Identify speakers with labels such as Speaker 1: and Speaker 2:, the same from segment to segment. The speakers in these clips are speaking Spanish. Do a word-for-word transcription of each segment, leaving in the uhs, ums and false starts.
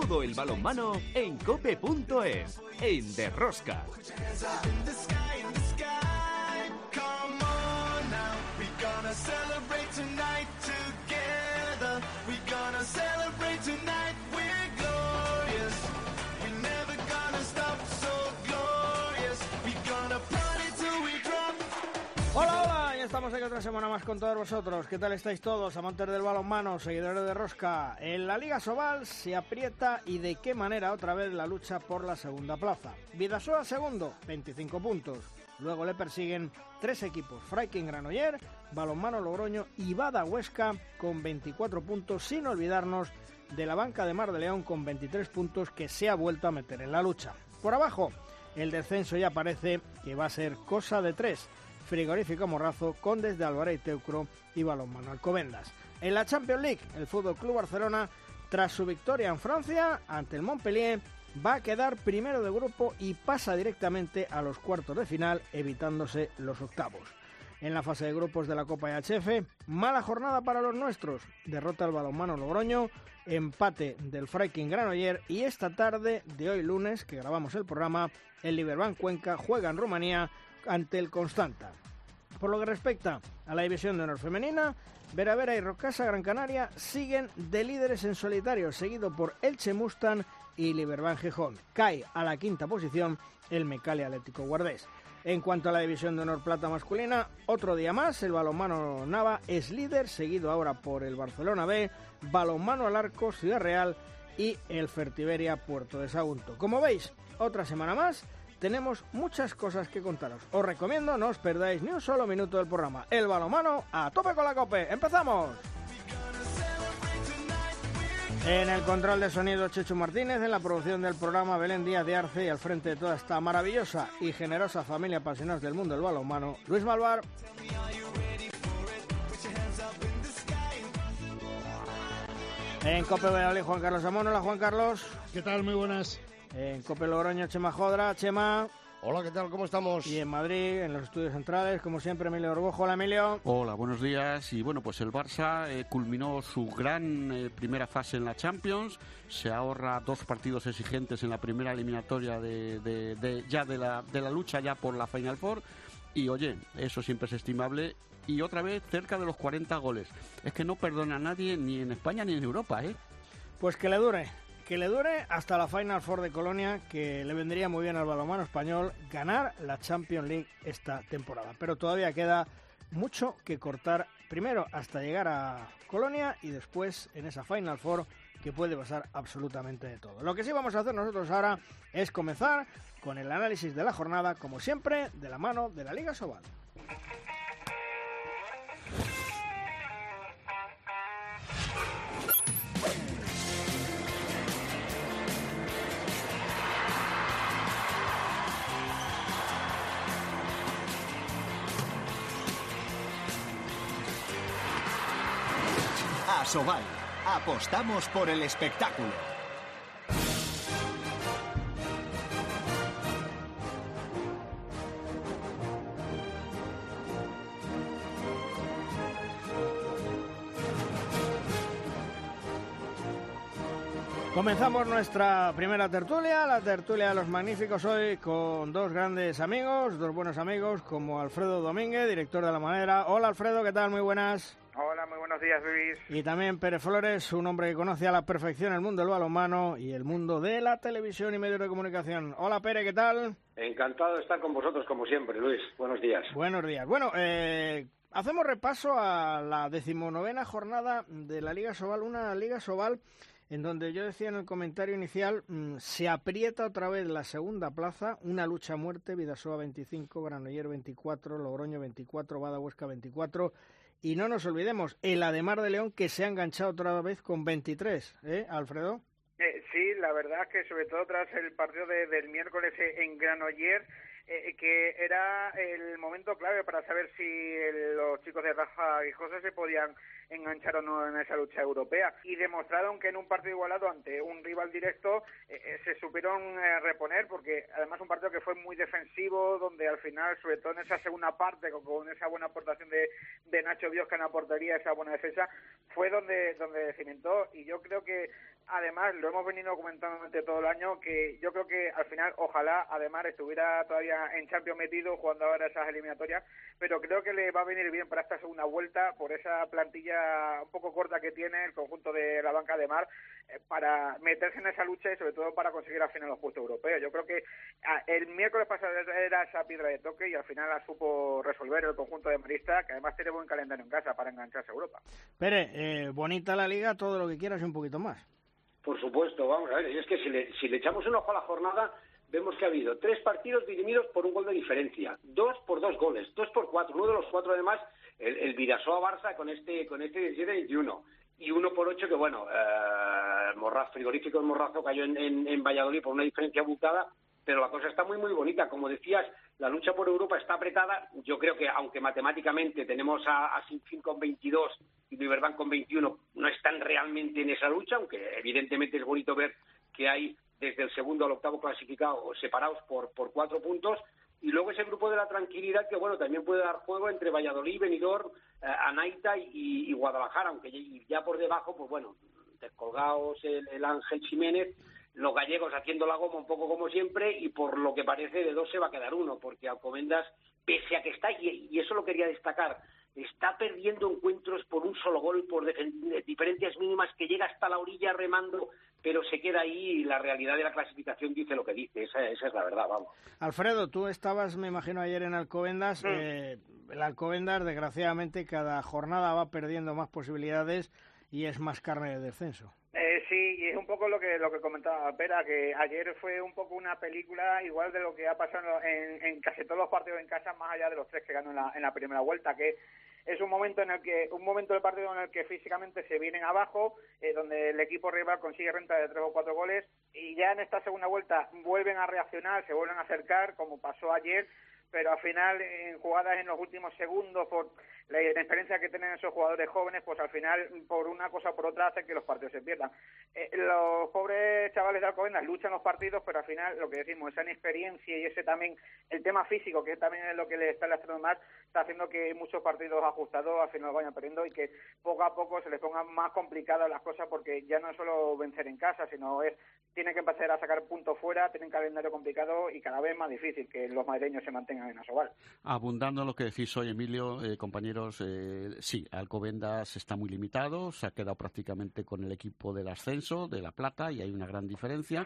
Speaker 1: Todo el balonmano en cope punto es, en De Rosca.
Speaker 2: Hola, hola, ya estamos aquí otra semana más con todos vosotros. ¿Qué tal estáis todos, amantes del balonmano, seguidores de Rosca? En la Liga Sobal se aprieta y de qué manera otra vez la lucha por la segunda plaza. Bidasoa segundo, veinticinco puntos. Luego le persiguen tres equipos, Freiking Granollers, Balonmano Logroño y Bada Huesca con veinticuatro puntos, sin olvidarnos de la banca de Mar de León con veintitrés puntos, que se ha vuelto a meter en la lucha. Por abajo, el descenso ya parece que va a ser cosa de tres. Frigorífico Morrazo, Condes de Álvarez y Teucro y Balonmano Alcobendas. En la Champions League, el F C Barcelona, tras su victoria en Francia ante el Montpellier, va a quedar primero de grupo y pasa directamente a los cuartos de final, evitándose los octavos. En la fase de grupos de la Copa E H F, mala jornada para los nuestros. Derrota al Balonmano Logroño, empate del Freiking Granollers y esta tarde de hoy lunes, que grabamos el programa, el Liberbank Cuenca juega en Rumanía ante el Constanta. Por lo que respecta a la división de honor femenina, Vera Vera y Rocasa Gran Canaria siguen de líderes en solitario, seguido por Elche Mustang y Liberbank Gijón. Cae a la quinta posición el Mecali Atlético Guardés. En cuanto a la división de honor plata masculina, otro día más, el Balonmano Nava es líder, seguido ahora por el Barcelona B, Balonmano Alarcos Ciudad Real y el Fertiberia Puerto de Sagunto. Como veis, otra semana más. Tenemos muchas cosas que contaros. Os recomiendo no os perdáis ni un solo minuto del programa. El balonmano a tope con la COPE. ¡Empezamos! En el control de sonido, Chechu Martínez. En la producción del programa, Belén Díaz de Arce. Y al frente de toda esta maravillosa y generosa familia apasionados del mundo del balonmano, Luis Malvar. En COPE Valladolid, Juan Carlos Amón. Hola, Juan Carlos.
Speaker 3: ¿Qué tal? Muy buenas.
Speaker 2: En COPE Logroño, Chema Jodra. Chema.
Speaker 4: Hola, ¿qué tal? ¿Cómo estamos?
Speaker 2: Y en Madrid, en los estudios centrales, como siempre, Emilio Orbojo. Hola, Emilio.
Speaker 5: Hola, buenos días. Y bueno, pues el Barça eh, culminó su gran eh, primera fase en la Champions. Se ahorra dos partidos exigentes en la primera eliminatoria de, de, de ya de la, de la lucha ya por la Final Four. Y oye, eso siempre es estimable. Y otra vez cerca de los cuarenta goles. Es que no perdona a nadie ni en España ni en Europa, ¿eh?
Speaker 2: Pues que le dure. Que le dure hasta la Final Four de Colonia, que le vendría muy bien al balonmano español ganar la Champions League esta temporada. Pero todavía queda mucho que cortar, primero hasta llegar a Colonia y después en esa Final Four, que puede pasar absolutamente de todo. Lo que sí vamos a hacer nosotros ahora es comenzar con el análisis de la jornada, como siempre, de la mano de la Liga Sobal.
Speaker 6: Asobal. Apostamos por el espectáculo.
Speaker 2: Comenzamos nuestra primera tertulia, la tertulia de los magníficos, hoy con dos grandes amigos, dos buenos amigos, como Alfredo Domínguez, director de La Manera. Hola, Alfredo, ¿qué tal? Muy buenas.
Speaker 7: Hola, muy buenos días, Luis.
Speaker 2: Y también Pere Flores, un hombre que conoce a la perfección el mundo del balonmano y el mundo de la televisión y medios de comunicación. Hola, Pere, ¿qué tal?
Speaker 8: Encantado de estar con vosotros, como siempre, Luis. Buenos días.
Speaker 2: Buenos días. Bueno, eh, hacemos repaso a la decimonovena jornada de la Liga Sobal, una Liga Sobal en donde yo decía en el comentario inicial, mmm, se aprieta otra vez la segunda plaza, una lucha a muerte, Bidasoa veinticinco, Granollers veinticuatro, Logroño veinticuatro, Bada Huesca veinticuatro, y no nos olvidemos, el Ademar de León, que se ha enganchado otra vez con veintitrés, ¿eh, Alfredo?
Speaker 7: Eh, sí, la verdad es que sobre todo tras el partido de, del miércoles en Granollers, eh, que era el momento clave para saber si el, los chicos de Rafa Guijosa se podían enganchar o no en esa lucha europea, y demostraron que en un partido igualado ante un rival directo eh, se supieron eh, reponer, porque además un partido que fue muy defensivo, donde al final, sobre todo en esa segunda parte, con, con esa buena aportación de, de Nacho Biosca en la portería, esa buena defensa, fue donde donde cimentó, y yo creo que además, lo hemos venido comentando durante todo el año, que yo creo que al final, ojalá, además, estuviera todavía en Champions metido, jugando ahora esas eliminatorias, pero creo que le va a venir bien para esta segunda vuelta, por esa plantilla un poco corta que tiene el conjunto de la banca de Mar, eh, para meterse en esa lucha y sobre todo para conseguir al final los puestos europeos. Yo creo que ah, el miércoles pasado era esa piedra de toque y al final la supo resolver el conjunto de Marista, que además tiene buen calendario en casa para engancharse a Europa.
Speaker 2: Pere, eh, bonita la liga, todo lo que quieras y un poquito más.
Speaker 8: Por supuesto, vamos a ver, y es que si le, si le echamos un ojo a la jornada, vemos que ha habido tres partidos dirimidos por un gol de diferencia, dos por dos goles, dos por cuatro, uno de los cuatro además, el, el Bidasoa-Barça con este con este diecisiete veintiuno, y uno por ocho que, bueno, eh, Morraz, frigorífico en Morrazo cayó en, en, en Valladolid por una diferencia abultada, pero la cosa está muy, muy bonita. Como decías, la lucha por Europa está apretada. Yo creo que, aunque matemáticamente tenemos a, a Sinfín con veintidós y Liberbank con veintiuno, no están realmente en esa lucha, aunque evidentemente es bonito ver que hay desde el segundo al octavo clasificado separados por, por cuatro puntos. Y luego ese grupo de la tranquilidad que, bueno, también puede dar juego entre Valladolid, Benidorm, eh, Anaita y, y Guadalajara, aunque ya, ya por debajo, pues bueno, descolgados el, el Ángel Jiménez, los gallegos haciendo la goma un poco como siempre, y por lo que parece de dos se va a quedar uno, porque Alcobendas, pese a que está, y, y eso lo quería destacar, está perdiendo encuentros por un solo gol, por diferencias mínimas, que llega hasta la orilla remando, pero se queda ahí, y la realidad de la clasificación dice lo que dice, esa, esa es la verdad, vamos.
Speaker 2: Alfredo, tú estabas, me imagino, ayer en Alcobendas. Mm. Eh, el Alcobendas, desgraciadamente, cada jornada va perdiendo más posibilidades y es más carne de descenso.
Speaker 7: Eh, sí, y es un poco lo que lo que comentaba Pera, que ayer fue un poco una película igual de lo que ha pasado en, en casi todos los partidos en casa, más allá de los tres que ganó en la, en la primera vuelta, que es un momento en el que un momento del partido en el que físicamente se vienen abajo, eh, donde el equipo rival consigue renta de tres o cuatro goles, y ya en esta segunda vuelta vuelven a reaccionar, se vuelven a acercar, como pasó ayer, pero al final en jugadas en los últimos segundos, por la inexperiencia que tienen esos jugadores jóvenes, pues al final por una cosa o por otra hace que los partidos se pierdan. Eh, los pobres chavales de Alcobendas luchan los partidos, pero al final lo que decimos, esa inexperiencia y ese también, el tema físico, que también es lo que les está lastrando más, está haciendo que muchos partidos ajustados al final vayan perdiendo y que poco a poco se les pongan más complicadas las cosas, porque ya no es solo vencer en casa, sino es tienen que empezar a sacar puntos fuera, tienen calendario complicado y cada vez más difícil que los madrileños se mantengan en Asobal.
Speaker 5: Abundando en lo que decís hoy, Emilio, eh, compañeros, eh, sí, Alcobendas está muy limitado, se ha quedado prácticamente con el equipo del ascenso, de La Plata, y hay una gran diferencia.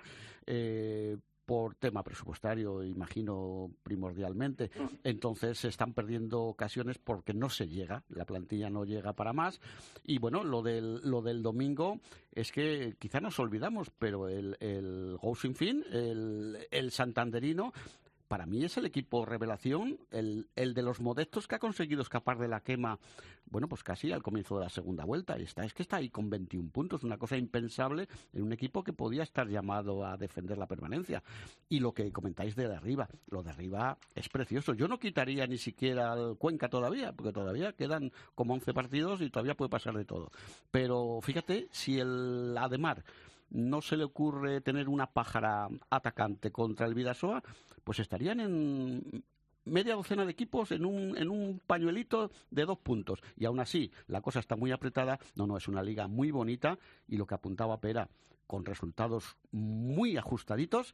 Speaker 5: Eh, por tema presupuestario, imagino, primordialmente. Entonces se están perdiendo ocasiones porque no se llega, la plantilla no llega para más. Y bueno, lo del lo del domingo es que quizá nos olvidamos, pero el, el Go Sin Fin, el, el santanderino, para mí es el equipo revelación, el, el de los modestos que ha conseguido escapar de la quema, bueno, pues casi al comienzo de la segunda vuelta. Y está, es que está ahí con veintiún puntos, una cosa impensable en un equipo que podía estar llamado a defender la permanencia. Y lo que comentáis de arriba, lo de arriba es precioso. Yo no quitaría ni siquiera al Cuenca todavía, porque todavía quedan como once partidos y todavía puede pasar de todo. Pero fíjate, si el Ademar no se le ocurre tener una pájara atacante contra el Bidasoa, pues estarían en media docena de equipos en un, en un pañuelito de dos puntos. Y aún así, la cosa está muy apretada. No, no, es una liga muy bonita, y lo que apuntaba Pera, con resultados muy ajustaditos,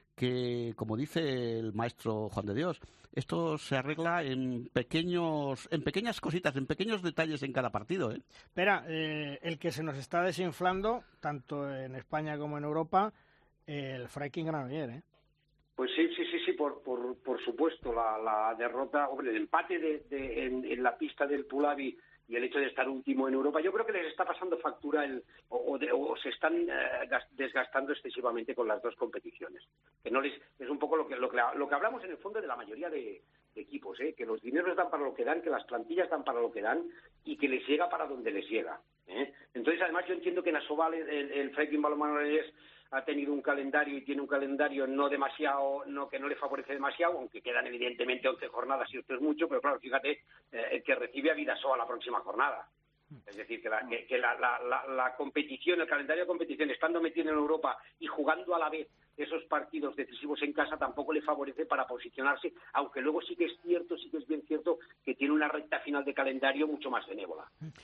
Speaker 5: que, como dice el maestro Juan de Dios, esto se arregla en pequeños, en pequeñas cositas, en pequeños detalles en cada partido, ¿eh?
Speaker 2: Espera, eh, el que se nos está desinflando, tanto en España como en Europa, eh, el Freiking Granollers, ¿eh?
Speaker 8: Pues sí, sí, sí, sí, por por, por supuesto, la, la derrota, hombre, el empate de, de, en, en la pista del Pullavi y el hecho de estar último en Europa, yo creo que les está pasando factura el, o, o, de, o se están eh, desgastando excesivamente con las dos competiciones. Que no les es un poco lo que lo que, lo que hablamos en el fondo de la mayoría de, de equipos, ¿eh? Que los dineros dan para lo que dan, que las plantillas dan para lo que dan y que les llega para donde les llega, ¿eh? Entonces, además, yo entiendo que en Asobal el, el Freiking Balonmano ha tenido un calendario y tiene un calendario no demasiado, no que no le favorece demasiado, aunque quedan evidentemente once jornadas, y esto es mucho, pero claro, fíjate, eh, que recibe a Bidasoa la próxima jornada. Es decir, que, la, que, que la, la, la, la competición, el calendario de competición, estando metido en Europa y jugando a la vez esos partidos decisivos en casa tampoco le favorece para posicionarse, aunque luego sí que es cierto, sí que es bien cierto que tiene una recta final de calendario mucho más benévola.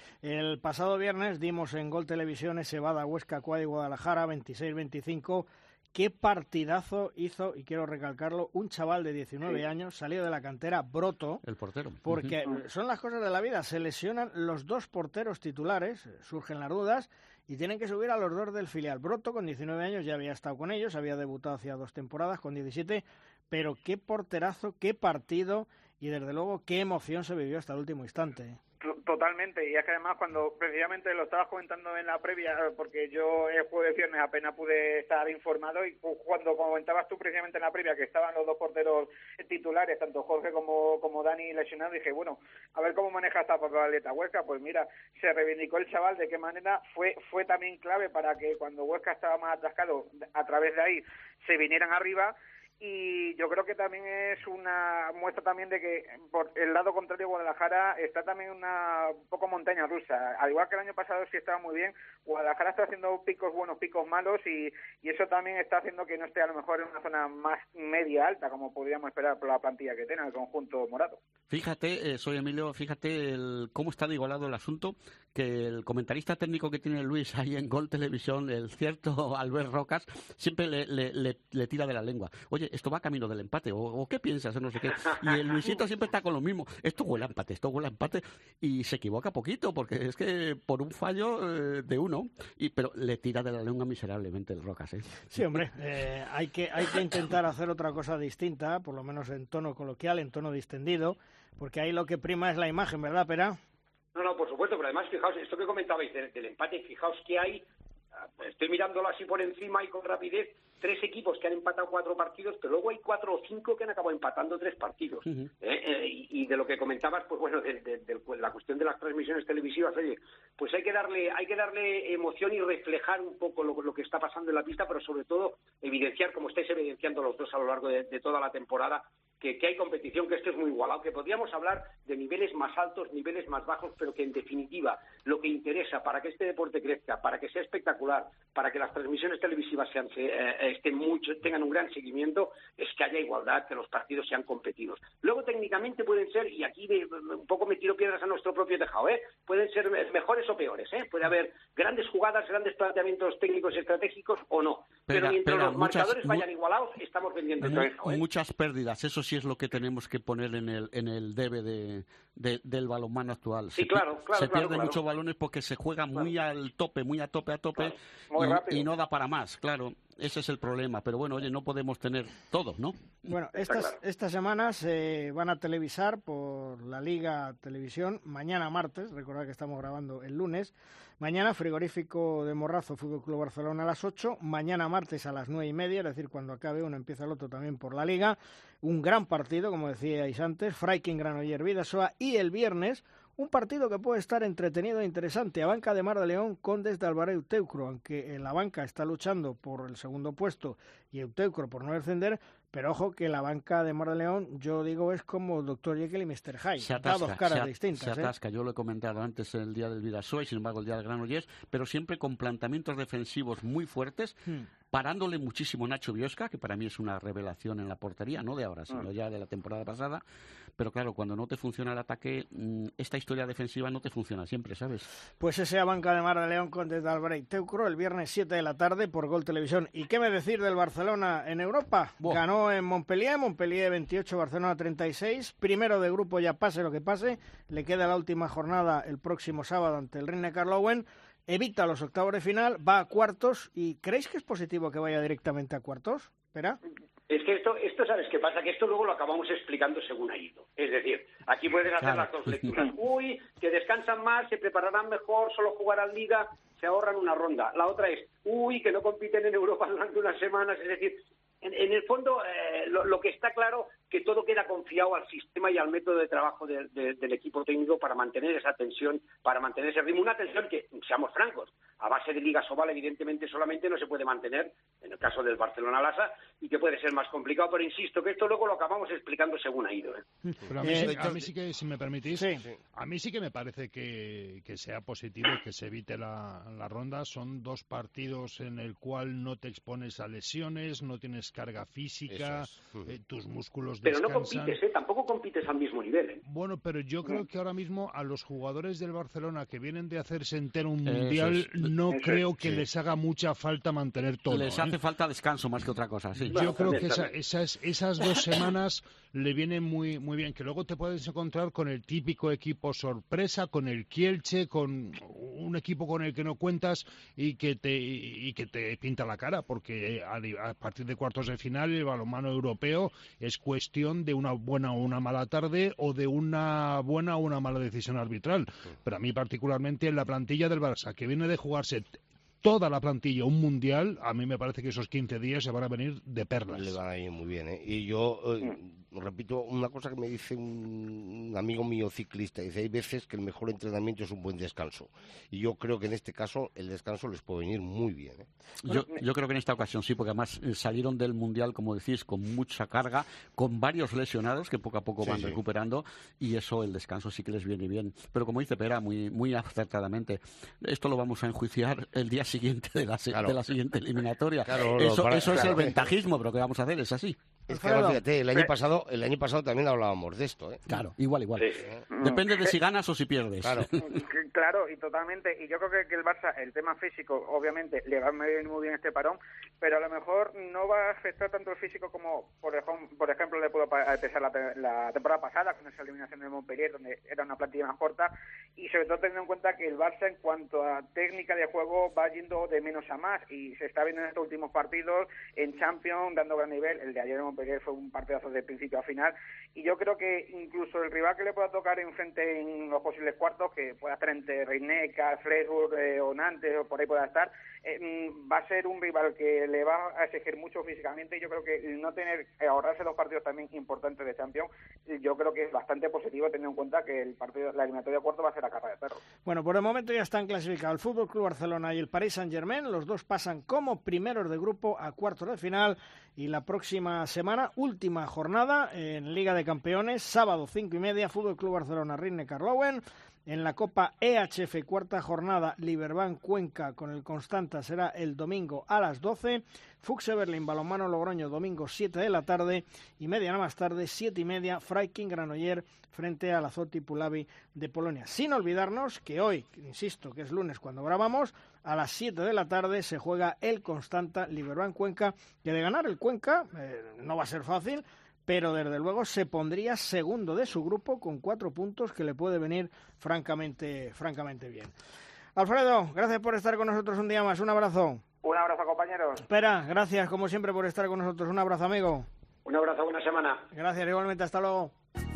Speaker 2: El pasado viernes dimos en Gol Televisión ese Bada Huesca Cuadri Guadalajara veintiséis veinticinco. Qué partidazo hizo, y quiero recalcarlo, un chaval de diecinueve sí. años, salió de la cantera, Broto.
Speaker 5: El portero.
Speaker 2: Porque uh-huh. son las cosas de la vida, se lesionan los dos porteros titulares, surgen las dudas, y tienen que subir a los dos del filial. Broto, con diecinueve años, ya había estado con ellos, había debutado hacía dos temporadas, con diecisiete, pero qué porterazo, qué partido, y desde luego qué emoción se vivió hasta el último instante.
Speaker 7: Totalmente, y es que además cuando precisamente lo estabas comentando en la previa, porque yo el jueves viernes apenas pude estar informado, y cuando comentabas tú precisamente en la previa que estaban los dos porteros titulares, tanto Jorge como, como Dani lesionados, dije, bueno, a ver cómo maneja esta papeleta Huesca. Pues mira, se reivindicó el chaval, de qué manera fue fue también clave para que cuando Huesca estaba más atascado, a través de ahí se vinieran arriba. Y yo creo que también es una muestra también de que por el lado contrario Guadalajara está también una un poco montaña rusa. Al igual que el año pasado sí estaba muy bien, Guadalajara está haciendo picos buenos, picos malos, y, y eso también está haciendo que no esté a lo mejor en una zona más media alta, como podríamos esperar por la plantilla que tiene el conjunto morado.
Speaker 5: Fíjate, eh, soy Emilio, fíjate el, cómo está de igualado el asunto, que el comentarista técnico que tiene Luis ahí en Gol Televisión, el cierto Albert Rocas, siempre le, le, le, le tira de la lengua. Oye, esto va camino del empate, o, o qué piensas, o no sé qué. Y el Luisito siempre está con lo mismo. Esto huele a empate, esto huele a empate, y se equivoca poquito, porque es que por un fallo eh, de uno, y pero le tira de la lengua miserablemente el Rocas, ¿eh?
Speaker 2: Sí, hombre, eh, hay que hay que intentar hacer otra cosa distinta, por lo menos en tono coloquial, en tono distendido, porque ahí lo que prima es la imagen, ¿verdad, Pera?
Speaker 8: No, no, por supuesto, pero además, fijaos, esto que comentabais del, del empate, fijaos que hay, estoy mirándolo así por encima y con rapidez, tres equipos que han empatado cuatro partidos, pero luego hay cuatro o cinco que han acabado empatando tres partidos. Uh-huh. ¿Eh? Eh, y, y de lo que comentabas, pues bueno, de, de, de la cuestión de las transmisiones televisivas, oye, pues hay que darle hay que darle emoción y reflejar un poco lo, lo que está pasando en la pista, pero sobre todo evidenciar, como estáis evidenciando los dos a lo largo de, de toda la temporada, que, que hay competición, que esto es muy igualado, que podríamos hablar de niveles más altos, niveles más bajos, pero que en definitiva lo que interesa para que este deporte crezca, para que sea espectacular, para que las transmisiones televisivas sean, eh, estén mucho, tengan un gran seguimiento, es que haya igualdad, que los partidos sean competidos. Luego técnicamente pueden ser, y aquí de, un poco me tiro piedras a nuestro propio tejado, ¿eh? pueden ser mejores o peores, ¿eh? puede haber grandes jugadas, grandes planteamientos técnicos y estratégicos o no, pero, pero mientras pero los muchas, marcadores vayan igualados, estamos vendiendo el trabajo, ¿eh?
Speaker 5: Muchas pérdidas, eso sí es lo que tenemos que poner en el en el debe de, de, del balonmano actual.
Speaker 8: Sí,
Speaker 5: se,
Speaker 8: claro, claro.
Speaker 5: Se
Speaker 8: claro,
Speaker 5: pierden
Speaker 8: claro.
Speaker 5: muchos balones porque se juega muy claro. al tope, muy a tope, a tope,
Speaker 8: claro.
Speaker 5: y, y no da para más, claro. Ese es el problema, pero bueno, oye, no podemos tener todo, ¿no?
Speaker 2: Bueno, estas, estas semanas se eh, van a televisar por la Liga Televisión mañana martes, recordad que estamos grabando el lunes, mañana Frigorífico de Morrazo, Fútbol Club Barcelona a las ocho, mañana martes a las nueve y media, es decir, cuando acabe uno empieza el otro también por la Liga, un gran partido, como decíais antes, Freiking Granollers Bidasoa, y el viernes un partido que puede estar entretenido e interesante. A banca de Mar de León, Condes de Alvarez Euteucro, aunque en la banca está luchando por el segundo puesto y Euteucro por no descender, pero ojo que la banca de Mar de León, yo digo, es como doctor Jekyll y mister Hyde.
Speaker 5: Se atasca,
Speaker 2: da dos caras
Speaker 5: se,
Speaker 2: distintas.
Speaker 5: Se atasca, ¿eh? Yo lo he comentado antes el día del Bidasoa y sin embargo el día del Granollers, pero siempre con planteamientos defensivos muy fuertes, hmm. parándole muchísimo Nacho Biosca, que para mí es una revelación en la portería, no de ahora, sino ya de la temporada pasada. Pero claro, cuando no te funciona el ataque, esta historia defensiva no te funciona siempre, ¿sabes?
Speaker 2: Pues ese a banca de Mar de León con desde Alvarez Teucro el viernes siete de la tarde por Gol Televisión. ¿Y qué me decir del Barcelona en Europa? Buah. Ganó en Montpellier, Montpellier veintiocho, Barcelona treinta y seis. Primero de grupo, ya pase lo que pase. Le queda la última jornada el próximo sábado ante el Rijeka Karlowen. Evita los octavos de final, va a cuartos. ¿Y creéis que es positivo que vaya directamente a cuartos? ¿Espera?
Speaker 8: Es que esto, esto ¿sabes qué pasa? Que esto luego lo acabamos explicando según ha ido. Es decir, aquí pueden hacer claro. las dos lecturas. Uy, que descansan más, se prepararán mejor, solo jugarán Liga, se ahorran una ronda. La otra es, uy, que no compiten en Europa durante unas semanas. Es decir, en, en el fondo, eh, lo, lo que está claro que todo queda confiado al sistema y al método de trabajo de, de, del equipo técnico para mantener esa tensión, para mantener ese ritmo. Una tensión que, seamos francos, a base de Liga Sobal evidentemente solamente no se puede mantener, en el caso del Barcelona-Lasa, y que puede ser más complicado, pero insisto que esto luego lo acabamos explicando según ha ido. ¿eh?
Speaker 3: Pero a mí,
Speaker 2: Eh,
Speaker 3: sí, a mí sí que, si me permitís,
Speaker 2: Sí.
Speaker 3: a mí sí que me parece que, que sea positivo que se evite la, la ronda. Son dos partidos en el cual no te expones a lesiones, no tienes carga física,
Speaker 4: Eso es.
Speaker 3: eh, tus músculos
Speaker 8: Pero no
Speaker 3: descansan.
Speaker 8: compites, ¿eh? Tampoco compites al mismo nivel. ¿eh?
Speaker 3: Bueno, pero yo creo
Speaker 8: No.
Speaker 3: que ahora mismo a los jugadores del Barcelona que vienen de hacerse entero un
Speaker 5: Eso
Speaker 3: mundial,
Speaker 5: es.
Speaker 3: no
Speaker 8: Eso es,
Speaker 3: creo que
Speaker 4: sí.
Speaker 3: les haga mucha falta mantener todo.
Speaker 5: Les
Speaker 3: ¿eh?
Speaker 5: hace falta descanso más que otra cosa, sí.
Speaker 8: Bueno,
Speaker 3: Yo creo que
Speaker 8: también,
Speaker 3: esa- esas, esas dos semanas le vienen muy muy bien, que luego te puedes encontrar con el típico equipo sorpresa, con el Kielce, con un equipo con el que no cuentas y que te y que te pinta la cara, porque a, a partir de cuartos de final el balonmano europeo es cuestión de una buena o una mala tarde o de una buena o una mala decisión arbitral. Pero a mí particularmente en la plantilla del Barça, que viene de jugarse toda la plantilla un mundial, a mí me parece que esos quince días se van a venir de perlas.
Speaker 4: Le van a ir muy bien, ¿eh? Y yo eh, repito una cosa que me dice un, un amigo mío ciclista, dice, hay veces que el mejor entrenamiento es un buen descanso. Y yo creo que en este caso el descanso les puede venir muy bien, ¿eh?
Speaker 5: Yo, yo creo que en esta ocasión sí, porque además eh, salieron del Mundial, como decís, con mucha carga, con varios lesionados que poco a poco
Speaker 4: Sí,
Speaker 5: van
Speaker 4: sí.
Speaker 5: recuperando, y eso, el descanso sí que les viene bien. Pero como dice Pera, muy, muy acertadamente, esto lo vamos a enjuiciar el día siguiente de la, se-
Speaker 4: Claro.
Speaker 5: de la siguiente eliminatoria.
Speaker 4: Claro,
Speaker 5: eso
Speaker 4: para-
Speaker 5: eso es
Speaker 4: claro.
Speaker 5: el ventajismo, pero ¿qué vamos a hacer? Es así.
Speaker 4: Es que
Speaker 2: Alfredo.
Speaker 4: además, fíjate, el año pasado, el año pasado también hablábamos de esto, ¿eh?
Speaker 5: Claro, igual, igual.
Speaker 8: Sí.
Speaker 5: Depende de si ganas o si pierdes.
Speaker 4: Claro.
Speaker 7: Claro, y totalmente. Y yo creo que, que el Barça, el tema físico, obviamente, le va a venir muy bien este parón, pero a lo mejor no va a afectar tanto el físico como, por ejemplo, por ejemplo le puedo pa- pesar la, te- la temporada pasada, con esa eliminación de Montpellier, donde era una plantilla más corta, y sobre todo teniendo en cuenta que el Barça, en cuanto a técnica de juego, va yendo de menos a más, y se está viendo en estos últimos partidos, en Champions, dando gran nivel. El de ayer en Montpellier fue un partidazo de principio a final, y yo creo que incluso el rival que le pueda tocar enfrente en los posibles cuartos, que pueda estar entre Reineca, Freiburg eh, o Nantes, o por ahí pueda estar, eh, mm, va a ser un rival que le va a exigir mucho físicamente, y yo creo que el no tener, eh, ahorrarse dos partidos también importantes de Champions, eh, yo creo que es bastante positivo, teniendo en cuenta que el partido, la eliminatoria de cuarto va a ser a cara de perro.
Speaker 2: Bueno, por el momento ya están clasificados el Fútbol Club Barcelona y el Paris Saint-Germain. Los dos pasan como primeros de grupo a cuartos de final, y la próxima semana, última jornada en Liga de Campeones, sábado cinco y media, Fútbol Club Barcelona Rijeka-Karlowen. En la Copa E H F, cuarta jornada, Liberbank Cuenca con el Constanta será el domingo a las doce. Fuxe Berlín, Balonmano Logroño, domingo siete de la tarde. Y media hora más tarde, siete y media, Freiking Granoller frente a la Azoti Puławy de Polonia. Sin olvidarnos que hoy, insisto, que es lunes cuando grabamos, a las siete de la tarde se juega el Constanta Liberbank Cuenca, que de ganar el Cuenca eh, no va a ser fácil, pero desde luego se pondría segundo de su grupo con cuatro puntos, que le puede venir francamente, francamente bien. Alfredo, gracias por estar con nosotros un día más. Un abrazo.
Speaker 7: Un abrazo, compañeros.
Speaker 2: Espera, gracias como siempre por estar con nosotros. Un abrazo, amigo.
Speaker 8: Un abrazo, buena semana.
Speaker 2: Gracias, igualmente. Hasta luego.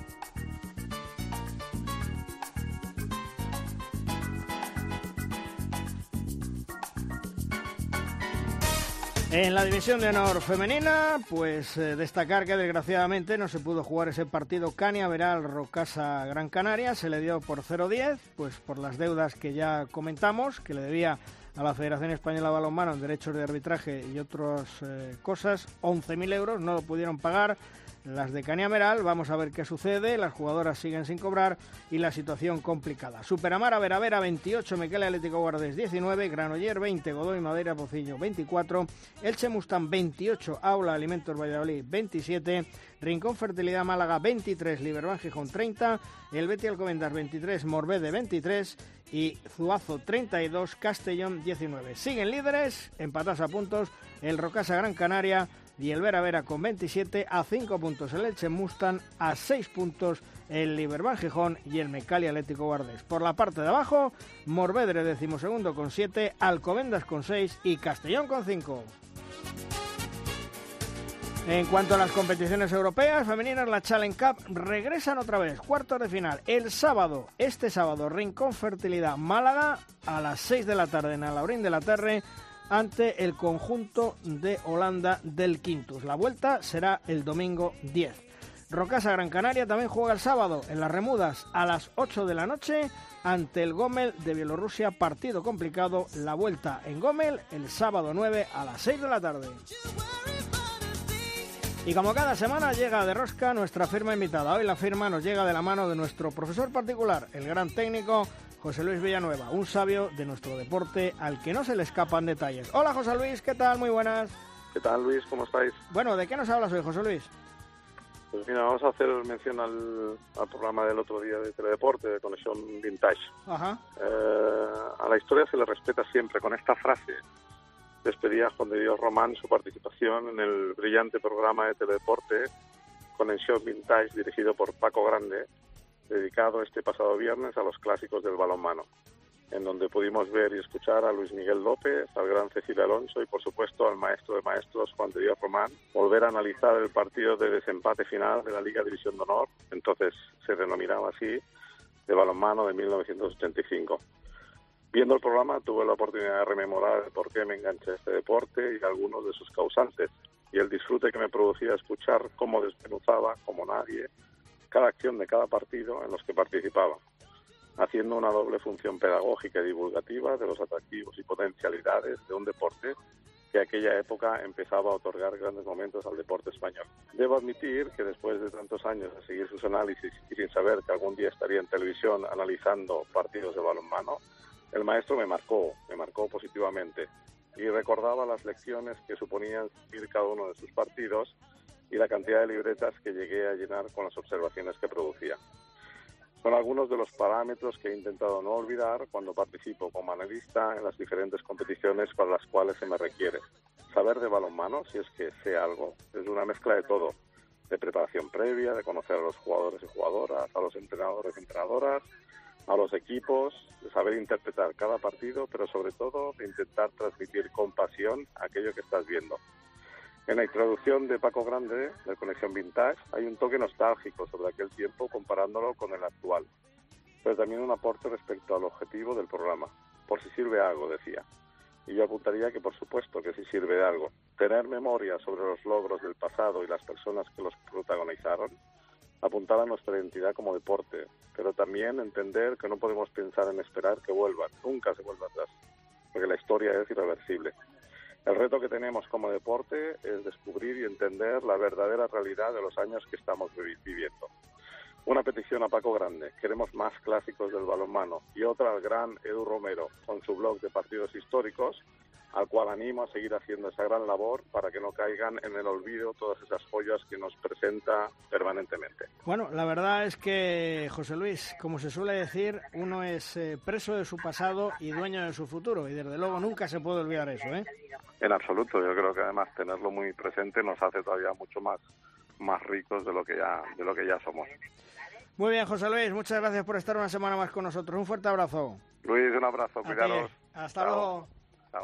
Speaker 2: En la división de honor femenina, pues eh, destacar que desgraciadamente no se pudo jugar ese partido Cañaveral-Rocasa Gran Canaria. Se le dio por cero diez, pues por las deudas que ya comentamos, que le debía a la Federación Española de Balonmano en derechos de arbitraje y otras eh, cosas, once mil euros, no lo pudieron pagar las de Cañaveral. Vamos a ver qué sucede, las jugadoras siguen sin cobrar y la situación complicada. Superamara Veravera veintiocho, Mequele Atlético Guardés diecinueve, Granoller veinte, Godoy Madeira Pocillo veinticuatro, Elche Mustang veintiocho, Aula Alimentos Valladolid veintisiete, Rincón Fertilidad Málaga veintitrés, Liberbank Gijón treinta, el Betis Alcobendas veintitrés, Morbede veintitrés y Zuazo treinta y dos, Castellón diecinueve. Siguen líderes, empatados a puntos, el Rocasa Gran Canaria y el Vera Vera con veintisiete, a cinco puntos el Elche Mustang, a seis puntos el Liberbank Gijón y el Mecali Atlético Guardés. Por la parte de abajo, Morvedre decimosegundo con siete, Alcobendas con seis y Castellón con cinco. En cuanto a las competiciones europeas femeninas, la Challenge Cup regresan otra vez, cuartos de final, el sábado, este sábado, Rincón Fertilidad Málaga, a las seis de la tarde en Alaurín de la Terre, ante el conjunto de Holanda del Quintus. La vuelta será el domingo diez. Rocasa Gran Canaria también juega el sábado en las Remudas a las ocho de la noche ante el Gómel de Bielorrusia, partido complicado, la vuelta en Gómel el sábado nueve a las seis de la tarde. Y como cada semana llega de rosca nuestra firma invitada. Hoy la firma nos llega de la mano de nuestro profesor particular, el gran técnico José Luis Villanueva, un sabio de nuestro deporte al que no se le escapan detalles. Hola José Luis, ¿qué tal? Muy buenas.
Speaker 9: ¿Qué tal, Luis? ¿Cómo estáis?
Speaker 2: Bueno, ¿de qué nos hablas hoy, José Luis?
Speaker 9: Pues mira, vamos a hacer mención al, al programa del otro día de Teledeporte, de Conexión Vintage.
Speaker 2: Ajá.
Speaker 9: Eh, a la historia se le respeta siempre. Con esta frase despedía Juan de Dios Román su participación en el brillante programa de Teledeporte Conexión Vintage, dirigido por Paco Grande, dedicado este pasado viernes a los clásicos del balonmano, en donde pudimos ver y escuchar a Luis Miguel López, al gran Cecilio Alonso y, por supuesto, al maestro de maestros, Juan de Dios Román, volver a analizar el partido de desempate final de la Liga División de Honor, entonces se denominaba así, de balonmano de mil novecientos ochenta y cinco. Viendo el programa tuve la oportunidad de rememorar el por qué me enganché a este deporte y algunos de sus causantes, y el disfrute que me producía escuchar cómo desmenuzaba, como nadie, cada acción de cada partido en los que participaba, haciendo una doble función pedagógica y divulgativa de los atractivos y potencialidades de un deporte que aquella época empezaba a otorgar grandes momentos al deporte español. Debo admitir que después de tantos años de seguir sus análisis y sin saber que algún día estaría en televisión analizando partidos de balonmano, el maestro me marcó, me marcó positivamente y recordaba las lecciones que suponían seguir cada uno de sus partidos y la cantidad de libretas que llegué a llenar con las observaciones que producía. Son algunos de los parámetros que he intentado no olvidar cuando participo como analista en las diferentes competiciones para las cuales se me requiere. Saber de balonmano, si es que sé algo, es una mezcla de todo, de preparación previa, de conocer a los jugadores y jugadoras, a los entrenadores y entrenadoras, a los equipos, de saber interpretar cada partido, pero sobre todo de intentar transmitir con pasión aquello que estás viendo. En la introducción de Paco Grande, de Conexión Vintage, hay un toque nostálgico sobre aquel tiempo comparándolo con el actual, pero también un aporte respecto al objetivo del programa. Por si sirve algo, decía. Y yo apuntaría que por supuesto que sí sirve de algo. Tener memoria sobre los logros del pasado y las personas que los protagonizaron, apuntar a nuestra identidad como deporte, pero también entender que no podemos pensar en esperar que vuelvan, nunca se vuelva atrás, porque la historia es irreversible. El reto que tenemos como deporte es descubrir y entender la verdadera realidad de los años que estamos viviendo. Una petición a Paco Grande, queremos más clásicos del balonmano, y otra al gran Edu Romero, con su blog de partidos históricos, al cual animo a seguir haciendo esa gran labor para que no caigan en el olvido todas esas joyas que nos presenta permanentemente.
Speaker 2: Bueno, la verdad es que, José Luis, como se suele decir, uno es eh, preso de su pasado y dueño de su futuro, y desde luego nunca se puede olvidar eso, ¿eh?
Speaker 9: En absoluto, yo creo que además tenerlo muy presente nos hace todavía mucho más, más ricos de lo que ya, de lo que ya somos.
Speaker 2: Muy bien, José Luis, muchas gracias por estar una semana más con nosotros. Un fuerte abrazo.
Speaker 9: Luis, un abrazo, cuidaros.
Speaker 2: Hasta Chao. luego.
Speaker 9: Chao.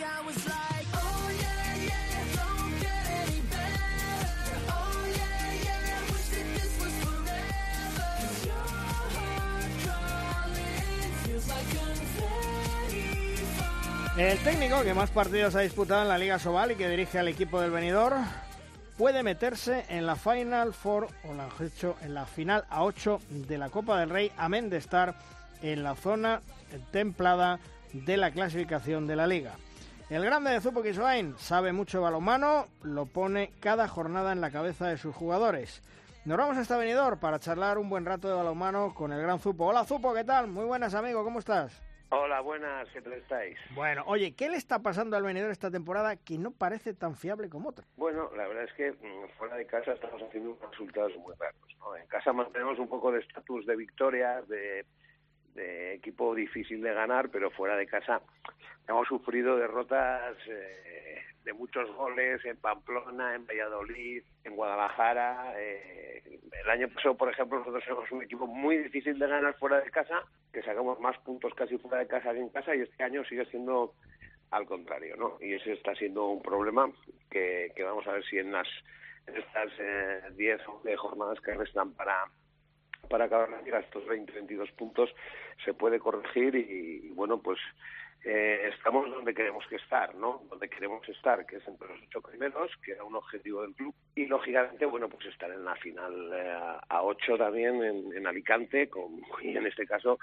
Speaker 2: El técnico que más partidos ha disputado en la Liga Sobal y que dirige al equipo del Benidorm puede meterse en la Final Four, o lo han hecho, en la final a ocho de la Copa del Rey, amén de estar en la zona templada de la clasificación de la Liga. El grande de Zupo Quiswain sabe mucho de balonmano, lo pone cada jornada en la cabeza de sus jugadores. Nos vamos hasta Benidorm para charlar un buen rato de balonmano con el gran Zupo. Hola Zupo, ¿qué tal? Muy buenas, amigo, ¿cómo estás?
Speaker 10: Hola, buenas, ¿qué tal estáis?
Speaker 2: Bueno, oye, ¿qué le está pasando al Benidorm esta temporada que no parece tan fiable como otra?
Speaker 10: Bueno, la verdad es que fuera de casa estamos haciendo unos resultados muy raros, ¿no? En casa mantenemos un poco de estatus de victorias, de, de equipo difícil de ganar, pero fuera de casa hemos sufrido derrotas eh, de muchos goles en Pamplona, en Valladolid, en Guadalajara. Eh, el año pasado, por ejemplo, nosotros somos un equipo muy difícil de ganar fuera de casa, que sacamos más puntos casi fuera de casa que en casa, y este año sigue siendo al contrario, ¿no? Y ese está siendo un problema que, que vamos a ver si en las en estas eh, diez o once jornadas que restan para para acabar la liga, estos veinte veintidós puntos se puede corregir y, y bueno, pues eh, estamos donde queremos que estar, ¿no? Donde queremos estar, que es entre los ocho primeros, que era un objetivo del club, y lógicamente, bueno, pues estar en la final eh, a ocho también en, en Alicante, con, y en este caso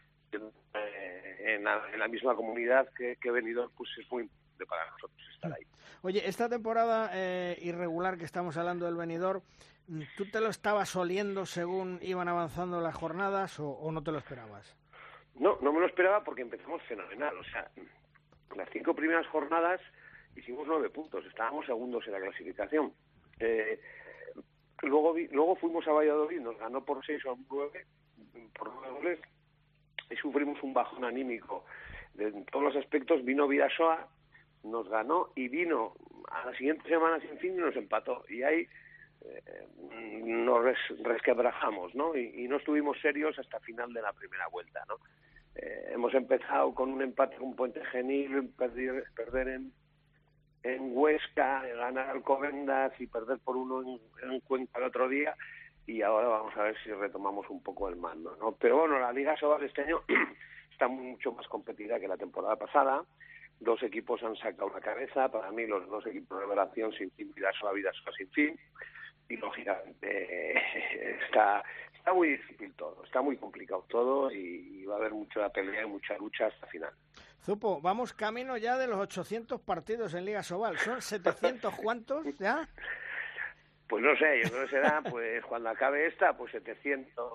Speaker 10: eh, en, la, en la misma comunidad que, que he venido, pues es muy importante para nosotros estar ahí.
Speaker 2: Oye, esta temporada eh, irregular que estamos hablando del Benidorm, ¿tú te lo estabas oliendo según iban avanzando las jornadas o, o no te lo esperabas?
Speaker 10: No, no me lo esperaba porque empezamos fenomenal. O sea, las cinco primeras jornadas hicimos nueve puntos, estábamos segundos en la clasificación. Eh, luego vi, luego fuimos a Valladolid, nos ganó por seis o nueve, por nueve goles, y sufrimos un bajón anímico. De, en todos los aspectos vino Vidasoa, nos ganó y vino a la siguiente semana sin fin y nos empató. Y ahí eh, nos res, resquebrajamos, ¿no? Y, y no estuvimos serios hasta final de la primera vuelta, ¿no? Eh, hemos empezado con un empate con Puente Genil, perder, perder en, en Huesca, ganar Alcobendas y perder por uno en, en Cuenca el otro día, y ahora vamos a ver si retomamos un poco el mando, ¿no? Pero bueno, la Liga Sobal este año está mucho más competida que la temporada pasada. Dos equipos han sacado la cabeza, para mí los dos equipos de Revelación sin fin, Vidasoa, Vidasoa sin fin, y lógicamente eh, está... Está muy difícil todo, está muy complicado todo y, y va a haber mucha pelea y mucha lucha hasta final.
Speaker 2: Zupo, vamos camino ya de los ochocientos partidos en Liga Sobal. ¿Son setecientos cuántos ya?
Speaker 10: Pues no sé, yo creo que será, pues cuando acabe esta, pues setecientos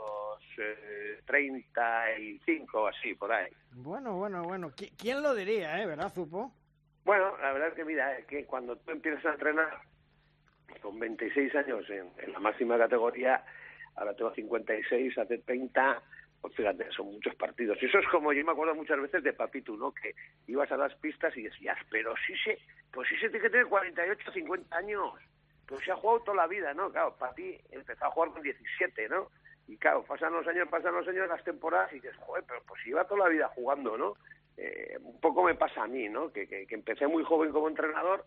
Speaker 10: treinta y cinco, así, por ahí.
Speaker 2: Bueno, bueno, bueno. ¿Quién lo diría, eh? ¿Verdad, Zupo?
Speaker 10: Bueno, la verdad es que mira, es que cuando tú empiezas a entrenar con veintiséis años en, en la máxima categoría, ahora tengo cincuenta y seis, hace treinta, pues fíjate, son muchos partidos. Y eso es como, yo me acuerdo muchas veces de Papitu, ¿no? Que ibas a las pistas y decías, pero sí se, pues sí se tiene que tener cuarenta y ocho, cincuenta años. Pues se ha jugado toda la vida, ¿no? Claro, Papi empezó a jugar con diecisiete, ¿no? Y claro, pasan los años, pasan los años, las temporadas, y dices, joder, pero pues iba toda la vida jugando, ¿no? Eh, un poco me pasa a mí, ¿no? Que, que, que empecé muy joven como entrenador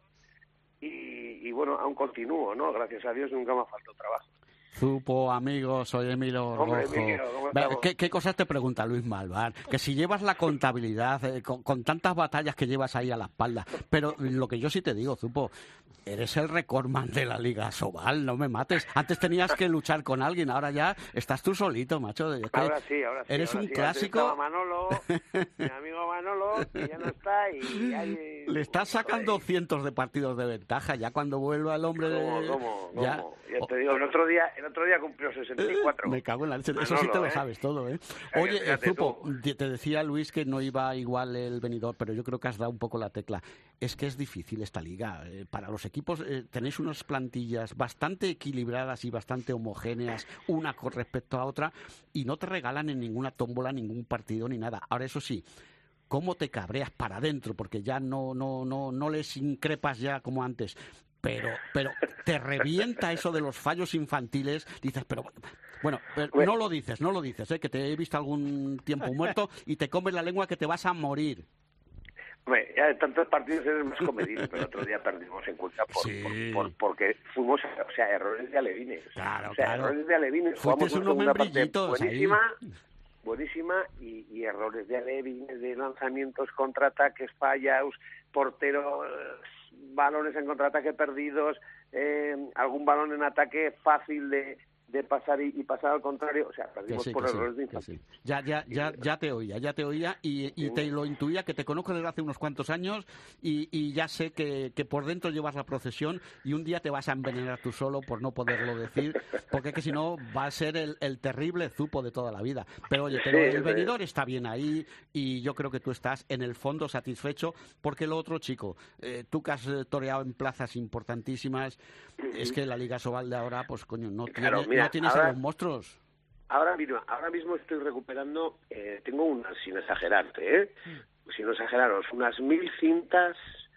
Speaker 10: y, y bueno, aún continúo, ¿no? Gracias a Dios nunca me ha faltado trabajo.
Speaker 5: Zupo, amigos, soy Emilio
Speaker 10: Hombre,
Speaker 5: Rojo.
Speaker 10: Emilio, ¿cómo
Speaker 5: ¿Qué, ¿Qué cosas te pregunta Luis Malvar? Que si llevas la contabilidad, eh, con, con tantas batallas que llevas ahí a la espalda, pero lo que yo sí te digo, Zupo, eres el recordman de la Liga Sobal, no me mates. Antes tenías que luchar con alguien, ahora ya estás tú solito, macho. Es que
Speaker 10: ahora sí, ahora sí.
Speaker 5: Eres
Speaker 10: ahora
Speaker 5: un
Speaker 10: sí.
Speaker 5: clásico.
Speaker 10: Manolo, mi amigo Manolo, que ya no está y... Hay...
Speaker 5: Le estás sacando Joder. cientos de partidos de ventaja, ya cuando vuelva el hombre...
Speaker 10: ¿Cómo, cómo,
Speaker 5: ya...
Speaker 10: cómo? Ya te digo, el otro día, el otro día cumplió sesenta y cuatro.
Speaker 5: Me cago en la leche. Eso
Speaker 10: Manolo,
Speaker 5: sí te lo
Speaker 10: ¿eh?
Speaker 5: sabes todo, ¿eh? Oye, eh, Zupo, te decía Luis que no iba igual el Benidorm, pero yo creo que has dado un poco la tecla. Es que es difícil esta liga. Eh, para los equipos eh, tenéis unas plantillas bastante equilibradas y bastante homogéneas, una con respecto a otra, y no te regalan en ninguna tómbola, ningún partido ni nada. Ahora, eso sí, ¿cómo te cabreas para adentro? Porque ya no, no, no, no les increpas ya como antes. Pero, pero te revienta eso de los fallos infantiles. Dices, pero bueno, pero no lo dices, no lo dices, ¿eh? Que te he visto algún tiempo muerto y te comes la lengua que te vas a morir.
Speaker 10: Hombre, ya de tantos partidos eres más comedido, pero el otro día perdimos en Cuenca por,
Speaker 5: sí.
Speaker 10: por, por, porque fuimos, o sea, errores de alevines.
Speaker 5: Claro,
Speaker 10: o sea,
Speaker 5: claro.
Speaker 10: errores de alevines.
Speaker 5: Fuiste unos membrillitos
Speaker 10: buenísima, ahí. buenísima y, y errores de alevines, de lanzamientos, contraataques, fallos, porteros, balones en contraataque perdidos, eh, algún balón en ataque fácil de, de pasar y, y pasar al contrario, o sea, perdimos
Speaker 5: sí,
Speaker 10: por errores
Speaker 5: sí,
Speaker 10: de infantil.
Speaker 5: Sí. Ya, ya, ya, ya te oía, ya te oía y, y te lo intuía, que te conozco desde hace unos cuantos años y, y ya sé que, que por dentro llevas la procesión y un día te vas a envenenar tú solo por no poderlo decir, porque es que si no va a ser el, el terrible Zupo de toda la vida. Pero oye, pero el Benidorm está bien ahí y yo creo que tú estás en el fondo satisfecho, porque lo otro, chico, eh, tú que has toreado en plazas importantísimas, es que la Liga Sobal de ahora, pues coño, no tiene...
Speaker 10: Claro, mira,
Speaker 5: no tienes
Speaker 10: ahora,
Speaker 5: a los monstruos.
Speaker 10: Ahora mismo, ahora mismo estoy recuperando, eh, tengo unas, sin exagerarte, ¿eh? Mm. sin exageraros, unas mil cintas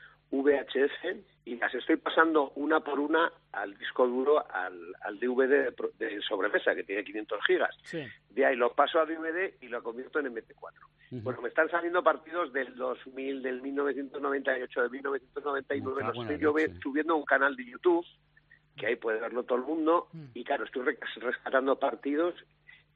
Speaker 10: V H S y las estoy pasando una por una al disco duro, al, al D V D de, de sobremesa, que tiene quinientos gigas.
Speaker 2: Sí.
Speaker 10: De ahí lo paso a D V D y lo convierto en M P cuatro.
Speaker 5: Uh-huh.
Speaker 10: Bueno, me están saliendo partidos del dos mil, del mil novecientos noventa y ocho, del mil novecientos noventa y nueve, los estoy yo subiendo a un canal de YouTube, que ahí puede verlo todo el mundo, y claro, estoy rescatando partidos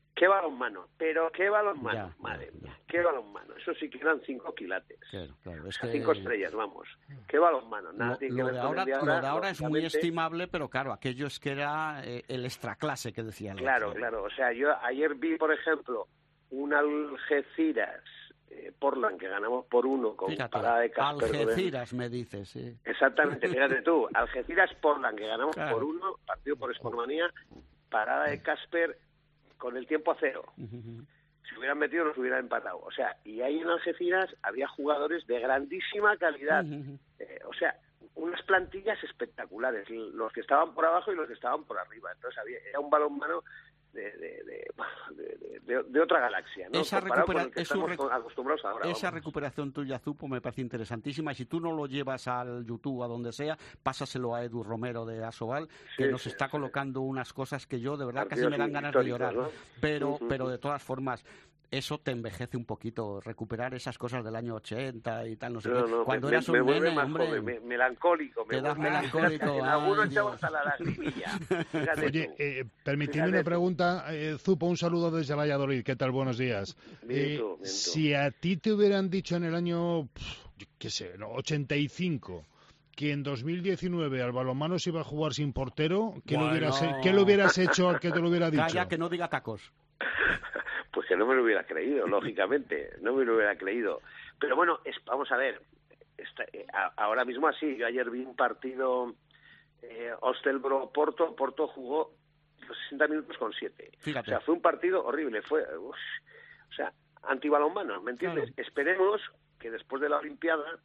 Speaker 10: qué balonmano, pero qué balonmano,
Speaker 5: Ya,
Speaker 10: madre
Speaker 5: ya,
Speaker 10: mía,
Speaker 5: ya.
Speaker 10: qué balonmano. Eso sí que eran cinco quilates.
Speaker 5: Claro, claro, es
Speaker 10: O sea,
Speaker 5: que
Speaker 10: cinco estrellas, vamos. Qué balonmano. Nada
Speaker 5: lo,
Speaker 10: tiene
Speaker 5: lo
Speaker 10: que ver
Speaker 5: de
Speaker 10: con
Speaker 5: ahora,
Speaker 10: el de
Speaker 5: lo
Speaker 10: ahora.
Speaker 5: de ahora es muy
Speaker 10: lógicamente.
Speaker 5: estimable, pero claro, aquello es que era eh, el extraclase que decía el
Speaker 10: Claro,
Speaker 5: otro.
Speaker 10: claro. O sea, yo ayer vi, por ejemplo, un Algeciras eh, Portland que ganamos por uno con
Speaker 5: Fíjate,
Speaker 10: parada de Casper.
Speaker 5: Algeciras me dices, sí.
Speaker 10: Exactamente, fíjate tú, Algeciras Portland que ganamos
Speaker 5: Claro.
Speaker 10: por uno, partido por Sportmanía, parada de Casper con el tiempo a cero.
Speaker 5: Ujú.
Speaker 10: Si hubieran metido nos hubieran empatado. O sea, y ahí en Algeciras había jugadores de grandísima calidad.
Speaker 5: Ujú.
Speaker 10: Eh, o sea, unas plantillas espectaculares, los que estaban por abajo y los que estaban por arriba. Entonces había, era un balonmano de, de, de, de, de, de otra galaxia, ¿no?
Speaker 5: Esa,
Speaker 10: Comparado
Speaker 5: recupera-
Speaker 10: con el que
Speaker 5: es un
Speaker 10: estamos
Speaker 5: recu-
Speaker 10: acostumbrados ahora.
Speaker 5: esa
Speaker 10: vamos.
Speaker 5: recuperación tuya, Zupo, me parece interesantísima. Y si tú no lo llevas al YouTube, a donde sea, pásaselo a Edu Romero de Asobal, que
Speaker 10: Sí,
Speaker 5: nos
Speaker 10: sí,
Speaker 5: está
Speaker 10: sí.
Speaker 5: colocando unas cosas que yo de verdad casi
Speaker 10: Partidos
Speaker 5: me dan ganas de
Speaker 10: históricos,
Speaker 5: llorar.
Speaker 10: ¿no?
Speaker 5: Pero,
Speaker 10: Ujú.
Speaker 5: pero de todas formas, eso te envejece un poquito, recuperar esas cosas del año ochenta y tal, no sé
Speaker 10: No,
Speaker 5: qué.
Speaker 10: no,
Speaker 5: Cuando
Speaker 10: me,
Speaker 5: eras
Speaker 10: me
Speaker 5: un
Speaker 10: vuelve
Speaker 5: nene,
Speaker 10: más
Speaker 5: hombre,
Speaker 10: joven, me- melancólico. Me
Speaker 5: te das
Speaker 10: vuelve-
Speaker 5: melancólico.
Speaker 10: En algunos
Speaker 5: ay,
Speaker 10: echamos
Speaker 5: Dios.
Speaker 10: hasta la lagrimilla. Fíjate
Speaker 3: Oye,
Speaker 10: tú.
Speaker 3: eh, permitidme
Speaker 10: Fíjate
Speaker 3: una
Speaker 10: tú.
Speaker 3: pregunta, eh, Zupo, un saludo desde Valladolid. ¿Qué tal? Buenos días.
Speaker 10: Bien,
Speaker 3: Eh,
Speaker 10: tú, bien, tú.
Speaker 3: si a ti te hubieran dicho en el año, pf, yo qué sé, no, ochenta y cinco, que en dos mil diecinueve al balonmano se iba a jugar sin portero, ¿qué,
Speaker 5: Bueno.
Speaker 3: lo hubieras, he- ¿qué le hubieras hecho al que te lo hubiera dicho?
Speaker 5: Calla, que no diga tacos.
Speaker 10: Pues que no me lo hubiera creído, lógicamente, no me lo hubiera creído. Pero bueno, es, vamos a ver, esta- eh, a- ahora mismo así, yo ayer vi un partido eh, Ostelbro-Porto, Porto jugó los sesenta minutos con siete.
Speaker 5: Fíjate.
Speaker 10: O sea, fue un partido horrible, fue, uf, o sea, antibalonmano, ¿me entiendes?
Speaker 5: Claro.
Speaker 10: Esperemos que después de la Olimpiada,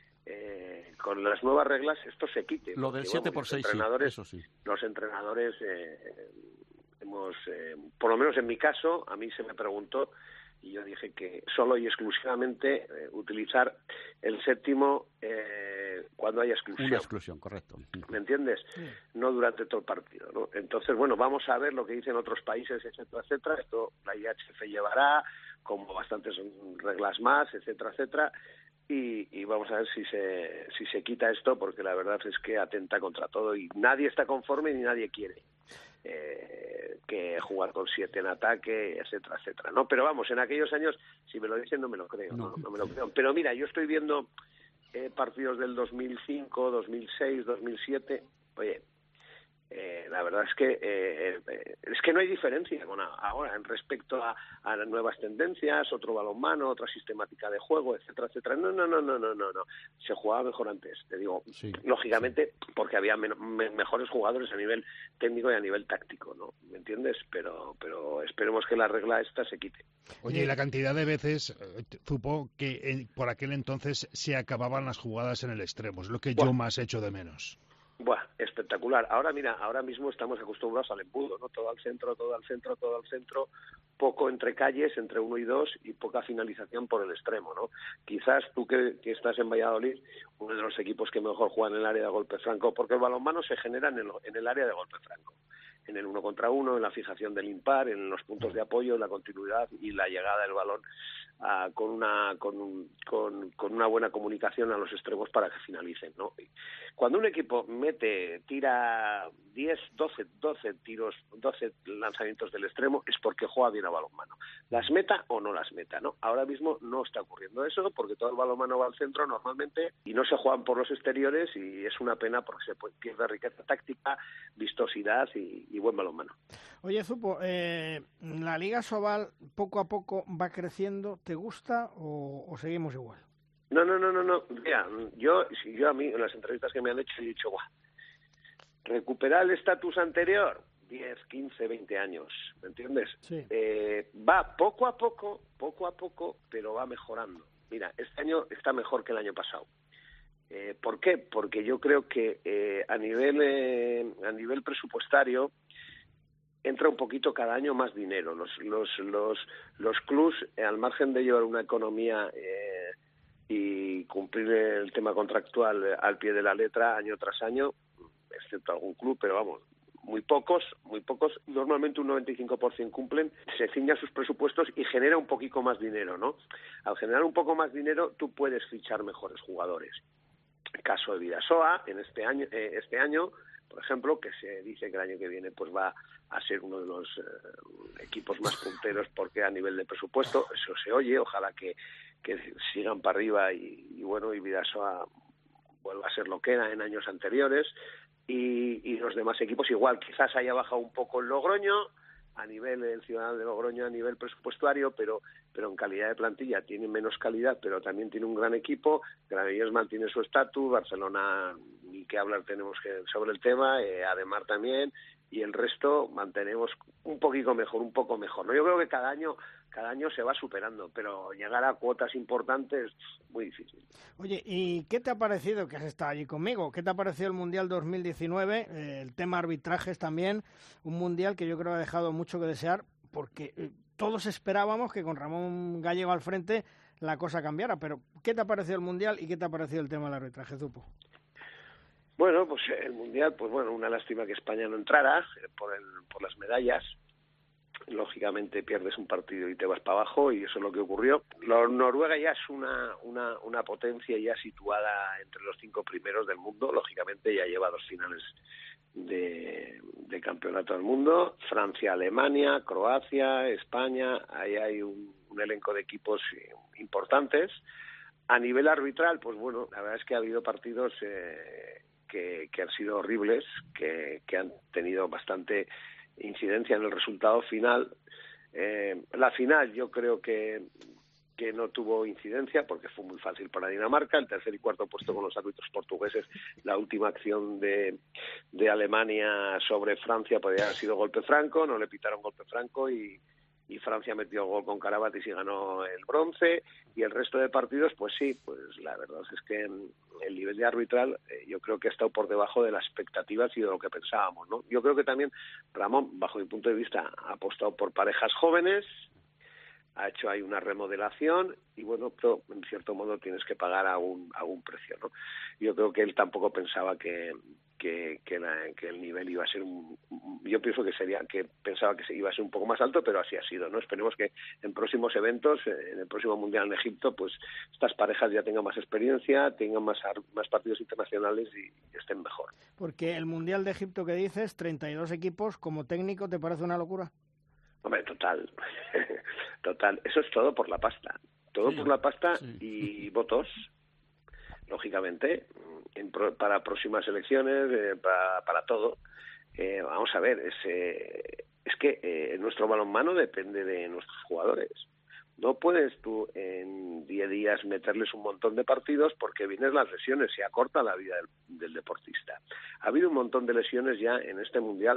Speaker 10: eh, con las nuevas reglas, esto se quite.
Speaker 5: Lo
Speaker 10: porque,
Speaker 5: del siete
Speaker 10: vamos,
Speaker 5: por
Speaker 10: los
Speaker 5: seis, sí,
Speaker 10: entrenadores,
Speaker 5: eso sí.
Speaker 10: los entrenadores eh, hemos, eh, por lo menos en mi caso, a mí se me preguntó y yo dije que solo y exclusivamente eh, utilizar el séptimo eh, cuando haya exclusión.
Speaker 5: Una exclusión, correcto.
Speaker 10: ¿Me entiendes? No durante todo el partido, ¿no? Entonces, bueno, vamos a ver lo que dicen otros países, etcétera, etcétera. Esto la I H F llevará, como bastantes reglas más, etcétera, etcétera. Y, y vamos a ver si se, si se quita esto, porque la verdad es que atenta contra todo y nadie está conforme ni nadie quiere eh, que jugar con siete en ataque, etcétera, etcétera, ¿no? Pero vamos, en aquellos años, si me lo dicen, no me lo creo, no,
Speaker 5: No.
Speaker 10: no me lo creo. Pero mira, yo estoy viendo eh, partidos del dos mil cinco, dos mil seis, dos mil siete, oye, eh, la verdad es que eh, eh, es que no hay diferencia con a- ahora en respecto a, a las nuevas tendencias, otro balonmano, otra sistemática de juego, etcétera, etcétera. No, no, no, no, no, no, no. Se jugaba mejor antes, te digo,
Speaker 5: Sí,
Speaker 10: lógicamente, porque había men- me- mejores jugadores a nivel técnico y a nivel táctico, ¿no? ¿Me entiendes? Pero, pero esperemos que la regla esta se quite.
Speaker 3: Oye, y la cantidad de veces, eh, te- supo que en- por aquel entonces se acababan las jugadas en el extremo, es lo que yo
Speaker 10: Buah.
Speaker 3: más echo de menos.
Speaker 10: Buah, espectacular. Ahora, mira, ahora mismo estamos acostumbrados al embudo, ¿no? Todo al centro, todo al centro, todo al centro, poco entre calles, entre uno y dos, y poca finalización por el extremo, ¿no? Quizás tú que, que estás en Valladolid, uno de los equipos que mejor juegan en el área de golpe franco, porque el balonmano se genera en el, en el área de golpe franco, en el uno contra uno, en la fijación del impar, en los puntos de apoyo, en la continuidad y la llegada del balón ah, con una con, un- con, con una buena comunicación a los extremos para que finalicen, ¿no? Y cuando un equipo mete, tira diez, doce, doce tiros, doce lanzamientos del extremo, es porque juega bien a balonmano. Las meta o no las meta, ¿no? Ahora mismo no está ocurriendo eso, porque todo el balonmano va al centro normalmente y no se juegan por los exteriores, y es una pena porque se pu- pierde riqueza táctica, vistosidad y, y buen balonmano.
Speaker 2: Oye, Zupo, eh, la Liga Sobal poco a poco va creciendo. ¿Te gusta o, o seguimos igual?
Speaker 10: No, no, no, no, no. Mira, yo, si yo a mí, en las entrevistas que me han hecho, he dicho, guau, recuperar el estatus anterior, diez, quince, veinte años, ¿me entiendes?
Speaker 2: Sí.
Speaker 10: Eh, va poco a poco, poco a poco, pero va mejorando. Mira, este año está mejor que el año pasado. Eh, ¿Por qué? Porque yo creo que eh, a nivel eh, a nivel presupuestario entra un poquito cada año más dinero. Los los los los clubs, eh, al margen de llevar una economía eh, y cumplir el tema contractual eh, al pie de la letra año tras año, excepto algún club, pero vamos, muy pocos, muy pocos, normalmente un noventa y cinco por ciento cumplen, se ciña sus presupuestos y genera un poquito más dinero, ¿no? Al generar un poco más dinero, tú puedes fichar mejores jugadores. El caso de Vidasoa, en este año, eh, este año por ejemplo, que se dice que el año que viene pues va a ser uno de los eh, equipos más punteros porque a nivel de presupuesto, eso se oye, ojalá que, que sigan para arriba y, y bueno, y Bidasoa vuelva a ser lo que era en años anteriores, y, y los demás equipos igual, quizás haya bajado un poco el Logroño, a nivel el Ciudadano de Logroño a nivel presupuestario, pero pero en calidad de plantilla tiene menos calidad, pero también tiene un gran equipo. Granollers mantiene su estatus, Barcelona ni que hablar tenemos que sobre el tema, eh, Ademar también, y el resto mantenemos un poquito mejor, un poco mejor, ¿no? Yo creo que cada año cada año se va superando, pero llegar a cuotas importantes es muy difícil.
Speaker 2: Oye, ¿y qué te ha parecido, que has estado allí conmigo, qué te ha parecido el Mundial dos mil diecinueve? Eh, el tema arbitrajes también, un Mundial que yo creo ha dejado mucho que desear, porque eh, todos esperábamos que con Ramón Gallego al frente la cosa cambiara, pero ¿qué te ha parecido el Mundial y qué te ha parecido el tema del arbitraje, Zupo?
Speaker 10: Bueno, pues el Mundial, pues bueno, una lástima que España no entrara eh, por, el, por las medallas. Lógicamente pierdes un partido y te vas para abajo, y eso es lo que ocurrió. Lo, Noruega ya es una, una, una potencia ya situada entre los cinco primeros del mundo, lógicamente ya lleva dos finales de, de campeonato del mundo. Francia, Alemania, Croacia, España, ahí hay un, un elenco de equipos importantes. A nivel arbitral, pues bueno, la verdad es que ha habido partidos eh, que, que han sido horribles, que, que han tenido bastante incidencia en el resultado final. Eh, la final yo creo que, que no tuvo incidencia porque fue muy fácil para Dinamarca. El tercer y cuarto puesto con los árbitros portugueses, la última acción de, de Alemania sobre Francia podría haber sido golpe franco, no le pitaron golpe franco y, y Francia metió gol con Karabatis y ganó el bronce. Y el resto de partidos, pues sí, pues la verdad es que el nivel de arbitral eh, yo creo que ha estado por debajo de las expectativas y de lo que pensábamos, ¿no? Yo creo que también Ramón, bajo mi punto de vista, ha apostado por parejas jóvenes, ha hecho ahí una remodelación y bueno, pero en cierto modo tienes que pagar a un, a un precio, ¿no? Yo creo que él tampoco pensaba que que, que, la, que el nivel iba a ser un, yo pienso que sería que pensaba que iba a ser un poco más alto, pero así ha sido, ¿no? Esperemos que en próximos eventos, en el próximo Mundial en Egipto, pues estas parejas ya tengan más experiencia, tengan más más partidos internacionales y, y estén mejor.
Speaker 2: Porque el Mundial de Egipto que dices, treinta y dos equipos, como técnico, ¿te parece una locura?
Speaker 10: Hombre, total, total. Eso es todo por la pasta, todo sí, por la pasta sí. Y votos, lógicamente, en pro, para próximas elecciones, eh, para, para todo. Eh, vamos a ver, es, eh, es que eh, nuestro balonmano depende de nuestros jugadores. No puedes tú en diez días meterles un montón de partidos porque vienen las lesiones, se acorta la vida del, del deportista. Ha habido un montón de lesiones ya en este Mundial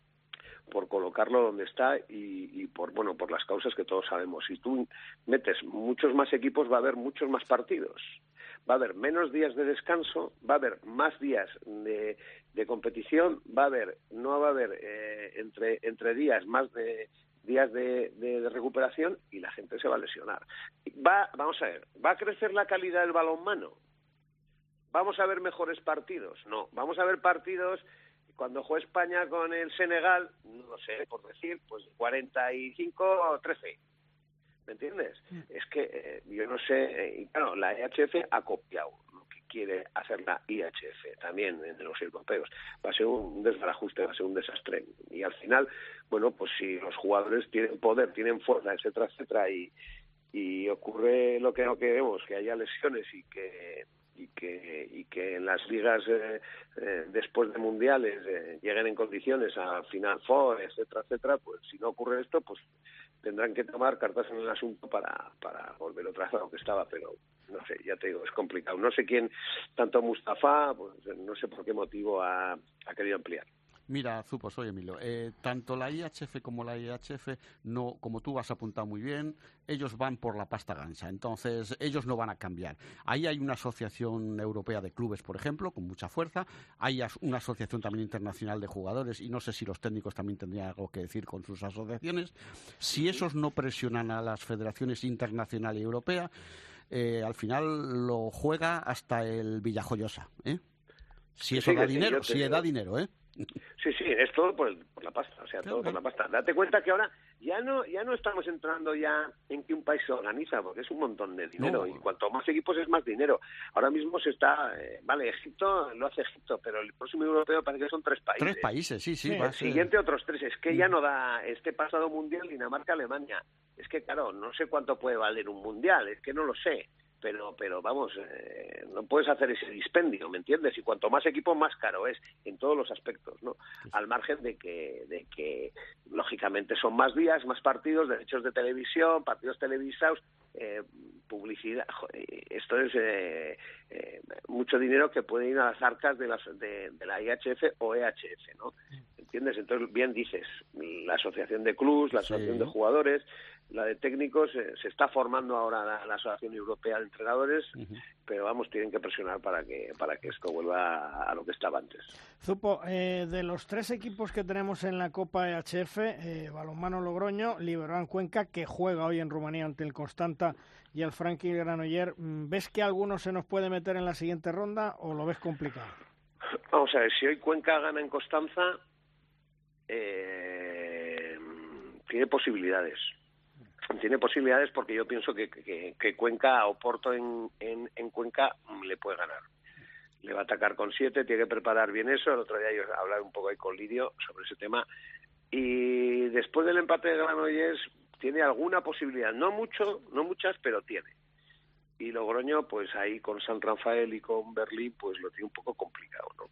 Speaker 10: por colocarlo donde está y, y por bueno por las causas que todos sabemos. Si tú metes muchos más equipos va a haber muchos más partidos, va a haber menos días de descanso, va a haber más días de, de competición, va a haber no va a haber eh, entre entre días más de días de, de, de recuperación y la gente se va a lesionar. Va, vamos a ver, ¿va a crecer la calidad del balonmano? ¿Vamos a ver mejores partidos? No, vamos a ver partidos. Cuando juega España con el Senegal, no sé, por decir, pues cuarenta y cinco o trece. ¿Me entiendes? Mm. Es que eh, yo no sé, eh, y claro, la E H F ha copiado lo que quiere hacer la I H F también en los europeos. Va a ser un desbarajuste, va a ser un desastre. Y al final, bueno, pues si los jugadores tienen poder, tienen fuerza, etcétera, etcétera, y, y ocurre lo que no queremos, que haya lesiones y que... y que y que en las ligas eh, eh, después de mundiales eh, lleguen en condiciones a Final Four, etcétera, etcétera, pues si no ocurre esto, pues tendrán que tomar cartas en el asunto para, para volver otra vez a lo que estaba, pero no sé, ya te digo, es complicado. No sé quién, tanto Mustafa, pues no sé por qué motivo ha, ha querido ampliar.
Speaker 5: Mira, Zupo, soy Emilio. Eh, tanto la I H F como la I H F, no, como tú has apuntado muy bien, ellos van por la pasta gansa. Entonces, ellos no van a cambiar. Ahí hay una asociación europea de clubes, por ejemplo, con mucha fuerza. Hay una asociación también internacional de jugadores y no sé si los técnicos también tendrían algo que decir con sus asociaciones. Si esos no presionan a las federaciones internacional y europea, eh, al final lo juega hasta el Villajoyosa, ¿eh? Si eso
Speaker 10: sí,
Speaker 5: da
Speaker 10: sí,
Speaker 5: dinero, si
Speaker 10: digo.
Speaker 5: da dinero, ¿eh?
Speaker 10: Sí, sí, es todo por, el, por la pasta, o sea, claro, todo por la pasta. Date cuenta que ahora ya no ya no estamos entrando ya en que un país se organiza, porque es un montón de dinero, no. Y cuanto más equipos es más dinero. Ahora mismo se está, eh, vale, Egipto lo hace Egipto, pero el próximo europeo parece que son tres países.
Speaker 5: Tres países, sí, sí.
Speaker 10: sí. El siguiente otros tres, es que ya no da, este pasado mundial Dinamarca, Alemania, es que claro, no sé cuánto puede valer un mundial, es que no lo sé. Pero, pero vamos, eh, no puedes hacer ese dispendio, ¿me entiendes? Y cuanto más equipo, más caro es, en todos los aspectos, ¿no? Al margen de que, de que lógicamente, son más días, más partidos, derechos de televisión, partidos televisados, eh, publicidad. Joder, esto es eh, eh, mucho dinero que puede ir a las arcas de, las, de, de la I H F o E H F, ¿no? ¿Entiendes? Entonces, bien dices, la asociación de clubs, la asociación sí. de jugadores, la de técnicos, eh, se está formando ahora la, la Asociación Europea de Entrenadores, uh-huh. pero vamos, tienen que presionar para que para que esto vuelva a, a lo que estaba antes.
Speaker 2: Zupo, eh, de los tres equipos que tenemos en la Copa E H F, eh, Balonmano Logroño, Liberón Cuenca, que juega hoy en Rumanía ante el Constanta y el Franklin Granollers, ¿ves que alguno se nos puede meter en la siguiente ronda o lo ves complicado?
Speaker 10: Vamos a ver, si hoy Cuenca gana en Constanza, eh, tiene posibilidades. Tiene posibilidades porque yo pienso que, que, que Cuenca, Oporto en, en, en Cuenca le puede ganar. Le va a atacar con siete, tiene que preparar bien eso. El otro día yo hablaba un poco ahí con Lidio sobre ese tema. Y después del empate de Granollers tiene alguna posibilidad. No mucho, no muchas, pero tiene. Y Logroño, pues ahí con San Rafael y con Berlín, pues lo tiene un poco complicado, ¿no?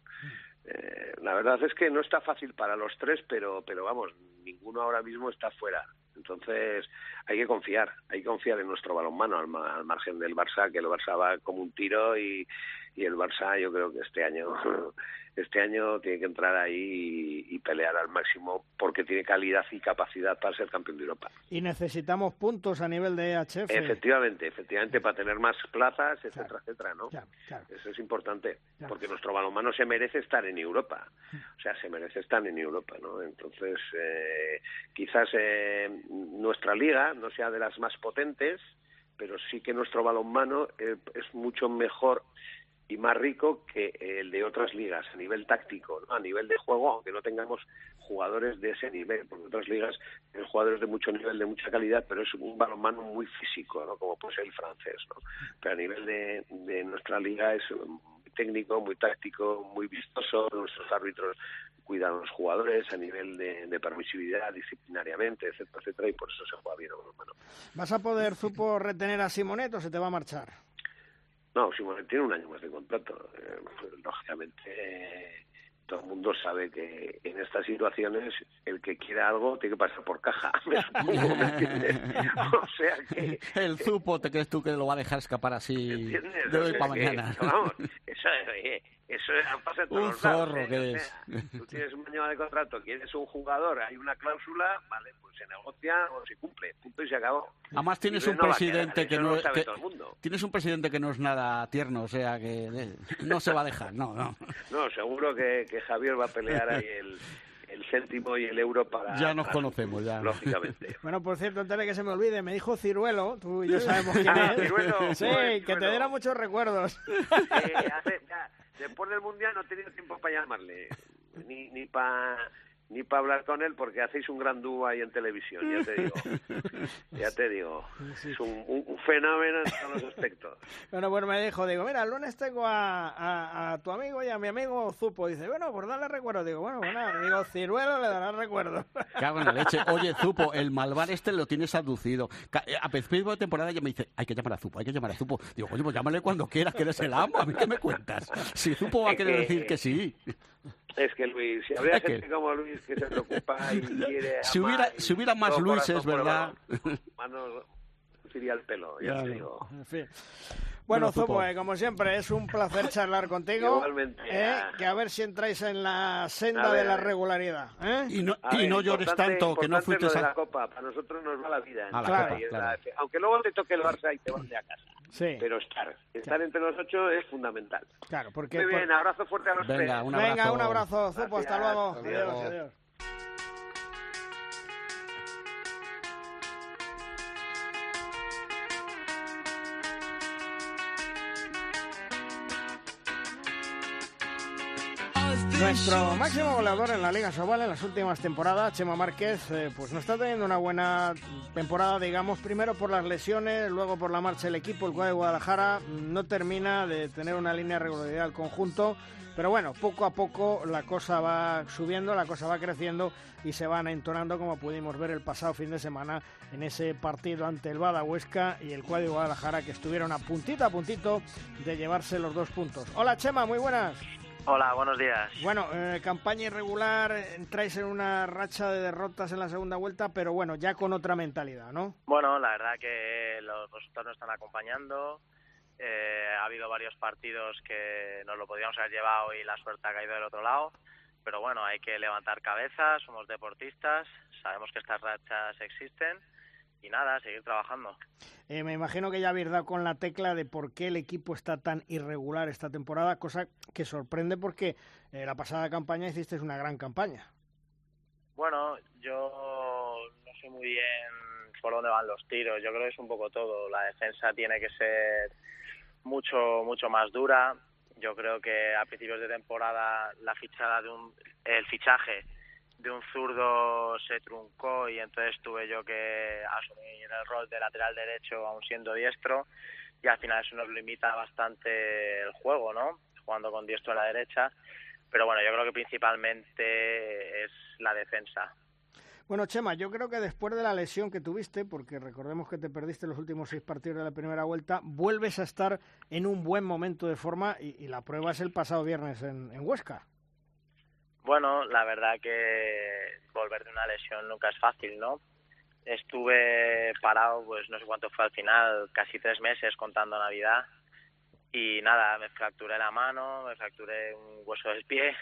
Speaker 10: Eh, la verdad es que no está fácil para los tres, pero, pero vamos, ninguno ahora mismo está fuera. Entonces hay que confiar, hay que confiar en nuestro balonmano al, al margen del Barça, que el Barça va como un tiro y, y el Barça yo creo que este año este año tiene que entrar ahí y, y pelear al máximo porque tiene calidad y capacidad para ser campeón de Europa.
Speaker 2: Y necesitamos puntos a nivel de E H F.
Speaker 10: Efectivamente, efectivamente, para tener más plazas, etcétera, claro, etcétera, ¿no?
Speaker 2: Claro, claro.
Speaker 10: Eso es importante,
Speaker 2: claro.
Speaker 10: Porque nuestro balonmano se merece estar en Europa, o sea, se merece estar en Europa, ¿no? Entonces, eh, quizás eh, nuestra liga no sea de las más potentes, pero sí que nuestro balonmano eh, es mucho mejor y más rico que el de otras ligas a nivel táctico, ¿no? A nivel de juego, aunque no tengamos jugadores de ese nivel, porque otras ligas tienen jugadores de mucho nivel, de mucha calidad, pero es un balonmano muy físico, ¿no? Como puede ser el francés, ¿no? Pero a nivel de, de nuestra liga es muy técnico, muy táctico, muy vistoso. Nuestros árbitros cuidan a los jugadores a nivel de, de permisividad, disciplinariamente, etcétera, etcétera, y por eso se juega bien, hermano.
Speaker 2: ¿Vas a poder, Zupo, retener a Simonet o se te va a marchar?
Speaker 10: No, Simonet tiene un año más de contrato. Eh, lógicamente, eh, todo el mundo sabe que en estas situaciones el que quiera algo tiene que pasar por caja, me supongo, ¿me entiendes? O sea que...
Speaker 5: El Zupo, ¿te crees tú que lo va a dejar escapar así
Speaker 10: ¿entiendes?
Speaker 5: de hoy
Speaker 10: O sea
Speaker 5: para
Speaker 10: que,
Speaker 5: mañana?
Speaker 10: Vamos, eso es... Eh, Eso pasa en todos
Speaker 5: un
Speaker 10: los
Speaker 5: zorro
Speaker 10: lados, ¿eh?
Speaker 5: que
Speaker 10: O
Speaker 5: es.
Speaker 10: sea, tú tienes un año de contrato, quieres un jugador, hay una cláusula, vale, pues se negocia o se cumple, punto y se acabó.
Speaker 5: Además tienes
Speaker 10: Y
Speaker 5: un
Speaker 10: no va a
Speaker 5: presidente
Speaker 10: quedar,
Speaker 5: que
Speaker 10: eso
Speaker 5: no
Speaker 10: lo sabe
Speaker 5: que,
Speaker 10: todo el mundo.
Speaker 5: tienes un presidente que no es nada tierno, o sea que eh, no se va a dejar, no, no.
Speaker 10: No, seguro que, que Javier va a pelear ahí el el céntimo y el euro para...
Speaker 5: Ya nos
Speaker 10: para
Speaker 5: conocemos, ya.
Speaker 10: Lógicamente.
Speaker 2: Bueno, por cierto, antes de que se me olvide, me dijo Ciruelo, tú y yo sabemos quién es.
Speaker 10: Ah, Ciruelo,
Speaker 2: sí,
Speaker 10: joder,
Speaker 2: que
Speaker 10: Ciruelo.
Speaker 2: te diera muchos recuerdos.
Speaker 10: Eh, hace, ya, después del Mundial no he tenido tiempo para llamarle, ni, ni para... ni para hablar con él porque hacéis un gran dúo ahí en televisión, ya te digo. Ya te digo.
Speaker 2: Sí.
Speaker 10: Es un, un, un fenómeno en todos los aspectos.
Speaker 2: Bueno, pues me dijo, digo, mira, el lunes tengo a, a, a tu amigo y a mi amigo Zupo. Dice, bueno, pues dale recuerdo. Digo, bueno, bueno, digo, Ciruelo le dará recuerdo.
Speaker 5: Cago en la leche. Oye, Zupo, el malvar este lo tienes aducido. A principio de temporada ya me dice, hay que llamar a Zupo, hay que llamar a Zupo. Digo, oye, pues llámale cuando quieras, que eres el amo. ¿A mí qué me cuentas? Si Zupo va a querer decir que sí.
Speaker 10: Es que Luis, si habría
Speaker 5: es que...
Speaker 10: gente como Luis que se preocupa y quiere
Speaker 5: si hubiera,
Speaker 10: y
Speaker 5: si hubiera más Luises, ¿verdad?
Speaker 10: Manos iría el pelo, ya
Speaker 2: claro.
Speaker 10: te digo.
Speaker 2: En fin. Bueno, bueno Zupo, eh, como siempre, es un placer charlar contigo.
Speaker 10: Igualmente.
Speaker 2: Eh, que a ver si entráis en la senda
Speaker 10: ver,
Speaker 2: de la regularidad. ¿eh?
Speaker 5: Y no,
Speaker 10: a
Speaker 5: y
Speaker 10: ver,
Speaker 5: no llores tanto, que no fuiste
Speaker 10: lo de
Speaker 5: a
Speaker 10: la Copa. Para nosotros nos va la vida.
Speaker 5: A la
Speaker 2: claro,
Speaker 5: Copa, claro.
Speaker 10: La... Aunque luego te toque el Barça y te vas de a casa.
Speaker 2: Sí.
Speaker 10: Pero estar, estar
Speaker 2: claro.
Speaker 10: entre los ocho es fundamental.
Speaker 2: Claro, porque...
Speaker 10: Muy bien, abrazo fuerte a los
Speaker 5: Venga,
Speaker 10: tres.
Speaker 5: un abrazo.
Speaker 2: Venga, un abrazo, Zupo,
Speaker 10: Gracias,
Speaker 2: hasta luego.
Speaker 10: hasta
Speaker 2: Adiós,
Speaker 10: luego.
Speaker 2: adiós. Nuestro máximo goleador en la Liga Sobal en las últimas temporadas, Chema Márquez, eh, pues no está teniendo una buena temporada, digamos, primero por las lesiones, luego por la marcha del equipo. El cuadro de Guadalajara no termina de tener una línea de regularidad al conjunto, pero bueno, poco a poco la cosa va subiendo, la cosa va creciendo y se van entonando, como pudimos ver el pasado fin de semana en ese partido ante el Bada Huesca y el cuadro de Guadalajara, que estuvieron a puntito a puntito de llevarse los dos puntos. Hola Chema, muy buenas.
Speaker 11: Hola, buenos días.
Speaker 2: Bueno, eh, campaña irregular, entráis en una racha de derrotas en la segunda vuelta, pero bueno, ya con otra mentalidad, ¿no?
Speaker 11: Bueno, la verdad que los resultados nos están acompañando. Eh, ha habido varios partidos que nos lo podíamos haber llevado y la suerte ha caído del otro lado. Pero bueno, hay que levantar cabezas, somos deportistas, sabemos que estas rachas existen. Y nada, seguir trabajando.
Speaker 2: Eh, me imagino que ya habéis dado con la tecla de por qué el equipo está tan irregular esta temporada, cosa que sorprende porque eh, la pasada campaña hicisteis una gran campaña.
Speaker 11: Bueno, yo no sé muy bien por dónde van los tiros. Yo creo que es un poco todo. La defensa tiene que ser mucho mucho más dura. Yo creo que a principios de temporada la fichada de un el fichaje de un zurdo se truncó y entonces tuve yo que asumir el rol de lateral derecho aún siendo diestro, y al final eso nos limita bastante el juego, ¿no? Jugando con diestro a la derecha, pero bueno, yo creo que principalmente es la defensa.
Speaker 2: Bueno, Chema, yo creo que después de la lesión que tuviste, porque recordemos que te perdiste los últimos seis partidos de la primera vuelta, vuelves a estar en un buen momento de forma y, y la prueba es el pasado viernes en, en Huesca.
Speaker 11: Bueno, la verdad que volver de una lesión nunca es fácil, ¿no? Estuve parado, pues no sé cuánto fue al final, casi tres meses contando Navidad. Y nada, me fracturé la mano, me fracturé un hueso del pie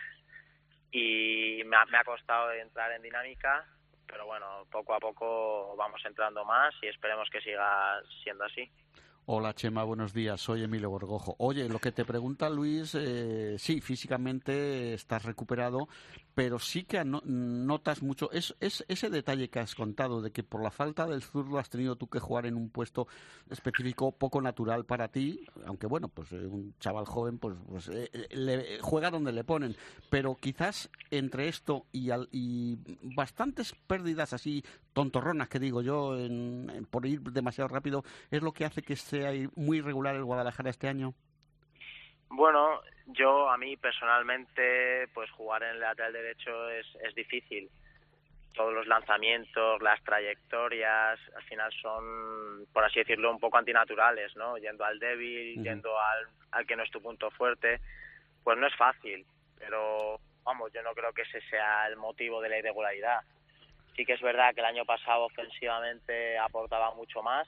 Speaker 11: y me ha, me ha costado entrar en dinámica, pero bueno, poco a poco vamos entrando más y esperemos que siga siendo así.
Speaker 5: Hola Chema, buenos días, soy Emilio Borgojo. Oye, lo que te pregunta Luis, eh, sí, físicamente estás recuperado, pero sí que no, notas mucho, es, es ese detalle que has contado de que por la falta del zurdo has tenido tú que jugar en un puesto específico poco natural para ti, aunque bueno, pues eh, un chaval joven pues, pues eh, le, juega donde le ponen, pero quizás entre esto y, al, y bastantes pérdidas así tontorronas que digo yo, en, en, por ir demasiado rápido, es lo que hace que sea muy irregular el Guadalajara este año.
Speaker 11: Bueno, yo a mí personalmente pues jugar en el lateral derecho es, es difícil. Todos los lanzamientos, las trayectorias, al final son, por así decirlo, un poco antinaturales, ¿no? Yendo al débil, uh-huh. yendo al, al que no es tu punto fuerte, pues no es fácil, pero vamos, yo no creo que ese sea el motivo de la irregularidad. Sí que es verdad que el año pasado ofensivamente aportaba mucho más,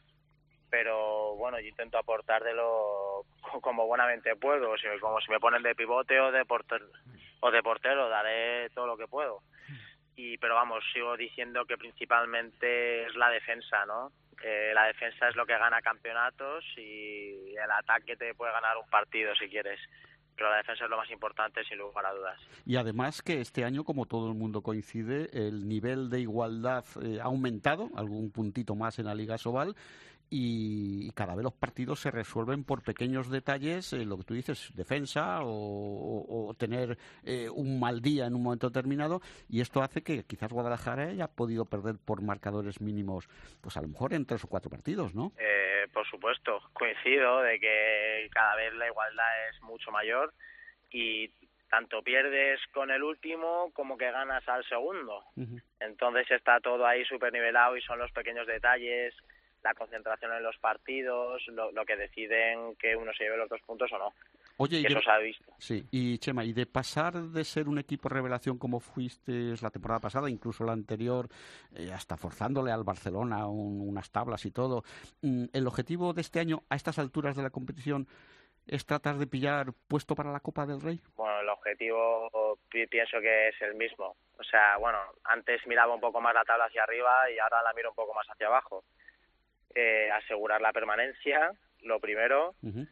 Speaker 11: pero bueno, yo intento aportar de lo como buenamente puedo, o sea, como si me ponen de pivote o de portero, o de portero, daré todo lo que puedo. Y pero vamos, sigo diciendo que principalmente es la defensa, ¿no? Eh, la defensa es lo que gana campeonatos y el ataque te puede ganar un partido si quieres. Pero la defensa es lo más importante, sin lugar a dudas.
Speaker 5: Y además que este año, como todo el mundo coincide, el nivel de igualdad eh, ha aumentado, algún puntito más en la Liga Sobal, y cada vez los partidos se resuelven por pequeños detalles, eh, lo que tú dices, defensa o, o, o tener eh, un mal día en un momento determinado, y esto hace que quizás Guadalajara haya podido perder por marcadores mínimos, pues a lo mejor en tres o cuatro partidos, ¿no?
Speaker 11: Eh, por supuesto, coincido de que cada vez la igualdad es mucho mayor y tanto pierdes con el último como que ganas al segundo. Uh-huh. Entonces está todo ahí súper nivelado y son los pequeños detalles, la concentración en los partidos, lo, lo que deciden que uno se lleve los dos puntos o no.
Speaker 5: Oye, y
Speaker 11: eso
Speaker 5: de,
Speaker 11: se ha visto.
Speaker 5: Sí, y Chema, y de pasar de ser un equipo revelación como fuiste la temporada pasada, incluso la anterior, eh, hasta forzándole al Barcelona un, unas tablas y todo, ¿el objetivo de este año a estas alturas de la competición es tratar de pillar puesto para la Copa del Rey?
Speaker 11: Bueno, el objetivo pienso que es el mismo. O sea, bueno, antes miraba un poco más la tabla hacia arriba y ahora la miro un poco más hacia abajo. Eh, asegurar la permanencia, lo primero, uh-huh.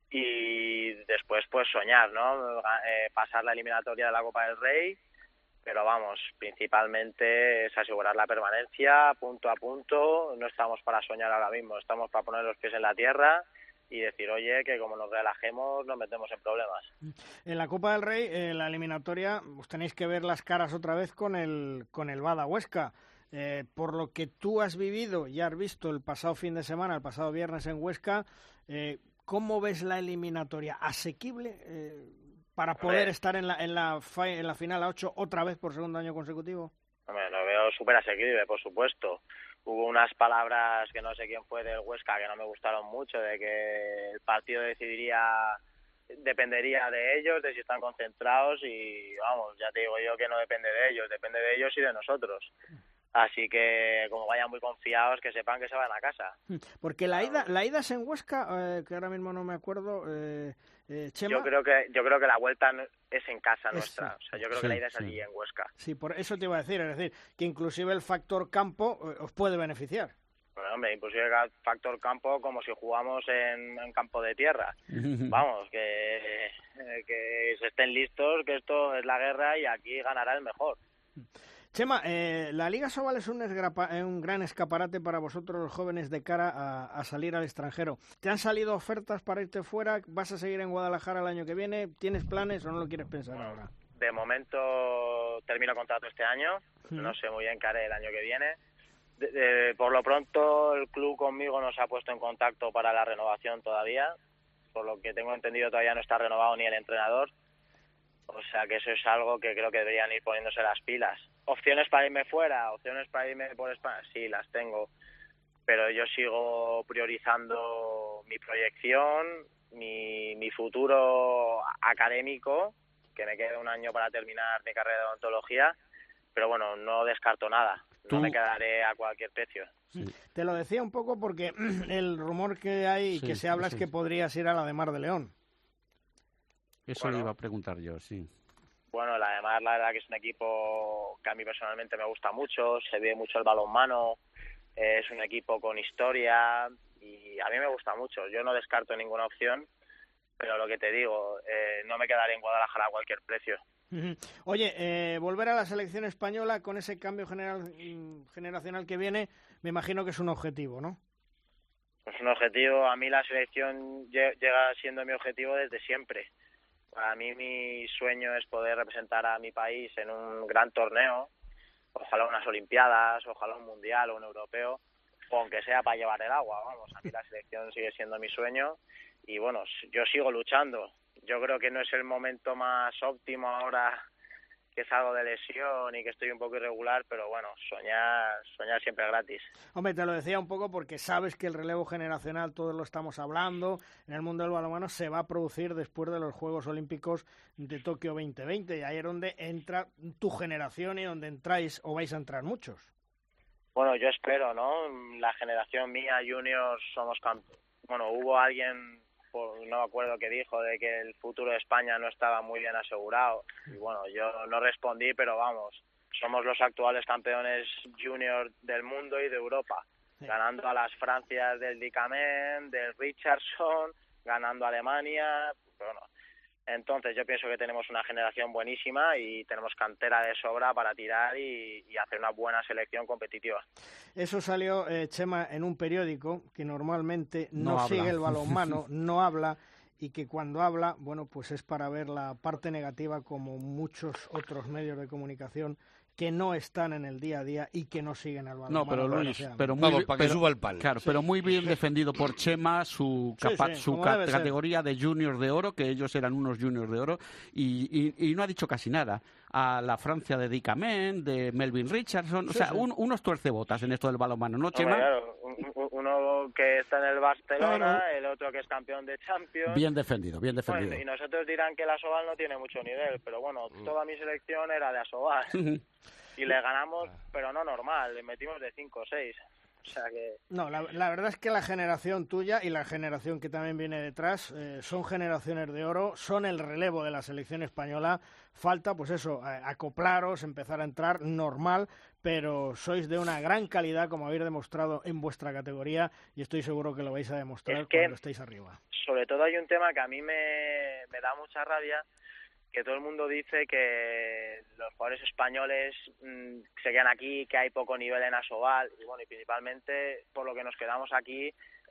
Speaker 11: y después pues soñar, ¿no? Eh, pasar la eliminatoria de la Copa del Rey, pero vamos, principalmente es asegurar la permanencia punto a punto. No estamos para soñar ahora mismo, estamos para poner los pies en la tierra y decir, oye, que como nos relajemos nos metemos en problemas.
Speaker 2: En la Copa del Rey, en la eliminatoria, os tenéis que ver las caras otra vez con el con el Bada Huesca. Eh, por lo que tú has vivido y has visto el pasado fin de semana, el pasado viernes en Huesca, eh, ¿cómo ves la eliminatoria? ¿Asequible eh, para poder estar en la, en, la, en la final a ocho otra vez por segundo año consecutivo?
Speaker 11: Hombre, lo veo súper asequible, por supuesto. Hubo unas palabras que no sé quién fue del Huesca que no me gustaron mucho, de que el partido decidiría, dependería de ellos, de si están concentrados y vamos, ya te digo yo que no depende de ellos, depende de ellos y de nosotros. Así que como vayan muy confiados, que sepan que se van a casa.
Speaker 2: Porque la ida, la ida es en Huesca, eh, que ahora mismo no me acuerdo. Eh, eh, Chema.
Speaker 11: Yo creo que yo creo que la vuelta es en casa
Speaker 2: es,
Speaker 11: nuestra. O sea, yo creo
Speaker 2: sí,
Speaker 11: que la ida es
Speaker 2: sí.
Speaker 11: allí en Huesca.
Speaker 2: Sí, por eso te iba a decir, es decir, que inclusive el factor campo eh, os puede beneficiar.
Speaker 11: Bueno, hombre, inclusive el factor campo como si jugamos en, en campo de tierra. Vamos, que, que se estén listos, que esto es la guerra y aquí ganará el mejor.
Speaker 2: Chema, eh, la Liga Sobal es un, esgrapa, un gran escaparate para vosotros los jóvenes de cara a, a salir al extranjero. ¿Te han salido ofertas para irte fuera? ¿Vas a seguir en Guadalajara el año que viene? ¿Tienes planes o no lo quieres pensar ahora?
Speaker 11: De momento termino contrato este año, no sé muy bien qué haré el año que viene. De, de, por lo pronto el club conmigo no se ha puesto en contacto para la renovación todavía, por lo que tengo entendido todavía no está renovado ni el entrenador. O sea que eso es algo que creo que deberían ir poniéndose las pilas. ¿Opciones para irme fuera? ¿Opciones para irme por España? Sí, las tengo. Pero yo sigo priorizando mi proyección, mi, mi futuro académico, que me queda un año para terminar mi carrera de odontología. Pero bueno, no descarto nada. No me quedaré a cualquier precio.
Speaker 2: Sí. Te lo decía un poco porque el rumor que hay y sí, que se habla sí. es que podrías ir a la de Mar de León.
Speaker 5: Eso
Speaker 11: bueno,
Speaker 5: le iba a preguntar yo, sí.
Speaker 11: Bueno, la de Mar, la verdad que es un equipo que a mí personalmente me gusta mucho, se ve mucho el balonmano, eh, es un equipo con historia y a mí me gusta mucho. Yo no descarto ninguna opción, pero lo que te digo, eh, no me quedaré en Guadalajara a cualquier precio.
Speaker 2: Uh-huh. Oye, eh, volver a la selección española con ese cambio general, generacional que viene, me imagino que es un objetivo, ¿no?
Speaker 11: Es un objetivo, a mí la selección llega siendo mi objetivo desde siempre. Para mí mi sueño es poder representar a mi país en un gran torneo, ojalá unas Olimpiadas, ojalá un Mundial o un Europeo, o aunque sea para llevar el agua, vamos, a mí la selección sigue siendo mi sueño y bueno, yo sigo luchando. Yo creo que no es el momento más óptimo ahora que salgo de lesión y que estoy un poco irregular, pero bueno, soñar, soñar siempre es gratis.
Speaker 2: Hombre, te lo decía un poco porque sabes que el relevo generacional, todos lo estamos hablando, en el mundo del balonmano se va a producir después de los Juegos Olímpicos de Tokio veinte veinte, y ahí es donde entra tu generación y donde entráis o vais a entrar muchos.
Speaker 11: Bueno, yo espero, ¿no? La generación mía, juniors, somos campeones. Bueno, hubo alguien... no me acuerdo qué dijo, de que el futuro de España no estaba muy bien asegurado. Y bueno, yo no respondí, pero vamos, somos los actuales campeones junior del mundo y de Europa, sí. Ganando a las Francias del Dicamén, del Richardson, ganando a Alemania, bueno. Entonces yo pienso que tenemos una generación buenísima y tenemos cantera de sobra para tirar y, y hacer una buena selección competitiva.
Speaker 2: Eso salió, eh, Chema, en un periódico que normalmente no,
Speaker 5: no
Speaker 2: sigue el balonmano, no habla, y que cuando habla, bueno, pues es para ver la parte negativa, como muchos otros medios de comunicación que no están en el día a día y que no siguen al balonmano.
Speaker 5: No, pero Luis,
Speaker 2: no
Speaker 5: pero muy,
Speaker 4: Vamos, para que
Speaker 5: pero,
Speaker 4: suba el pan.
Speaker 5: Claro,
Speaker 4: sí.
Speaker 5: pero muy bien defendido por Chema, su, capa,
Speaker 2: sí, sí,
Speaker 5: su ca categoría de juniors de oro, que ellos eran unos juniors de oro, y, y, y no ha dicho casi nada. A la Francia de Dicamén, de Melvin Richardson, o
Speaker 2: sí,
Speaker 5: sea,
Speaker 2: sí.
Speaker 5: Un, unos tuercebotas en esto del balonmano, ¿no, Chema?
Speaker 11: Hombre, claro, uno que está en el Barcelona,
Speaker 2: claro.
Speaker 11: El otro que es campeón de Champions.
Speaker 5: Bien defendido, bien defendido.
Speaker 11: Bueno, y nosotros dirán que la Asobal no tiene mucho nivel, pero bueno, toda mi selección era de Asobal. Y le ganamos, pero no normal, le metimos de cinco o seis. O sea que...
Speaker 2: No, la, la verdad es que la generación tuya y la generación que también viene detrás eh, son generaciones de oro, son el relevo de la selección española. Falta, pues eso, acoplaros, empezar a entrar normal, pero sois de una gran calidad, como habéis demostrado en vuestra categoría, y estoy seguro que lo vais a demostrar
Speaker 11: es que,
Speaker 2: cuando estéis arriba.
Speaker 11: Sobre todo hay un tema que a mí me, me da mucha rabia, que todo el mundo dice que los jugadores españoles mmm, se quedan aquí, que hay poco nivel en Asobal, y bueno, y principalmente por lo que nos quedamos aquí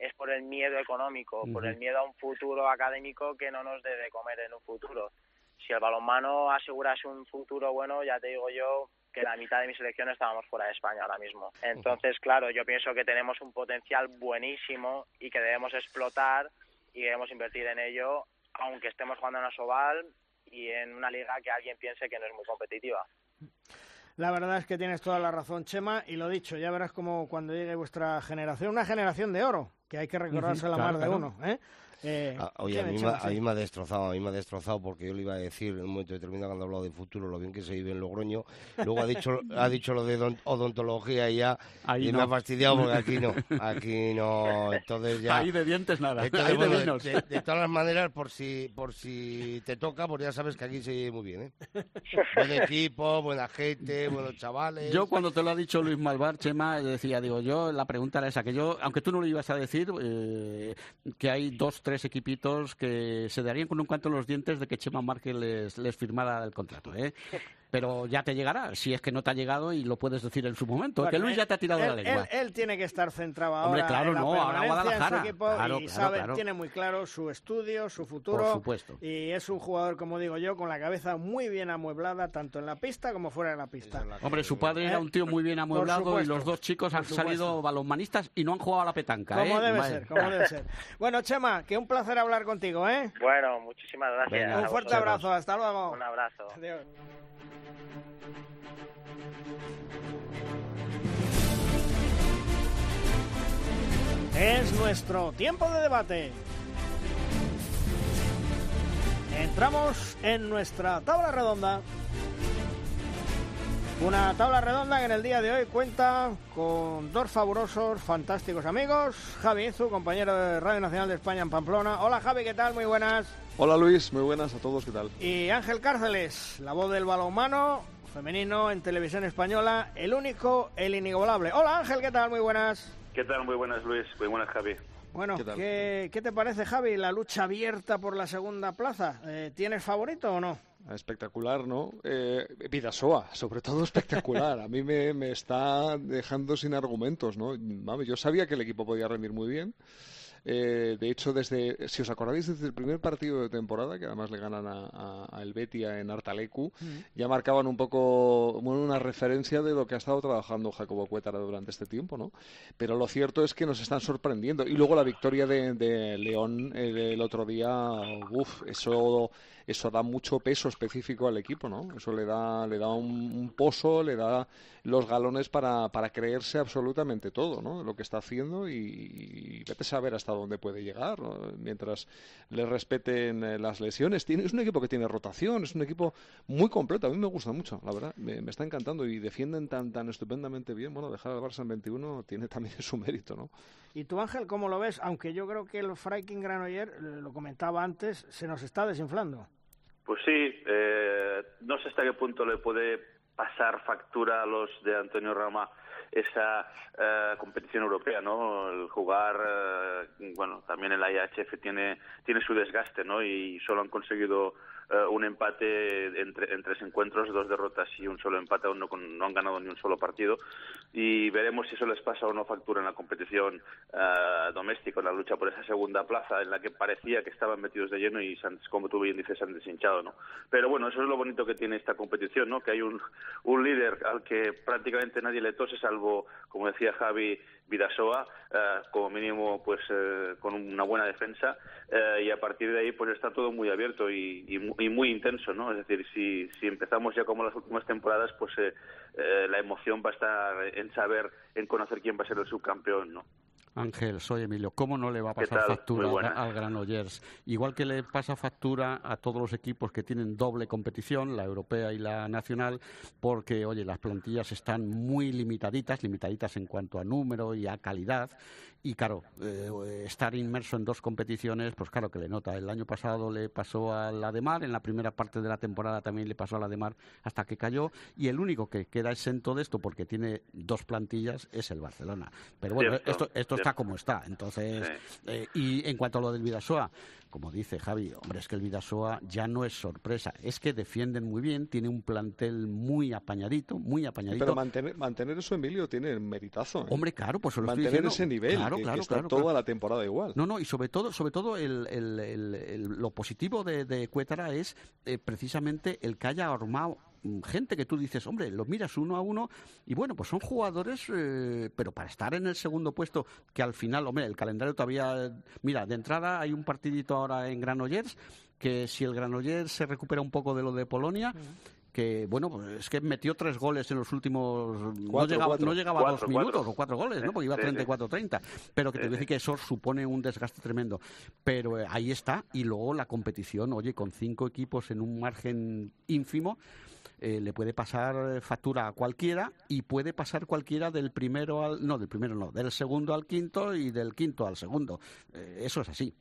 Speaker 11: es por el miedo económico, uh-huh. por el miedo a un futuro académico que no nos debe comer en un futuro. Si el balonmano asegurase un futuro bueno, ya te digo yo que la mitad de mi selección estábamos fuera de España ahora mismo. Entonces, claro, yo pienso que tenemos un potencial buenísimo y que debemos explotar y debemos invertir en ello, aunque estemos jugando en Asobal y en una liga que alguien piense que no es muy competitiva.
Speaker 2: La verdad es que tienes toda la razón, Chema, y lo dicho, ya verás como cuando llegue vuestra generación, una generación de oro, que hay que recordarse uh-huh, la claro, más de claro. uno, ¿eh? Eh,
Speaker 4: ah, oye, a mí, me, a mí me ha destrozado, a mí me ha destrozado porque yo le iba a decir en un momento determinado cuando ha hablado de futuro lo bien que se vive en Logroño, luego ha dicho ha dicho lo de odontología y ya Ahí y no. me ha fastidiado porque aquí no, aquí no, entonces ya...
Speaker 5: Ahí de dientes nada,
Speaker 4: entonces,
Speaker 5: ahí
Speaker 4: bueno,
Speaker 5: de vinos.
Speaker 4: De, de todas las maneras, por si por si te toca, pues ya sabes que aquí se vive muy bien, ¿eh? Buen equipo, buena gente, buenos chavales...
Speaker 5: Yo cuando te lo ha dicho Luis Malvar, Chema, decía, digo, yo la pregunta era esa, que yo, aunque tú no lo ibas a decir, eh, que hay dos, tres equipitos que se darían con un canto en los dientes de que Chema Márquez les, les firmara el contrato, ¿eh? Pero ya te llegará, si es que no te ha llegado y lo puedes decir en su momento, bueno, que Luis ya te ha tirado
Speaker 2: él,
Speaker 5: la lengua.
Speaker 2: Él, él tiene que estar centrado ahora.
Speaker 5: Hombre, claro,
Speaker 2: en la
Speaker 5: no, ahora Guadalajara.
Speaker 2: En su equipo
Speaker 5: claro,
Speaker 2: y
Speaker 5: claro,
Speaker 2: sabe,
Speaker 5: claro.
Speaker 2: tiene muy claro su estudio, su futuro.
Speaker 5: Por supuesto.
Speaker 2: Y es un jugador, como digo yo, con la cabeza muy bien amueblada, tanto en la pista como fuera de la pista.
Speaker 5: La Hombre, su padre ¿Eh? era un tío muy bien amueblado y los dos chicos han salido balonmanistas y no han jugado a la petanca.
Speaker 2: Como
Speaker 5: ¿eh?
Speaker 2: debe Madre. ser, como debe ser. Bueno, Chema, que un placer hablar contigo, ¿eh?
Speaker 11: Bueno, muchísimas gracias.
Speaker 2: Venga, un fuerte abrazo, hasta luego.
Speaker 11: Un abrazo.
Speaker 2: Adiós. Es nuestro tiempo de debate. Entramos en nuestra tabla redonda. Una tabla redonda que en el día de hoy cuenta con dos fabulosos, fantásticos amigos. Javi Inzu, compañero de Radio Nacional de España en Pamplona. Hola Javi, ¿qué tal? Muy buenas.
Speaker 12: Hola Luis, muy buenas a todos, ¿qué tal?
Speaker 2: Y Ángel Cárceles, la voz del balonmano femenino en televisión española, el único, el inigualable. Hola Ángel, ¿qué tal? Muy buenas.
Speaker 13: ¿Qué tal? Muy buenas, Luis. Muy buenas, Javi.
Speaker 2: Bueno, ¿qué, ¿qué, ¿qué te parece, Javi, la lucha abierta por la segunda plaza? Eh, ¿Tienes favorito o no?
Speaker 12: Espectacular, ¿no? Eh, Bidasoa, sobre todo espectacular. A mí me, me está dejando sin argumentos, ¿no? Vamos, yo sabía que el equipo podía rendir muy bien. Eh, de hecho, desde, si os acordáis, desde el primer partido de temporada, que además le ganan a, a, a Helvetia en Artalecu, mm. ya marcaban un poco bueno, una referencia de lo que ha estado trabajando Jacobo Cuétara durante este tiempo, ¿no? Pero lo cierto es que nos están sorprendiendo. Y luego la victoria de, de León eh, del otro día, uff, eso... eso da mucho peso específico al equipo, ¿no? Eso le da le da un, un pozo, le da los galones para, para creerse absolutamente todo, ¿no? Lo que está haciendo y, y vete a saber hasta dónde puede llegar, ¿no? Mientras le respeten las lesiones. Tiene, es un equipo que tiene rotación, es un equipo muy completo. A mí me gusta mucho, la verdad. Me, me está encantando y defienden tan tan estupendamente bien. Bueno, dejar al Barça en veintiuno tiene también su mérito, ¿no?
Speaker 2: ¿Y tú, Ángel, cómo lo ves? Aunque yo creo que el Freiking Granollers, lo comentaba antes, se nos está desinflando.
Speaker 13: Pues sí, eh, no sé hasta qué punto le puede pasar factura a los de Antonio Rama esa eh, competición europea, ¿no? El jugar, eh, bueno, también el I H F tiene tiene su desgaste, ¿no? Y solo han conseguido eh, un empate entre, en tres encuentros, dos derrotas y un solo empate, aún no, con, no han ganado ni un solo partido. Y veremos si eso les pasa o no factura en la competición eh, doméstica, en la lucha por esa segunda plaza, en la que parecía que estaban metidos de lleno y, como tú bien dices, se han deshinchado, ¿no? Pero bueno, eso es lo bonito que tiene esta competición, ¿no? Que hay un, un líder al que prácticamente nadie le tose, salvo, como decía Javi, Bidasoa, eh, como mínimo pues eh, con una buena defensa, eh, y a partir de ahí pues está todo muy abierto y, y, y muy intenso, ¿no? Es decir, si, si empezamos ya como las últimas temporadas, pues eh, eh, la emoción va a estar en saber, en conocer quién va a ser el subcampeón, ¿no?
Speaker 5: Ángel, soy Emilio. ¿Cómo no le va a pasar factura al, al Granollers? Igual que le pasa factura a todos los equipos que tienen doble competición, la europea y la nacional, porque, oye, las plantillas están muy limitaditas, limitaditas en cuanto a número y a calidad. Y, claro, eh, estar inmerso en dos competiciones, pues claro que le nota. El año pasado le pasó a la de Mar, en la primera parte de la temporada también le pasó a la de Mar hasta que cayó. Y el único que queda exento de esto, porque tiene dos plantillas, es el Barcelona. Pero bueno, esto, esto está como está. Entonces, sí. eh, y en cuanto a lo del Bidasoa, como dice Javi, hombre, es que el Bidasoa ya no es sorpresa, es que defienden muy bien, tiene un plantel muy apañadito, muy apañadito.
Speaker 12: Pero mantener, mantener eso, Emilio, tiene meritazo, ¿eh?
Speaker 5: Hombre, claro, pues se lo
Speaker 12: mantener
Speaker 5: estoy diciendo.
Speaker 12: ese nivel,
Speaker 5: claro,
Speaker 12: que,
Speaker 5: claro,
Speaker 12: que está
Speaker 5: claro,
Speaker 12: toda
Speaker 5: claro.
Speaker 12: la temporada igual.
Speaker 5: No, no, y sobre todo, sobre todo el, el, el, el, lo positivo de, de Cuétara es eh, precisamente el que haya armado gente que tú dices, hombre, los miras uno a uno y bueno, pues son jugadores, eh, pero para estar en el segundo puesto, que al final, hombre, el calendario todavía, mira, de entrada hay un partidito ahora en Granollers, que si el Granollers se recupera un poco de lo de Polonia, que bueno, pues es que metió tres goles en los últimos,
Speaker 12: cuatro,
Speaker 5: no llegaba,
Speaker 12: cuatro.
Speaker 5: no llegaba a
Speaker 13: Cuatro,
Speaker 5: dos minutos
Speaker 13: cuatro.
Speaker 5: o cuatro goles, ¿no? Porque iba
Speaker 13: Sí,
Speaker 5: treinta y
Speaker 13: sí.
Speaker 5: cuatro treinta, pero que te
Speaker 13: Sí,
Speaker 5: voy a decir
Speaker 13: sí.
Speaker 5: que eso supone un desgaste tremendo, pero eh, ahí está, y luego la competición, oye, con cinco equipos en un margen ínfimo, Eh, le puede pasar factura a cualquiera y puede pasar cualquiera del primero al... No, del primero no, del segundo al quinto y del quinto al segundo. Eh, eso es así.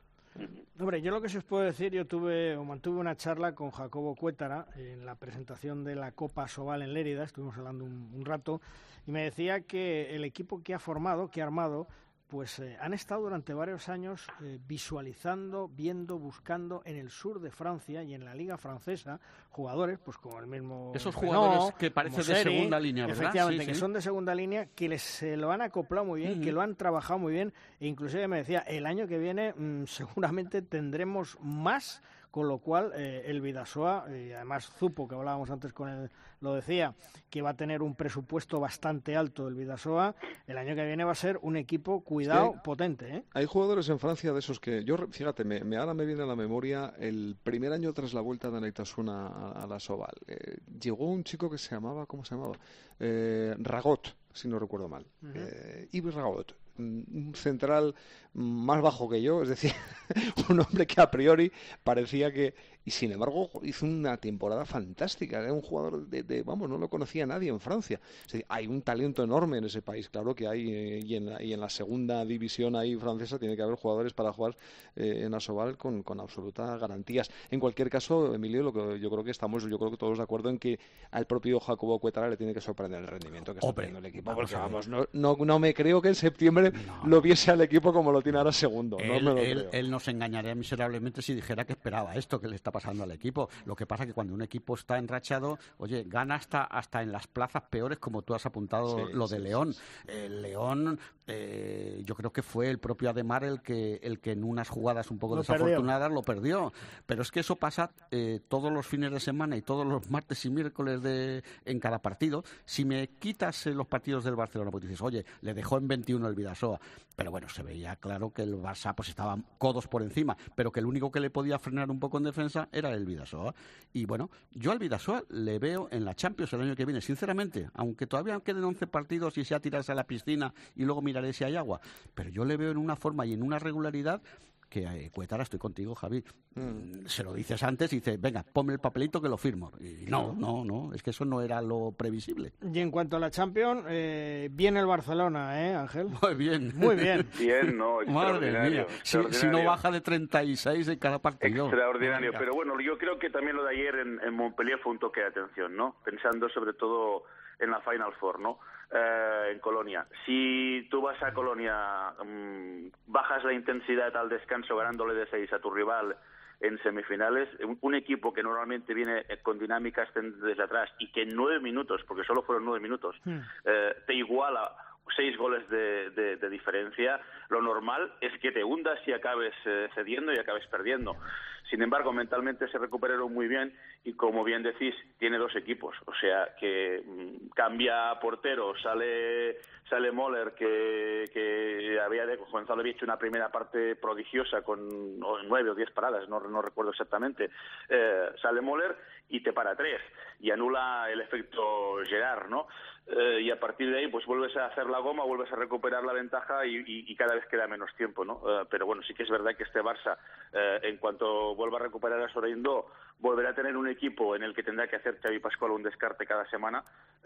Speaker 2: Hombre, yo lo que sí os puedo decir, yo tuve o mantuve una charla con Jacobo Cuétara en la presentación de la Copa Sobal en Lérida, estuvimos hablando un, un rato, y me decía que el equipo que ha formado, que ha armado, pues eh, han estado durante varios años eh, visualizando, viendo, buscando en el sur de Francia y en la liga francesa jugadores, pues como el mismo
Speaker 5: Esos
Speaker 2: Renaud,
Speaker 5: jugadores que parecen
Speaker 2: como
Speaker 5: de
Speaker 2: Seri,
Speaker 5: segunda línea, ¿verdad?
Speaker 2: efectivamente,
Speaker 5: Sí,
Speaker 2: que
Speaker 5: sí.
Speaker 2: son de segunda línea, que les se lo han acoplado muy bien,
Speaker 5: Ujú.
Speaker 2: que lo han trabajado muy bien, e inclusive me decía, el año que viene mmm, seguramente tendremos más, con lo cual eh, el Bidasoa, y además Zupo, que hablábamos antes con él, lo decía, que va a tener un presupuesto bastante alto el Bidasoa, el año que viene va a ser un equipo, cuidado,
Speaker 12: Sí.
Speaker 2: potente, ¿eh?
Speaker 12: Hay jugadores en Francia de esos que yo, fíjate, me, me ahora me viene a la memoria el primer año tras la vuelta de Anaitasuna a, a la Sobal. Eh, llegó un chico que se llamaba, ¿cómo se llamaba? Eh, Ragot, si no recuerdo mal.
Speaker 2: Uh-huh.
Speaker 12: eh, Yves Ragot, un central más bajo que yo, es decir, un hombre que a priori parecía que... Y sin embargo hizo una temporada fantástica, era un jugador de, de vamos, no lo conocía nadie en Francia. Es decir, hay un talento enorme en ese país, claro que hay, eh, y, en la, y en la segunda división ahí francesa tiene que haber jugadores para jugar eh, en Asobal con, con absolutas garantías. En cualquier caso, Emilio, lo que yo creo que estamos, yo creo que todos de acuerdo en que al propio Jacobo Cuétara le tiene que sorprender el rendimiento que está
Speaker 5: Hombre,
Speaker 12: teniendo el equipo,
Speaker 5: vamos
Speaker 12: porque
Speaker 5: a ver.
Speaker 12: vamos, no, no, no me creo que en septiembre
Speaker 5: No.
Speaker 12: lo viese al equipo como lo tiene ahora segundo, no
Speaker 5: Él,
Speaker 12: me lo
Speaker 5: él-
Speaker 12: creo.
Speaker 5: él nos engañaría miserablemente si dijera que esperaba esto que le está pasando al equipo. Lo que pasa es que cuando un equipo está enrachado, oye, gana hasta, hasta en las plazas peores, como tú has apuntado
Speaker 12: Sí,
Speaker 5: lo de
Speaker 12: sí,
Speaker 5: León.
Speaker 12: sí,
Speaker 5: El León, eh, yo creo que fue el propio Ademar el que, el que en unas jugadas un poco
Speaker 2: Lo
Speaker 5: desafortunadas lo perdió. Pero es que eso pasa eh, todos los fines de semana y todos los martes y miércoles de, en cada partido. Si me quitas eh, los partidos del Barcelona, pues dices, oye, le dejó en veintiuno el Bidasoa. Pero bueno, se veía claro que el Barça pues estaba codos por encima, pero que el único que le podía frenar un poco en defensa era el Bidasoa. Y bueno, yo al Bidasoa le veo en la Champions el año que viene, sinceramente, aunque todavía queden once partidos y sea tirarse a la piscina y luego miraré si hay agua, pero yo le veo en una forma y en una regularidad que eh, Cuétara, estoy contigo, Javi. Mm, Se lo dices antes y dices, venga, ponme el papelito que lo firmo. Y no, no, no, es que eso no era lo previsible.
Speaker 2: Y en cuanto a la Champions, eh, viene el Barcelona, ¿eh, Ángel?
Speaker 5: Muy bien.
Speaker 2: Muy bien.
Speaker 13: Bien, no,
Speaker 5: Madre
Speaker 13: extraordinario.
Speaker 5: mía, si, si no
Speaker 13: extraordinario.
Speaker 5: baja de treinta y seis en cada partido.
Speaker 13: Extraordinario,
Speaker 5: Venga.
Speaker 13: pero bueno, yo creo que también lo de ayer en, en Montpellier fue un toque de atención, ¿no? Pensando sobre todo en la Final Four, ¿no? Eh, en Colonia. Si tú vas a Colonia, mmm, bajas la intensidad al descanso ganándole de seis a tu rival en semifinales, un, un equipo que normalmente viene con dinámicas desde atrás y que en nueve minutos, porque solo fueron nueve minutos,
Speaker 2: Hmm.
Speaker 13: eh, te iguala seis goles de, de, de diferencia, lo normal es que te hundas y acabes eh, cediendo y acabes perdiendo. Sin embargo, mentalmente se recuperaron muy bien y, como bien decís, tiene dos equipos. O sea, que mmm, cambia portero, sale sale Moller, que, que había de, Gonzalo había hecho una primera parte prodigiosa con nueve o diez paradas, no, no recuerdo exactamente. Eh, sale Moller y te para tres y anula el efecto Gerard, ¿no? Eh, y a partir de ahí pues vuelves a hacer la goma, vuelves a recuperar la ventaja y, y, y cada vez queda menos tiempo, ¿no? Eh, pero bueno, sí que es verdad que este Barça, eh, en cuanto vuelva a recuperar a Soraindo, volverá a tener un equipo en el que tendrá que hacer Xavi Pascual un descarte cada semana.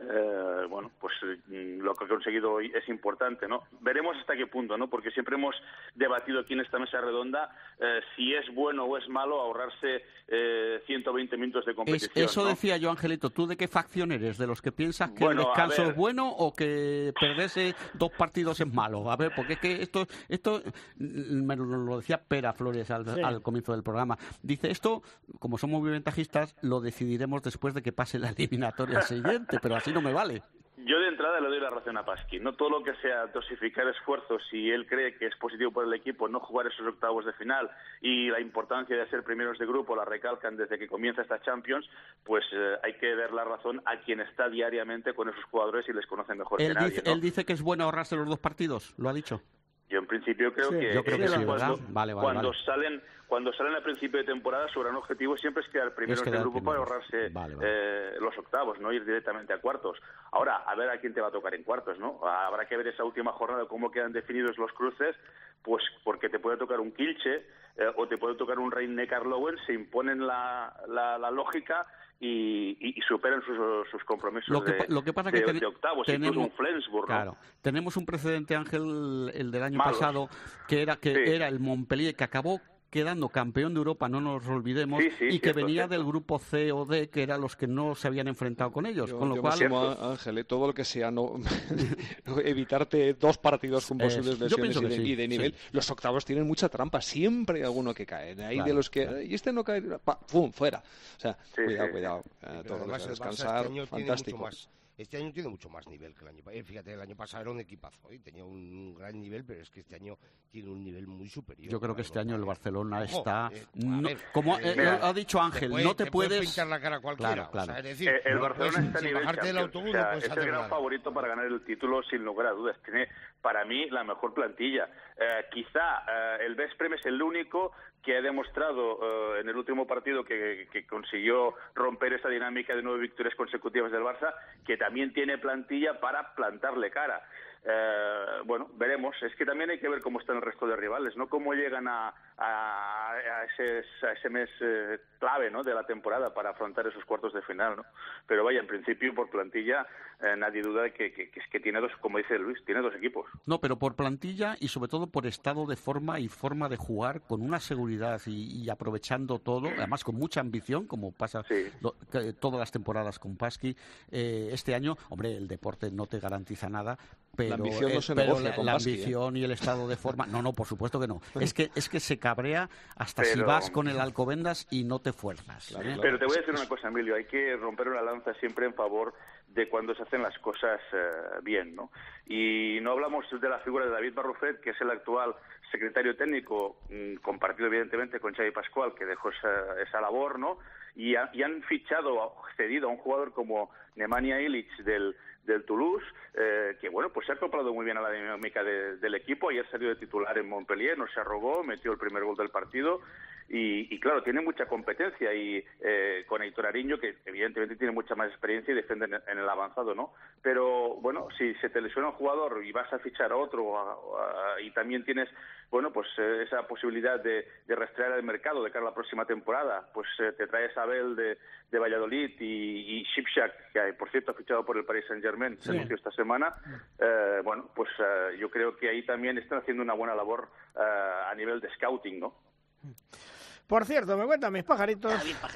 Speaker 13: Eh, bueno, pues eh, lo que ha conseguido hoy es importante, ¿no? Veremos hasta qué punto, ¿no? Porque siempre hemos debatido aquí en esta mesa redonda eh, si es bueno o es malo ahorrarse eh, ciento veinte minutos de
Speaker 5: Es,
Speaker 13: competición,
Speaker 5: eso
Speaker 13: ¿no?
Speaker 5: decía yo, Angelito. ¿Tú de qué facción eres? ¿De los que piensas que
Speaker 13: Bueno,
Speaker 5: el
Speaker 13: a
Speaker 5: descanso descanso
Speaker 13: ver.
Speaker 5: es bueno o que perderse dos partidos es malo. A ver, porque es que esto, esto me lo decía Pera Flores al,
Speaker 2: Sí.
Speaker 5: al comienzo del programa. Dice, esto, como somos muy ventajistas, lo decidiremos después de que pase la eliminatoria siguiente, pero así no me vale.
Speaker 13: Yo de entrada le doy la razón a Pasqui. No todo lo que sea dosificar esfuerzos, si él cree que es positivo para el equipo no jugar esos octavos de final y la importancia de ser primeros de grupo la recalcan desde que comienza esta Champions, pues eh, hay que dar la razón a quien está diariamente con esos jugadores y les conoce mejor
Speaker 5: Él
Speaker 13: que nadie,
Speaker 5: dice,
Speaker 13: ¿no?
Speaker 5: él dice que es bueno ahorrarse los dos partidos, ¿lo ha dicho?
Speaker 13: Yo en principio creo
Speaker 2: Sí,
Speaker 13: que,
Speaker 5: yo creo que
Speaker 13: ellos
Speaker 5: sí, ¿verdad?
Speaker 13: cuando,
Speaker 5: Vale, vale,
Speaker 13: cuando
Speaker 5: vale.
Speaker 13: salen cuando salen a principio de temporada su gran objetivo siempre es quedar primeros
Speaker 5: quedar
Speaker 13: de grupo para
Speaker 5: primeros.
Speaker 13: ahorrarse
Speaker 5: Vale, vale.
Speaker 13: eh, los octavos, no ir directamente a cuartos. Ahora, a ver a quién te va a tocar en cuartos, ¿no? Habrá que ver esa última jornada cómo quedan definidos los cruces, pues porque te puede tocar un Kielce eh, o te puede tocar un Rhein-Neckar-Löwen, se imponen la, la, la lógica y, y, y superan sus, sus compromisos
Speaker 5: Lo que,
Speaker 13: de,
Speaker 5: pa- lo que pasa
Speaker 13: de,
Speaker 5: que ten-
Speaker 13: de octavos,
Speaker 5: tenemos,
Speaker 13: incluso un Flensburg, ¿no?
Speaker 5: claro, tenemos un precedente, Ángel, el del año
Speaker 13: Malos.
Speaker 5: pasado, que era que
Speaker 13: Sí.
Speaker 5: era el Montpellier, que acabó quedando campeón de Europa, no nos olvidemos,
Speaker 13: Sí, sí,
Speaker 5: y que
Speaker 13: cierto,
Speaker 5: venía
Speaker 13: cierto.
Speaker 5: del grupo C o D, que eran los que no se habían enfrentado con ellos,
Speaker 12: Yo,
Speaker 5: con lo
Speaker 12: yo
Speaker 5: cual...
Speaker 12: me sumo a Ángel, ¿eh? Todo lo que sea no evitarte dos partidos con posibles
Speaker 5: Eh, yo
Speaker 12: lesiones
Speaker 5: pienso
Speaker 12: y
Speaker 5: que
Speaker 12: de,
Speaker 5: sí,
Speaker 12: y de nivel.
Speaker 5: sí.
Speaker 12: Los octavos tienen mucha trampa, siempre hay alguno que cae. Ahí
Speaker 5: Claro,
Speaker 12: de los que
Speaker 5: claro.
Speaker 12: y este no cae, pa, pum, fuera. O sea,
Speaker 13: Sí,
Speaker 12: cuidado,
Speaker 13: sí.
Speaker 12: cuidado. Eh,
Speaker 4: Pero
Speaker 12: todo lo que
Speaker 4: además
Speaker 12: sea
Speaker 4: el Barça
Speaker 12: descansar,
Speaker 4: este año tiene
Speaker 12: fantástico.
Speaker 4: mucho más. Este año tiene mucho más nivel que el año pasado. Fíjate, el año pasado era un equipazo y tenía un gran nivel, pero es que este año tiene un nivel muy superior.
Speaker 5: Yo creo que este año el Barcelona
Speaker 4: Ojo,
Speaker 5: está...
Speaker 4: eh, a
Speaker 5: no-
Speaker 4: ver,
Speaker 5: como
Speaker 4: eh,
Speaker 5: eh,
Speaker 13: mira,
Speaker 5: ha dicho Ángel, no te,
Speaker 4: te
Speaker 5: puedes...
Speaker 4: pintar la cara a cualquiera.
Speaker 5: Claro, claro.
Speaker 4: O sea, es decir,
Speaker 13: Eh, el
Speaker 4: no
Speaker 13: Barcelona
Speaker 4: puedes-
Speaker 13: está a
Speaker 4: sin
Speaker 13: nivel
Speaker 4: bajarte del
Speaker 13: Champions.
Speaker 4: autobús
Speaker 13: O sea,
Speaker 4: no puedes
Speaker 13: es el
Speaker 4: hacer
Speaker 13: gran
Speaker 4: nada.
Speaker 13: favorito para ganar el título sin lugar a dudas. Tiene para mí la mejor plantilla. Eh, quizá eh, el Vesprem es el único que ha demostrado eh, en el último partido que, que consiguió romper esa dinámica de nueve victorias consecutivas del Barça, que también tiene plantilla para plantarle cara. Eh, bueno, veremos. Es que también hay que ver cómo están el resto de rivales, ¿no? Cómo llegan a, a, a, ese, a ese mes eh, clave, ¿no?, de la temporada para afrontar esos cuartos de final, ¿no? Pero vaya, en principio, por plantilla, eh, nadie duda de que, que, que, que tiene dos, como dice Luis, tiene dos equipos.
Speaker 5: No, pero por plantilla y sobre todo por estado de forma y forma de jugar con una seguridad y, y aprovechando todo, además con mucha ambición, como pasa
Speaker 13: Sí.
Speaker 5: lo- que- todas las temporadas con Pasqui. Eh, este año, hombre, el deporte no te garantiza nada, pero,
Speaker 12: La ambición no
Speaker 5: eh,
Speaker 12: se
Speaker 5: pero
Speaker 12: negocia
Speaker 5: la,
Speaker 12: con
Speaker 5: la
Speaker 12: Pasqui, ¿eh?
Speaker 5: ambición y el estado de forma, no, no, por supuesto que no. Es que es que se cabrea hasta si
Speaker 13: Pero-
Speaker 5: vas con el Alcobendas y no te fuerzas.
Speaker 12: Claro,
Speaker 5: ¿eh?
Speaker 12: claro.
Speaker 13: Pero te voy a decir una cosa, Emilio, hay que romper una lanza siempre en favor de cuando se hacen las cosas eh, bien, ¿no? Y no hablamos de la figura de David Barrufet, que es el actual secretario técnico, mmm, compartido evidentemente con Xavi Pascual, que dejó esa, esa labor, ¿no? Y, ha- y han fichado, cedido a un jugador como Nemanja Ilic del del Toulouse, eh, que bueno, pues se ha acoplado muy bien a la dinámica de- del equipo. Ayer salió de titular en Montpellier, no se arrogó, metió el primer gol del partido y, y claro, tiene mucha competencia y eh, con Aitor Ariño, que evidentemente tiene mucha más experiencia y defiende en, en el avanzado, ¿no? Pero bueno, si se te lesiona un jugador y vas a fichar a otro a- a- y también tienes, bueno, pues eh, esa posibilidad de, de rastrear el mercado de cara a la próxima temporada, pues eh, te traes a Abel de, de Valladolid y, y Shipshak, que por cierto ha fichado por el Paris Saint-Germain, se
Speaker 2: Sí.
Speaker 13: anunció esta semana. Eh, bueno, pues eh, yo creo que ahí también están haciendo una buena labor eh, a nivel de scouting, ¿no?
Speaker 2: Por cierto, me cuentan mis pajaritos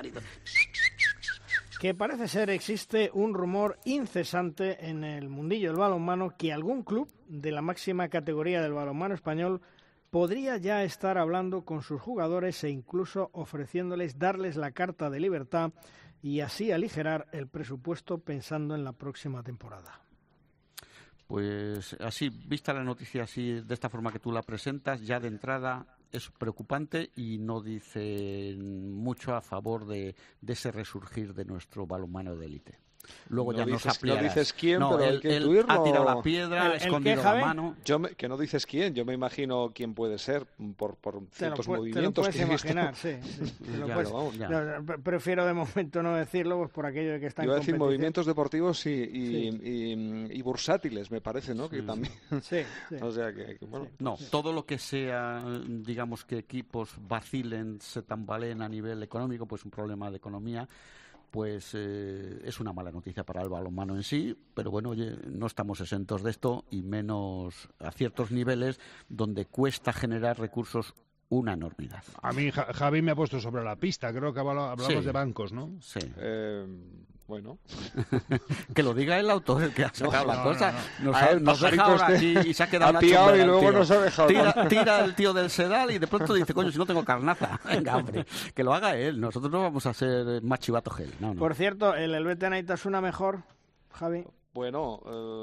Speaker 2: que parece ser existe un rumor incesante en el mundillo del balonmano que algún club de la máxima categoría del balonmano español podría ya estar hablando con sus jugadores e incluso ofreciéndoles darles la carta de libertad y así aligerar el presupuesto pensando en la próxima temporada.
Speaker 5: Pues así, vista la noticia así de esta forma que tú la presentas, ya de entrada es preocupante y no dice mucho a favor de, de ese resurgir de nuestro balonmano de élite. Luego
Speaker 12: No
Speaker 5: ya
Speaker 12: dices-
Speaker 5: nos ampliarás.
Speaker 12: no dices quién,
Speaker 5: No,
Speaker 12: pero hay
Speaker 5: él,
Speaker 12: que
Speaker 5: él
Speaker 12: intuirlo.
Speaker 5: ha tirado la piedra,
Speaker 2: ¿El-
Speaker 5: ha
Speaker 2: el
Speaker 5: escondido
Speaker 2: qué,
Speaker 5: la
Speaker 2: Javi?
Speaker 5: mano.
Speaker 12: Yo me- que no dices quién, yo me imagino quién puede ser por, por
Speaker 2: Te lo,
Speaker 12: ciertos
Speaker 2: pu- te lo
Speaker 12: movimientos
Speaker 2: puedes
Speaker 12: que he visto.
Speaker 2: imaginar, sí. sí, te lo
Speaker 5: Ya,
Speaker 2: puedes-
Speaker 12: vamos,
Speaker 5: ya.
Speaker 2: no, no, pre- prefiero de momento no decirlo pues por aquello de que está en
Speaker 12: Iba a decir
Speaker 2: competición.
Speaker 12: movimientos deportivos y, y, y- y bursátiles, me parece, ¿no? Que
Speaker 5: Sí.
Speaker 12: también.
Speaker 2: Sí, sí.
Speaker 12: O sea que, que, bueno.
Speaker 5: No, todo lo que sea, digamos que equipos vacilen, se tambaleen a nivel económico, pues un problema de economía, pues eh, es una mala noticia para el balonmano en sí, pero bueno, oye, no estamos exentos de esto y menos a ciertos niveles donde cuesta generar recursos una enormidad.
Speaker 3: A mí Javi me ha puesto sobre la pista, creo que hablamos sí. de bancos, ¿no?
Speaker 5: Sí.
Speaker 12: Eh, bueno.
Speaker 5: Que lo diga el autor, el que ha sacado
Speaker 12: no,
Speaker 5: la
Speaker 12: no,
Speaker 5: cosa.
Speaker 12: No, no.
Speaker 5: Nos, ha, nos deja ahora aquí y se ha quedado
Speaker 12: Nacho y luego nos ha dejado.
Speaker 5: Tira, tira el tío del sedal y de pronto dice, coño, si no tengo carnaza. Venga, hombre, que lo haga él. Nosotros no vamos a ser más chivato gel. No, no.
Speaker 2: Por cierto, ¿el Helvetia Naitasuna mejor, Javi?
Speaker 12: Bueno,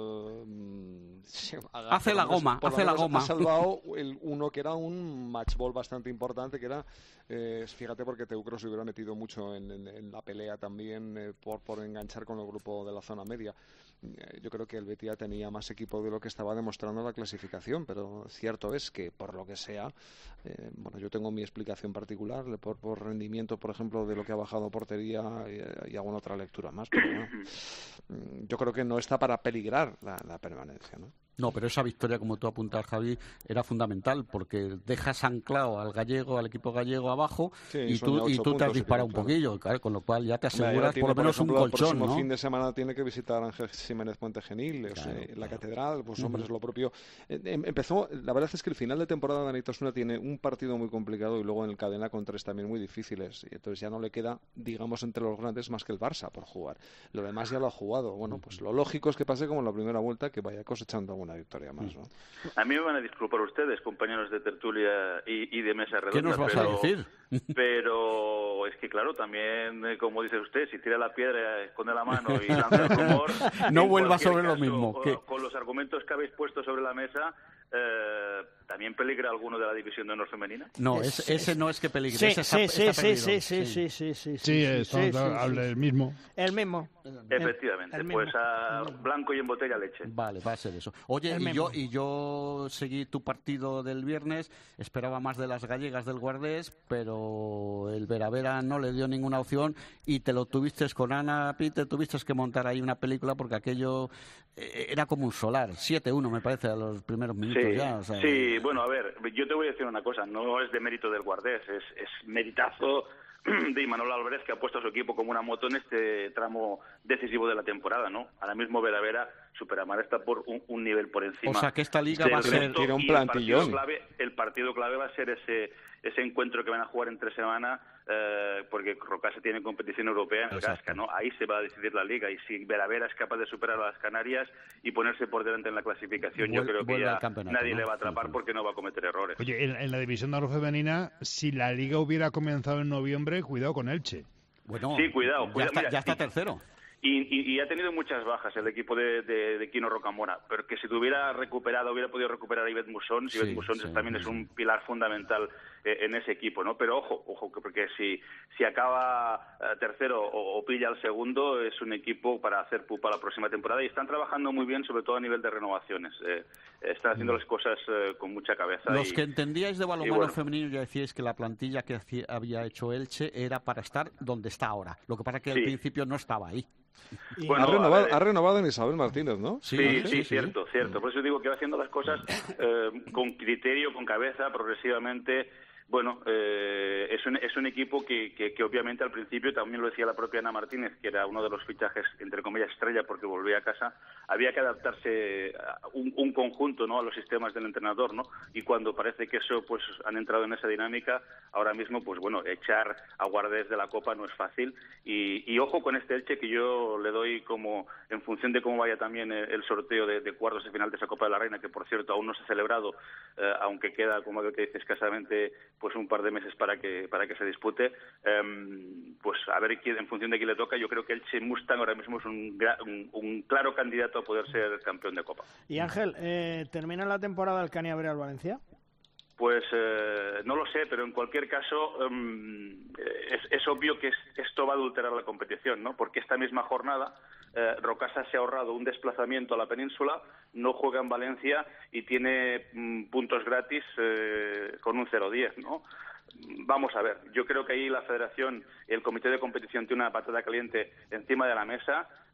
Speaker 12: eh, sí, haga,
Speaker 5: hace la goma, hace la goma.
Speaker 12: Ha salvado el uno que era un match ball bastante importante, que era, eh, fíjate, porque Teucro se hubiera metido mucho en, en, en la pelea también eh, por, por enganchar con el grupo de la zona media. Eh, yo creo que el Betia tenía más equipo de lo que estaba demostrando la clasificación, pero cierto es que, por lo que sea, eh, bueno, yo tengo mi explicación particular por, por rendimiento, por ejemplo, de lo que ha bajado portería y, y alguna otra lectura más, pero bueno, yo creo que no está para peligrar la, la permanencia, ¿no?
Speaker 5: No, pero esa victoria, como tú apuntas, Javi, era fundamental porque dejas anclado al gallego, al equipo gallego abajo sí, y tú, y tú te has disparado un poquillo, claro, con lo cual ya te aseguras ya por lo menos por ejemplo, un colchón,
Speaker 12: el próximo
Speaker 5: ¿no?
Speaker 12: fin de semana tiene que visitar a Ángel Jiménez Puente Genil, claro, o sea, claro. La catedral, pues hombre, uh-huh. es lo propio. Eh, empezó, la verdad es que el final de temporada de Naitasuna tiene un partido muy complicado y luego en el cadena con tres también muy difíciles, y entonces ya no le queda, digamos, entre los grandes más que el Barça por jugar. Lo demás ya lo ha jugado. Bueno, pues lo lógico es que pase como en la primera vuelta, que vaya cosechando alguna victoria más, ¿no?
Speaker 13: A mí me van a disculpar ustedes, compañeros de tertulia y, y de mesa redonda.
Speaker 5: ¿Qué nos vas
Speaker 13: pero,
Speaker 5: a decir?
Speaker 13: Pero es que, claro, también, como dice usted, si tira la piedra, esconde la mano y lanza el rumor...
Speaker 5: no vuelva sobre
Speaker 13: caso,
Speaker 5: lo mismo. ¿Qué?
Speaker 13: Con los argumentos que habéis puesto sobre la mesa... Eh, ¿también peligra alguno de la división de honor femenina?
Speaker 5: No, es, ese, ese no es que peligre,
Speaker 2: sí,
Speaker 5: ese
Speaker 2: sí,
Speaker 5: está,
Speaker 2: sí,
Speaker 5: está
Speaker 2: sí, sí, sí, sí, sí, sí,
Speaker 3: sí, sí, habla el mismo.
Speaker 2: El mismo.
Speaker 13: Efectivamente,
Speaker 2: el
Speaker 13: pues a blanco y en botella leche.
Speaker 5: Vale, va a ser eso. Oye, y yo, y yo seguí tu partido del viernes, esperaba más de las gallegas del Guardés, pero el Veravera no le dio ninguna opción y te lo tuviste con Ana Peter, tuviste que montar ahí una película porque aquello era como un solar, siete uno me parece a los primeros minutos
Speaker 13: sí,
Speaker 5: ya. O sea,
Speaker 13: sí, bueno, a ver, yo te voy a decir una cosa, no es de mérito del Guardés, es, es meritazo de Imanol Álvarez, que ha puesto a su equipo como una moto en este tramo decisivo de la temporada, ¿no? Ahora mismo Veravera, Superamar está por un, un nivel por encima.
Speaker 5: O sea, que esta liga va a ser...
Speaker 12: Tiene un plantillón.
Speaker 13: El partido, clave, el partido clave va a ser ese ese encuentro que van a jugar entre semana, eh, porque Rocasa tiene competición europea en el Gasca, ¿no? Ahí se va a decidir la liga, y si Veravera es capaz de superar a las Canarias y ponerse por delante en la clasificación, Vuel, yo creo que ya nadie ¿no? le va a atrapar uh-huh. porque no va a cometer errores.
Speaker 3: Oye, en, en la división de honor femenina, si la liga hubiera comenzado en noviembre, cuidado con Elche.
Speaker 5: Bueno,
Speaker 13: sí, cuidado.
Speaker 5: Ya,
Speaker 13: cuidado
Speaker 5: está,
Speaker 13: mira,
Speaker 5: ya está
Speaker 13: sí.
Speaker 5: tercero.
Speaker 13: Y, y, y ha tenido muchas bajas el equipo de, de, de Quino Rocamora, pero que si tuviera recuperado, hubiera podido recuperar a Ivette Musons, Ivette sí, Musons sí, también sí. es un pilar fundamental eh, en ese equipo, ¿no? Pero ojo, ojo, porque si, si acaba eh, tercero o, o pilla al segundo, es un equipo para hacer pupa la próxima temporada, y están trabajando muy bien, sobre todo a nivel de renovaciones. Eh, están haciendo las cosas eh, con mucha cabeza.
Speaker 5: Los
Speaker 13: y,
Speaker 5: que entendíais de balonmano
Speaker 13: bueno.
Speaker 5: femenino ya decíais que la plantilla que hacía, había hecho Elche era para estar donde está ahora. Lo que pasa es que
Speaker 13: sí.
Speaker 5: al principio no estaba ahí.
Speaker 12: Bueno, ha, renovado, ver, ha renovado en Isabel Martínez, ¿no?
Speaker 13: Sí, sí, sí, sí, cierto, cierto. Por eso digo que va haciendo las cosas eh, con criterio, con cabeza, progresivamente. Bueno, eh, es, un, es un equipo que, que, que obviamente al principio, también lo decía la propia Ana Martínez, que era uno de los fichajes, entre comillas, estrella, porque volvía a casa, había que adaptarse a un, un conjunto, ¿no?, a los sistemas del entrenador, ¿no? Y cuando parece que eso, pues, han entrado en esa dinámica, ahora mismo, pues bueno, echar a Guardés de la Copa no es fácil. Y, y ojo con este Elche, que yo le doy como, en función de cómo vaya también el, el sorteo de, de cuartos de final de esa Copa de la Reina, que por cierto aún no se ha celebrado, eh, aunque queda, como que dice, escasamente pues un par de meses para que para que se dispute, eh, pues a ver quién, en función de quién le toca. Yo creo que el Mustang ahora mismo es un, un, un claro candidato a poder ser campeón de Copa.
Speaker 2: Y Ángel, eh, ¿termina la temporada el Caniabrea al Valencia?
Speaker 13: Pues eh, no lo sé, pero en cualquier caso um, es, es obvio que es, esto va a adulterar la competición, ¿no? Porque esta misma jornada eh, Rocasa se ha ahorrado un desplazamiento a la península, no juega en Valencia y tiene mm, puntos gratis eh, con un cero diez, ¿no? Vamos a ver, yo creo que ahí la Federación y el Comité de Competición tiene una patada caliente encima de la mesa.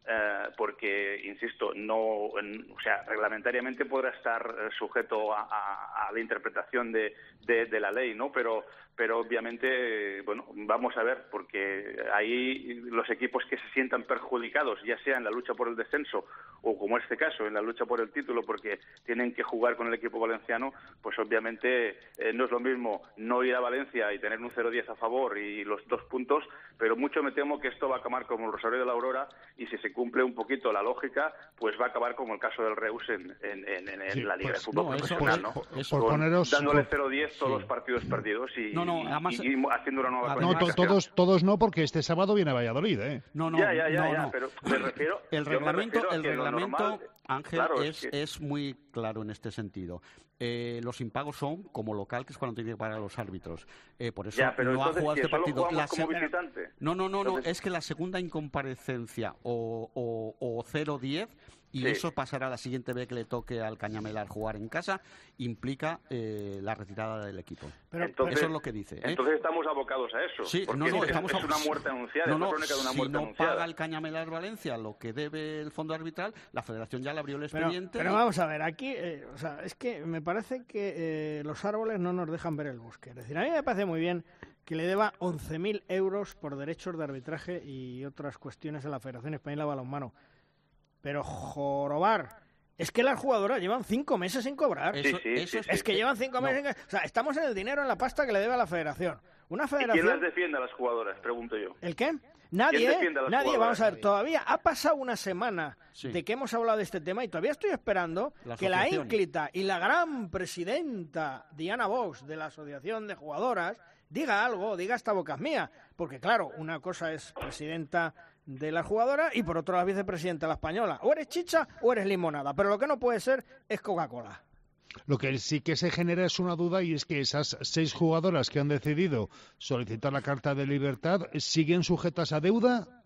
Speaker 13: Eh, porque, insisto, no, en, o sea, reglamentariamente podrá estar eh, sujeto a, a, a la interpretación de, de, de la ley, ¿no? Pero, pero obviamente, bueno, vamos a ver, porque ahí los equipos que se sientan perjudicados, ya sea en la lucha por el descenso o, como este caso, en la lucha por el título, porque tienen que jugar con el equipo valenciano, pues obviamente eh, no es lo mismo no ir a Valencia y tener un cero diez a favor y los dos puntos, pero mucho me temo que esto va a acabar como el Rosario de la Aurora, y si se cumple un poquito la lógica, pues va a acabar como el caso del Reus en, en, en, en sí, la Liga pues, de Fútbol no, Profesional, ¿no?
Speaker 3: Por, por Con, poneros,
Speaker 13: dándole cero diez todos sí. los partidos perdidos y,
Speaker 5: no, no, además,
Speaker 13: y, y haciendo una nueva
Speaker 3: no, to, todos, todos no, porque este sábado viene a Valladolid, ¿eh?
Speaker 5: No, no,
Speaker 13: ya, ya, ya,
Speaker 5: no,
Speaker 13: ya
Speaker 5: no.
Speaker 13: pero me refiero...
Speaker 5: El reglamento,
Speaker 13: me
Speaker 5: el reglamento
Speaker 13: normal,
Speaker 5: Ángel,
Speaker 13: claro,
Speaker 5: es,
Speaker 13: es, que...
Speaker 5: es muy claro en este sentido. Eh, los impagos son como local, que es cuando tiene que pagar a los árbitros. Eh, por eso
Speaker 13: ya, pero
Speaker 5: no ha jugado
Speaker 13: si
Speaker 5: este partido.
Speaker 13: La
Speaker 5: se...
Speaker 13: como visitante.
Speaker 5: No, no, no,
Speaker 13: entonces...
Speaker 5: no, es que la segunda incomparecencia o, o, o cero diez, y sí. eso pasará la siguiente vez que le toque al Cañamelar jugar en casa, implica eh, la retirada del equipo. Pero,
Speaker 13: entonces,
Speaker 5: eso es lo que dice. ¿eh?
Speaker 13: Entonces estamos abocados a eso.
Speaker 5: Sí,
Speaker 13: porque
Speaker 5: no, no,
Speaker 13: es,
Speaker 5: estamos
Speaker 13: es una muerte anunciada.
Speaker 5: No, no,
Speaker 13: es una
Speaker 5: si
Speaker 13: muerte
Speaker 5: no
Speaker 13: anunciada.
Speaker 5: paga el Cañamelar Valencia lo que debe el fondo arbitral, la Federación ya le abrió el expediente.
Speaker 2: Pero, pero vamos a ver, aquí, eh, o sea, es que me parece que eh, los árboles no nos dejan ver el bosque. Es decir, a mí me parece muy bien que le deba once mil euros por derechos de arbitraje y otras cuestiones a la Federación Española de Balonmano. Pero jorobar, es que las jugadoras llevan cinco meses sin cobrar.
Speaker 5: Eso,
Speaker 13: sí, sí,
Speaker 5: eso
Speaker 13: sí,
Speaker 2: es
Speaker 13: sí,
Speaker 2: que
Speaker 13: sí.
Speaker 2: llevan cinco meses
Speaker 5: no.
Speaker 2: sin... O sea, estamos en el dinero, en la pasta que le debe a la Federación. Una federación...
Speaker 13: ¿Y quién las defiende a las jugadoras? Pregunto yo.
Speaker 2: ¿El qué? Nadie, ¿eh? Nadie,
Speaker 13: jugadoras?
Speaker 2: Vamos a ver, todavía ha pasado una semana
Speaker 5: sí.
Speaker 2: de que hemos hablado de este tema y todavía estoy esperando
Speaker 5: la
Speaker 2: que la ínclita y la gran presidenta Diana Vox de la Asociación de Jugadoras diga algo, diga esta boca es mía, porque claro, una cosa es presidenta de la jugadora y por otro la vicepresidenta de la española. O eres chicha o eres limonada, pero lo que no puede ser es Coca-Cola.
Speaker 3: Lo que sí que se genera es una duda, y es que esas seis jugadoras que han decidido solicitar la carta de libertad, ¿siguen sujetas a deuda?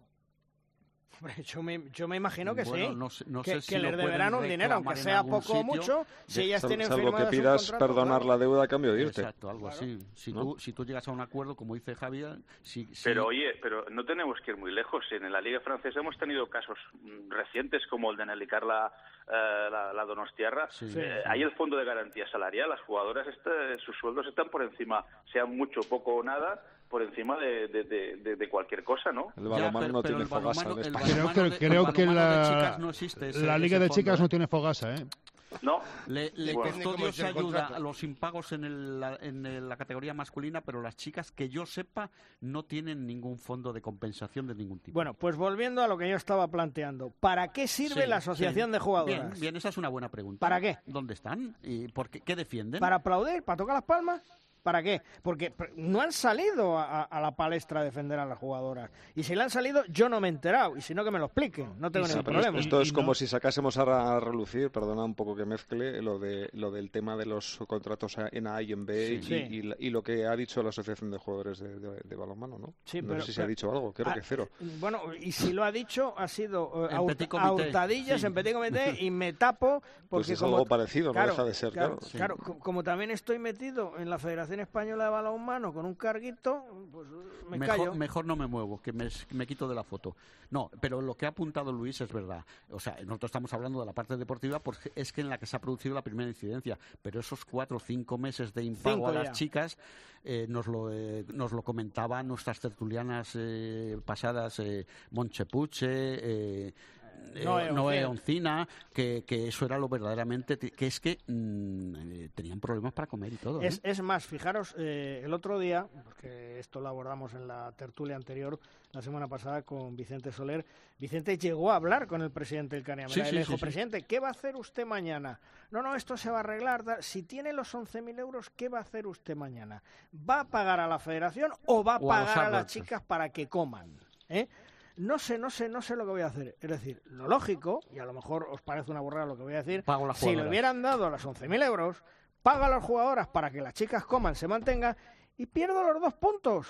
Speaker 2: Hombre, yo me, yo me imagino que
Speaker 5: bueno,
Speaker 2: sí,
Speaker 5: no sé, no
Speaker 2: que,
Speaker 5: sé si
Speaker 2: que les deberán un dinero, aunque sea poco o mucho, si ellas tienen
Speaker 12: salvo
Speaker 2: firmado
Speaker 12: que pidas
Speaker 2: su contrato,
Speaker 12: perdonar
Speaker 2: claro.
Speaker 12: la deuda a cambio de irte.
Speaker 5: Exacto, algo
Speaker 2: claro.
Speaker 5: así. Si,
Speaker 12: ¿no?
Speaker 5: tú, si tú llegas a un acuerdo, como dice Javier... Si, si...
Speaker 13: Pero oye, pero no tenemos que ir muy lejos. En la Liga Francesa hemos tenido casos recientes como el de Nelly Carla, eh, la, la Donostiarra.
Speaker 5: Sí,
Speaker 13: eh,
Speaker 5: sí.
Speaker 13: Hay el fondo de garantía salarial. Las jugadoras, este, sus sueldos están por encima, sea mucho, poco o nada, por encima de, de, de, de cualquier cosa, ¿no?
Speaker 12: El balonmano no tiene fogasa en España.
Speaker 3: Creo que, creo que la,
Speaker 5: no existe ese,
Speaker 3: la Liga
Speaker 5: ese
Speaker 3: de
Speaker 5: fondo,
Speaker 3: Chicas
Speaker 5: ¿eh?
Speaker 3: no tiene fogasa, ¿eh?
Speaker 13: No.
Speaker 5: Le, le
Speaker 13: Bueno.
Speaker 5: custodio se ayuda a los impagos en, el, la, en el, la categoría masculina, pero las chicas, que yo sepa, no tienen ningún fondo de compensación de ningún tipo.
Speaker 2: Bueno, pues volviendo a lo que yo estaba planteando, ¿para qué sirve
Speaker 5: Sí,
Speaker 2: la asociación
Speaker 5: sí.
Speaker 2: de jugadoras?
Speaker 5: Bien, bien, esa es una buena pregunta.
Speaker 2: ¿Para qué?
Speaker 5: ¿Dónde están? ¿Y por qué, qué defienden?
Speaker 2: ¿Para aplaudir? ¿Para tocar las palmas? ¿Para qué? Porque no han salido a, a la palestra a defender a las jugadoras. Y si le han salido, yo no me he enterado. Y si no, que me lo expliquen. No tengo
Speaker 12: Sí,
Speaker 2: ningún
Speaker 12: pero
Speaker 2: problema.
Speaker 12: esto es
Speaker 3: Y- y
Speaker 12: como
Speaker 3: no-
Speaker 12: si sacásemos a, a relucir, perdona un poco que mezcle, lo de lo del tema de los contratos a- en A y en B y,
Speaker 2: Sí.
Speaker 12: y la- y lo que ha dicho la Asociación de Jugadores de, de- de Balonmano, ¿no?
Speaker 2: Sí,
Speaker 12: no
Speaker 2: pero-
Speaker 12: sé si se
Speaker 2: pero-
Speaker 12: ha dicho algo, creo
Speaker 2: Ah,
Speaker 12: que cero.
Speaker 2: Bueno, y si lo ha dicho, ha sido eh,
Speaker 5: En
Speaker 2: a,
Speaker 5: petit
Speaker 2: hurt- a
Speaker 5: comité,
Speaker 2: hurtadillas
Speaker 5: sí.
Speaker 2: en petit comité y me tapo porque
Speaker 12: Pues es
Speaker 2: como,
Speaker 12: algo parecido, no deja de ser,
Speaker 2: claro.
Speaker 12: claro.
Speaker 2: claro, co- como también estoy metido en la Federación Española de Balonmano con un carguito, pues me
Speaker 5: mejor,
Speaker 2: callo.
Speaker 5: mejor no me muevo, que me, me quito de la foto. No, pero lo que ha apuntado Luis es verdad. O sea, nosotros estamos hablando de la parte deportiva porque es que en la que se ha producido la primera incidencia. Pero esos cuatro o cinco meses de impago
Speaker 2: Cinco
Speaker 5: a las
Speaker 2: ya.
Speaker 5: chicas eh, nos, lo, eh, nos lo comentaban nuestras tertulianas eh, pasadas, eh, Montse Puche, eh, eh,
Speaker 2: Noé
Speaker 5: Noé
Speaker 2: Oncina.
Speaker 5: Oncina, que, que eso era lo verdaderamente... ti- que es que mm, eh, tenían problemas para comer y todo. ¿eh?
Speaker 2: Es, es más, fijaros, eh, el otro día, porque esto lo abordamos en la tertulia anterior, la semana pasada con Vicente Soler, Vicente llegó a hablar con el presidente del Cañamelar
Speaker 5: Sí,
Speaker 2: y
Speaker 5: sí,
Speaker 2: le dijo,
Speaker 5: sí, sí.
Speaker 2: presidente, ¿qué va a hacer usted mañana? No, no, esto se va a arreglar. tal. Si tiene los once mil euros, ¿qué va a hacer usted mañana? ¿Va a pagar a la federación o va a
Speaker 5: O a los
Speaker 2: pagar a las
Speaker 5: árbitros.
Speaker 2: chicas para que coman? ¿Eh? No sé, no sé, no sé lo que voy a hacer. Es decir, lo lógico, y a lo mejor os parece una burrada lo que voy a decir,
Speaker 5: Pago las
Speaker 2: si le
Speaker 5: jugadoras.
Speaker 2: hubieran dado las once mil euros, paga a las jugadoras para que las chicas coman, se mantengan, y pierdo los dos puntos.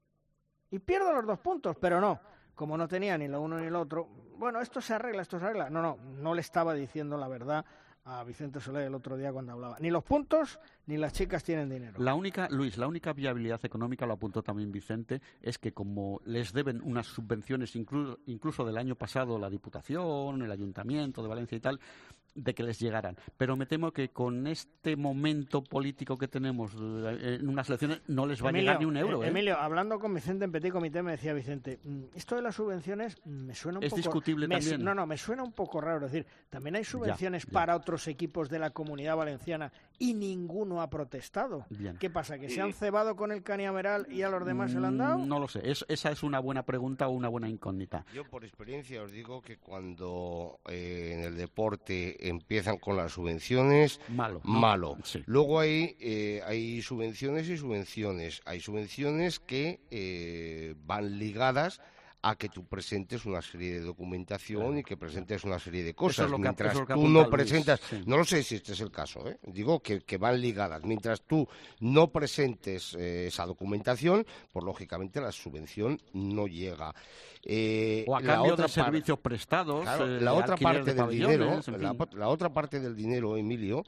Speaker 2: Y pierdo los dos puntos, pero no. Como no tenía ni lo uno ni lo otro, bueno, esto se arregla, esto se arregla. No, no, no le estaba diciendo la verdad a Vicente Soler el otro día cuando hablaba. Ni los puntos ni las chicas tienen dinero.
Speaker 5: La única, Luis, la única viabilidad económica, lo apuntó también Vicente, es que como les deben unas subvenciones incluso, incluso del año pasado la Diputación, el Ayuntamiento de Valencia y tal, de que les llegaran. Pero me temo que con este momento político que tenemos en unas elecciones no les va
Speaker 2: Emilio,
Speaker 5: a llegar ni un euro.
Speaker 2: Eh,
Speaker 5: ¿eh?
Speaker 2: Emilio, hablando con Vicente en Petit Comité, me decía Vicente, esto de las subvenciones me suena un
Speaker 5: es
Speaker 2: poco...
Speaker 5: Es discutible
Speaker 2: me,
Speaker 5: también.
Speaker 2: No, no, me suena un poco raro. Es decir, también hay subvenciones
Speaker 5: ya, ya.
Speaker 2: para otros equipos de la Comunidad Valenciana y ninguno ha protestado.
Speaker 5: Bien.
Speaker 2: ¿Qué pasa? ¿Que se han cebado con el Cañaveral y a los demás se lo han dado?
Speaker 5: No lo sé. Es, esa es una buena pregunta o una buena incógnita.
Speaker 4: Yo por experiencia os digo que cuando eh, en el deporte empiezan con las subvenciones,
Speaker 5: malo. ¿no?
Speaker 4: Malo.
Speaker 5: Sí.
Speaker 4: Luego hay, eh, hay subvenciones y subvenciones. Hay subvenciones que eh, van ligadas a que tú presentes una serie de documentación claro, y que presentes claro. una serie de cosas.
Speaker 5: Es que,
Speaker 4: Mientras
Speaker 5: es
Speaker 4: tú no
Speaker 5: Luis,
Speaker 4: presentas,
Speaker 5: sí.
Speaker 4: no lo sé si este es el caso, ¿eh? digo que, que van ligadas. Mientras tú no presentes eh, esa documentación, pues lógicamente la subvención no llega. Eh,
Speaker 5: o a
Speaker 4: la
Speaker 5: cambio
Speaker 4: otra
Speaker 5: de servicios
Speaker 4: par...
Speaker 5: prestados.
Speaker 4: Claro,
Speaker 5: eh,
Speaker 4: la otra parte
Speaker 5: de
Speaker 4: del dinero,
Speaker 5: en fin.
Speaker 4: la, la otra parte del dinero, Emilio.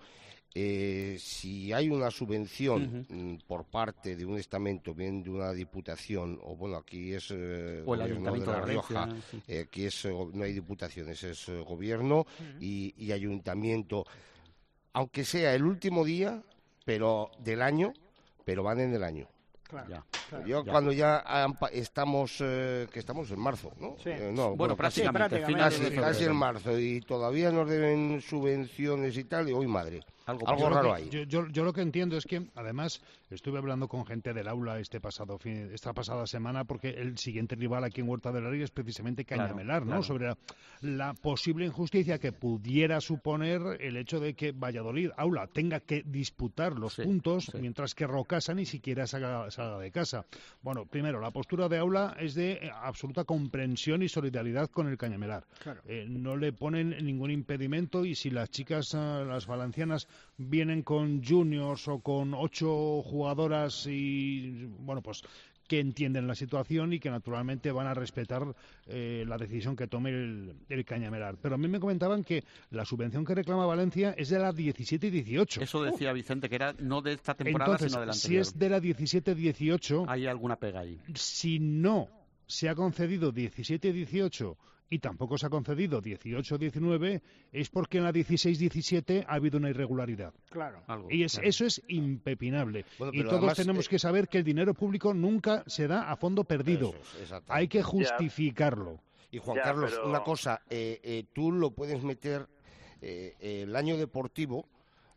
Speaker 4: Eh, si hay una subvención uh-huh. por parte de un estamento, bien de una diputación, o bueno, aquí es eh,
Speaker 5: o el
Speaker 4: gobierno
Speaker 5: Ayuntamiento
Speaker 4: de La Rioja,
Speaker 5: de Valencia, sí.
Speaker 4: eh, aquí es, no hay diputaciones, es eh, gobierno uh-huh. y, y ayuntamiento, aunque sea el último día pero del año, pero van en el año.
Speaker 2: Claro,
Speaker 5: ya.
Speaker 2: claro.
Speaker 4: Yo
Speaker 5: ya.
Speaker 4: cuando ya estamos, eh, que estamos en marzo, ¿no?
Speaker 2: Sí.
Speaker 4: Eh, no
Speaker 5: bueno,
Speaker 4: bueno,
Speaker 5: prácticamente,
Speaker 2: sí,
Speaker 4: casi,
Speaker 2: prácticamente
Speaker 4: casi en marzo y todavía nos deben subvenciones y tal, y hoy madre.
Speaker 5: Algo,
Speaker 4: Algo raro
Speaker 3: que,
Speaker 4: ahí.
Speaker 3: Yo, yo, yo lo que entiendo es que, además, estuve hablando con gente del aula este pasado fin, esta pasada semana, porque el siguiente rival aquí en Huerta del Rey es precisamente Cañamelar,
Speaker 5: claro,
Speaker 3: ¿no?
Speaker 5: Claro.
Speaker 3: Sobre la, la posible injusticia que pudiera suponer el hecho de que Valladolid, aula, tenga que disputar los
Speaker 5: sí,
Speaker 3: puntos,
Speaker 5: sí.
Speaker 3: mientras que Rocasa ni siquiera salga, salga de casa. Bueno, primero, la postura de aula es de absoluta comprensión y solidaridad con el Cañamelar.
Speaker 2: Claro.
Speaker 3: Eh, no le ponen ningún impedimento y si las chicas, uh, las valencianas, vienen con juniors o con ocho jugadoras y, bueno, pues que entienden la situación y que naturalmente van a respetar eh, la decisión que tome el, el Cañamelar. Pero a mí me comentaban que la subvención que reclama Valencia es de la diecisiete y dieciocho.
Speaker 5: Eso decía Vicente, que era no de esta temporada,
Speaker 3: Entonces,
Speaker 5: sino de la
Speaker 3: si
Speaker 5: anterior.
Speaker 3: es de la diecisiete dieciocho,
Speaker 5: hay alguna pega ahí.
Speaker 3: Si no se ha concedido diecisiete dieciocho y tampoco se ha concedido dieciocho diecinueve, es porque en la dieciséis diecisiete ha habido una irregularidad.
Speaker 2: Claro.
Speaker 5: Algo,
Speaker 3: y es,
Speaker 5: claro.
Speaker 3: eso es impepinable.
Speaker 4: Bueno,
Speaker 3: y
Speaker 4: pero
Speaker 3: todos
Speaker 4: además,
Speaker 3: tenemos
Speaker 4: eh,
Speaker 3: que saber que el dinero público nunca se da a fondo perdido.
Speaker 4: Eso es, exactamente.
Speaker 3: Hay que justificarlo.
Speaker 4: Y Juan
Speaker 13: Ya,
Speaker 4: Carlos,
Speaker 13: pero-
Speaker 4: una cosa, eh, eh, tú lo puedes meter, eh, el año deportivo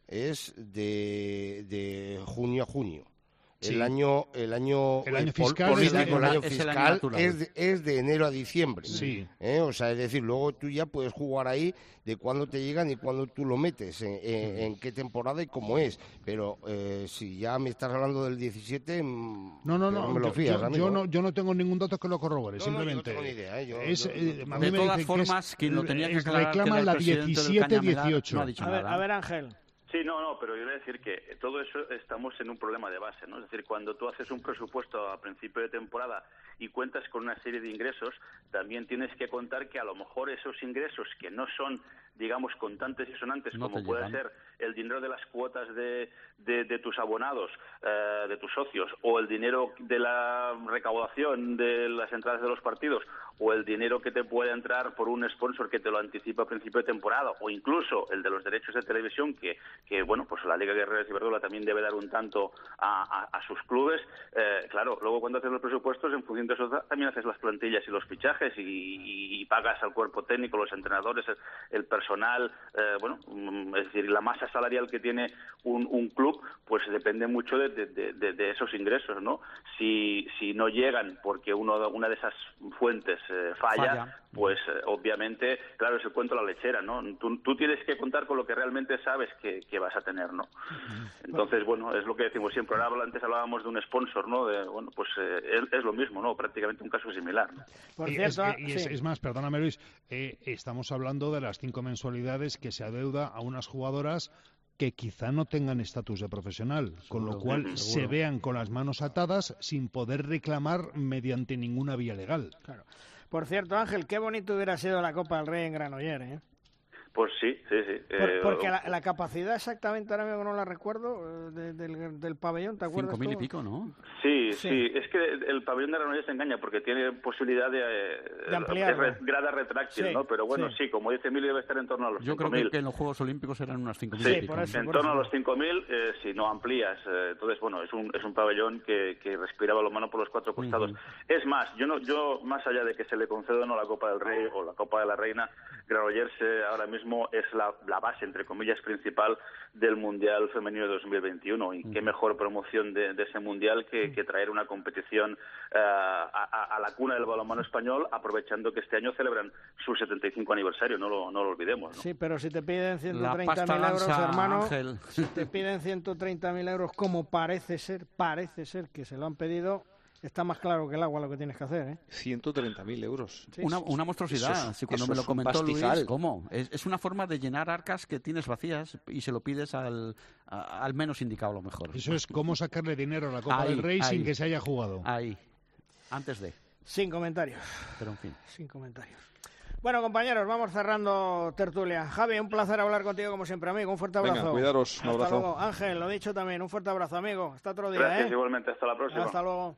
Speaker 4: es de, de junio a junio.
Speaker 3: Sí.
Speaker 4: El año, el año,
Speaker 3: El año
Speaker 4: pol-
Speaker 3: fiscal
Speaker 4: político,
Speaker 3: es de-
Speaker 4: el año
Speaker 5: es el año
Speaker 4: fiscal
Speaker 5: natural.
Speaker 4: es de, es de enero a diciembre.
Speaker 3: Sí.
Speaker 4: ¿Eh? O sea, es decir, luego tú ya puedes jugar ahí de cuándo te llegan y cuándo tú lo metes, en, en- en qué temporada y cómo es. Pero eh, si ya me estás hablando del diecisiete, mm,
Speaker 3: No, no,
Speaker 4: yo
Speaker 3: no.
Speaker 4: me lo
Speaker 3: yo,
Speaker 4: fías,
Speaker 3: yo-
Speaker 4: amigo.
Speaker 3: yo no, yo no tengo ningún dato que lo corrobore.
Speaker 4: No, no, yo no
Speaker 3: simplemente
Speaker 4: tengo ni idea, ¿eh? Yo-
Speaker 3: es,
Speaker 4: yo-
Speaker 3: eh,
Speaker 4: yo-
Speaker 3: a mí
Speaker 5: De
Speaker 3: me
Speaker 5: todas
Speaker 3: dicen que
Speaker 5: formas,
Speaker 3: es-
Speaker 5: quien lo tenía que
Speaker 3: es-
Speaker 5: aclarar, que
Speaker 3: reclama
Speaker 5: era el
Speaker 3: la
Speaker 5: presidente del
Speaker 3: diecisiete
Speaker 5: Cañamelar,
Speaker 3: dieciocho.
Speaker 5: no ha dicho
Speaker 2: A ver,
Speaker 5: nada.
Speaker 2: a ver, Ángel.
Speaker 13: Sí, no, no, pero yo voy a decir que todo eso estamos en un problema de base, ¿no? Es decir, cuando tú haces un presupuesto a principio de temporada y cuentas con una serie de ingresos, también tienes que contar que a lo mejor esos ingresos que no son, digamos, contantes y sonantes,
Speaker 5: No
Speaker 13: como
Speaker 5: te
Speaker 13: puede
Speaker 5: llegan.
Speaker 13: ser el dinero de las cuotas de, de, de tus abonados, eh, de tus socios, o el dinero de la recaudación de las entradas de los partidos, o el dinero que te puede entrar por un sponsor que te lo anticipa a principio de temporada, o incluso el de los derechos de televisión, que, que bueno, pues la Liga Guerrero de Iberdrola también debe dar un tanto a, a, a sus clubes. Eh, claro, luego cuando haces los presupuestos, en función de eso también haces las plantillas y los fichajes y, y, y pagas al cuerpo técnico, los entrenadores, el, el personal, eh, bueno, mm, es decir, la masa salarial que tiene un, un club, pues depende mucho de, de, de, de esos ingresos, ¿no? Si, si no llegan porque uno, una de esas fuentes eh, falla,
Speaker 5: Falla.
Speaker 13: pues eh, obviamente, claro, es el cuento de la lechera, ¿no? Tú, tú tienes que contar con lo que realmente sabes que, que vas a tener, ¿no? Entonces, bueno, es lo que decimos siempre. Ahora antes hablábamos de un sponsor, ¿no? De, bueno, pues eh, es, es lo mismo, ¿no? Prácticamente un caso similar, ¿no?
Speaker 2: Por
Speaker 3: Y
Speaker 2: cierto,
Speaker 3: es, y es-
Speaker 2: sí.
Speaker 3: es más, perdóname Luis, eh, estamos hablando de las cinco mensualidades que se adeuda a unas jugadoras que quizá no tengan estatus de profesional, con lo
Speaker 5: Seguro,
Speaker 3: cual
Speaker 5: seguro.
Speaker 3: se vean con las manos atadas sin poder reclamar mediante ninguna vía legal.
Speaker 2: Claro. Por cierto, Ángel, qué bonito hubiera sido la Copa del Rey en Granollers, ¿eh?
Speaker 13: Pues sí, sí, sí.
Speaker 2: Por,
Speaker 13: eh,
Speaker 2: porque la, la capacidad exactamente, ahora mismo no la recuerdo, de, del, del pabellón, ¿te acuerdas?
Speaker 5: Cinco mil y
Speaker 2: tú?
Speaker 5: pico, ¿no?
Speaker 13: Sí,
Speaker 2: Sí.
Speaker 13: sí, es que el pabellón de Granollers se engaña porque tiene posibilidad de,
Speaker 2: De ampliarlo.
Speaker 13: es re- grada retráctil,
Speaker 2: Sí,
Speaker 13: ¿no? Pero bueno,
Speaker 2: sí.
Speaker 13: sí. como dice Emilio, debe estar en torno a los
Speaker 5: Yo creo
Speaker 13: cinco mil.
Speaker 5: que, que en los Juegos Olímpicos eran unas cinco mil
Speaker 13: Sí,
Speaker 5: y pico.
Speaker 2: por eso.
Speaker 13: en torno a los cinco mil, eh, si no amplías. Eh, entonces, bueno, es un, es un pabellón que, que respira balonmano por los cuatro costados.
Speaker 5: Uh-huh.
Speaker 13: Es más, yo no, yo más allá de que se le conceda o no la Copa del Rey o la Copa de la Reina, Granollers eh, ahora mismo es la, la base, entre comillas, principal del Mundial Femenino de dos mil veintiuno. Y uh-huh. qué mejor promoción de, de ese Mundial que, que traer una competición uh, a, a, a la cuna del balonmano español, aprovechando que este año celebran su setenta y cinco aniversario, no lo, no lo olvidemos, ¿no?
Speaker 2: Sí, pero si te piden ciento
Speaker 5: La
Speaker 2: treinta
Speaker 5: pasta
Speaker 2: mil euros,
Speaker 5: lanza,
Speaker 2: hermano,
Speaker 5: Ángel.
Speaker 2: si te piden ciento treinta mil euros, como parece ser, parece ser que se lo han pedido, está más claro que el agua lo que tienes que hacer, ¿eh?
Speaker 12: ciento treinta mil euros.
Speaker 2: Sí,
Speaker 5: Una,
Speaker 2: sí,
Speaker 5: una monstruosidad.
Speaker 12: Eso es-
Speaker 5: sí, cuando
Speaker 12: eso
Speaker 5: me lo
Speaker 12: es un
Speaker 5: comentó Luis,
Speaker 12: pastizal.
Speaker 5: ¿cómo? Es, es una forma de llenar arcas que tienes vacías y se lo pides al, a- al menos indicado, a lo mejor.
Speaker 3: Eso es cómo sacarle dinero a la Copa
Speaker 5: Ahí,
Speaker 3: del Rey
Speaker 5: ahí.
Speaker 3: sin que se haya jugado.
Speaker 5: Ahí, antes de.
Speaker 2: Sin comentarios,
Speaker 5: Pero en fin.
Speaker 2: sin comentarios. Bueno, compañeros, vamos cerrando tertulia. Javi, un placer hablar contigo como siempre, amigo. Un fuerte abrazo.
Speaker 12: Venga, cuidaros, un
Speaker 2: Hasta
Speaker 12: abrazo.
Speaker 2: luego. Ángel, lo dicho también, un fuerte abrazo, amigo. Hasta otro día,
Speaker 13: Gracias,
Speaker 2: ¿eh?
Speaker 13: igualmente. Hasta la próxima.
Speaker 2: Hasta luego.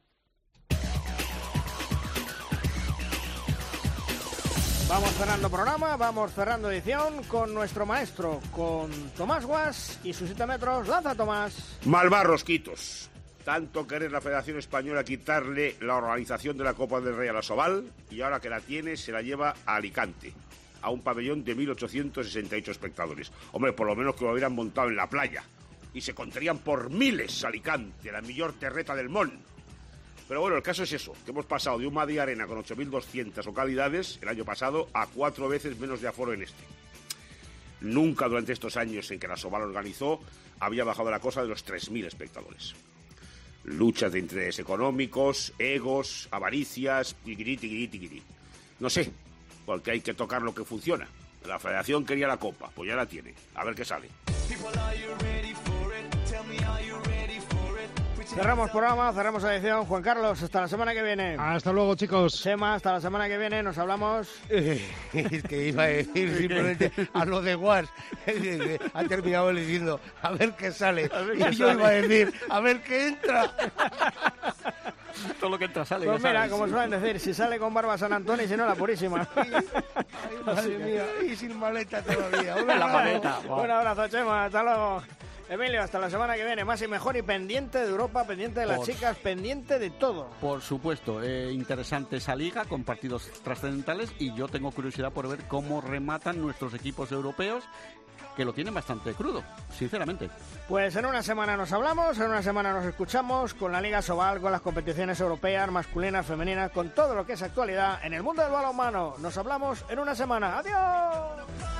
Speaker 2: Vamos cerrando programa, vamos cerrando edición con nuestro maestro, con Tomás Guas y sus siete metros. Lanza, Tomás.
Speaker 14: Malvar Rosquitos. Tanto querer la Federación Española quitarle la organización de la Copa del Rey a la Soval y ahora que la tiene se la lleva a Alicante, a un pabellón de mil ochocientos sesenta y ocho espectadores. Hombre, por lo menos que lo hubieran montado en la playa. Y se contarían por miles Alicante, la mejor terreta del mon. Pero bueno, el caso es eso, que hemos pasado de un Madrid Arena con ocho mil doscientas localidades el año pasado a cuatro veces menos de aforo en este. Nunca durante estos años en que la Soval organizó había bajado la cosa de los tres mil espectadores. Luchas de intereses económicos, egos, avaricias, tiquirí, tiquirí, tiquirí. No sé, porque hay que tocar lo que funciona. La Federación quería la Copa, pues ya la tiene. A ver qué sale.
Speaker 2: Cerramos programa, cerramos edición. Juan Carlos, hasta la semana que viene.
Speaker 3: Hasta luego, chicos.
Speaker 2: Chema, hasta la semana que viene. Nos hablamos.
Speaker 4: Es que iba a decir simplemente a lo de Guas. Ha terminado diciendo, a ver qué sale.
Speaker 5: ver
Speaker 4: Y
Speaker 5: qué
Speaker 4: yo
Speaker 5: sale.
Speaker 4: iba a decir, a ver qué entra.
Speaker 5: Todo lo que entra sale.
Speaker 2: Pues
Speaker 5: ya
Speaker 2: mira,
Speaker 5: sabes.
Speaker 2: como suelen decir, si sale con barba San Antonio y si no, la purísima.
Speaker 4: Ay, madre mía, y sin maleta todavía. Un
Speaker 5: La
Speaker 4: abrazo.
Speaker 5: maleta. Buah.
Speaker 2: Un abrazo, Chema. Hasta luego. Emilio, hasta la semana que viene. Más y mejor y pendiente de Europa, pendiente de las
Speaker 5: Por-
Speaker 2: chicas, pendiente de todo.
Speaker 5: Por supuesto, eh, interesante esa liga con partidos trascendentales y yo tengo curiosidad por ver cómo rematan nuestros equipos europeos, que lo tienen bastante crudo, sinceramente.
Speaker 2: Pues en una semana nos hablamos, en una semana nos escuchamos con la Liga Sobal, con las competiciones europeas, masculinas, femeninas, con todo lo que es actualidad en el mundo del balonmano. Nos hablamos en una semana. ¡Adiós!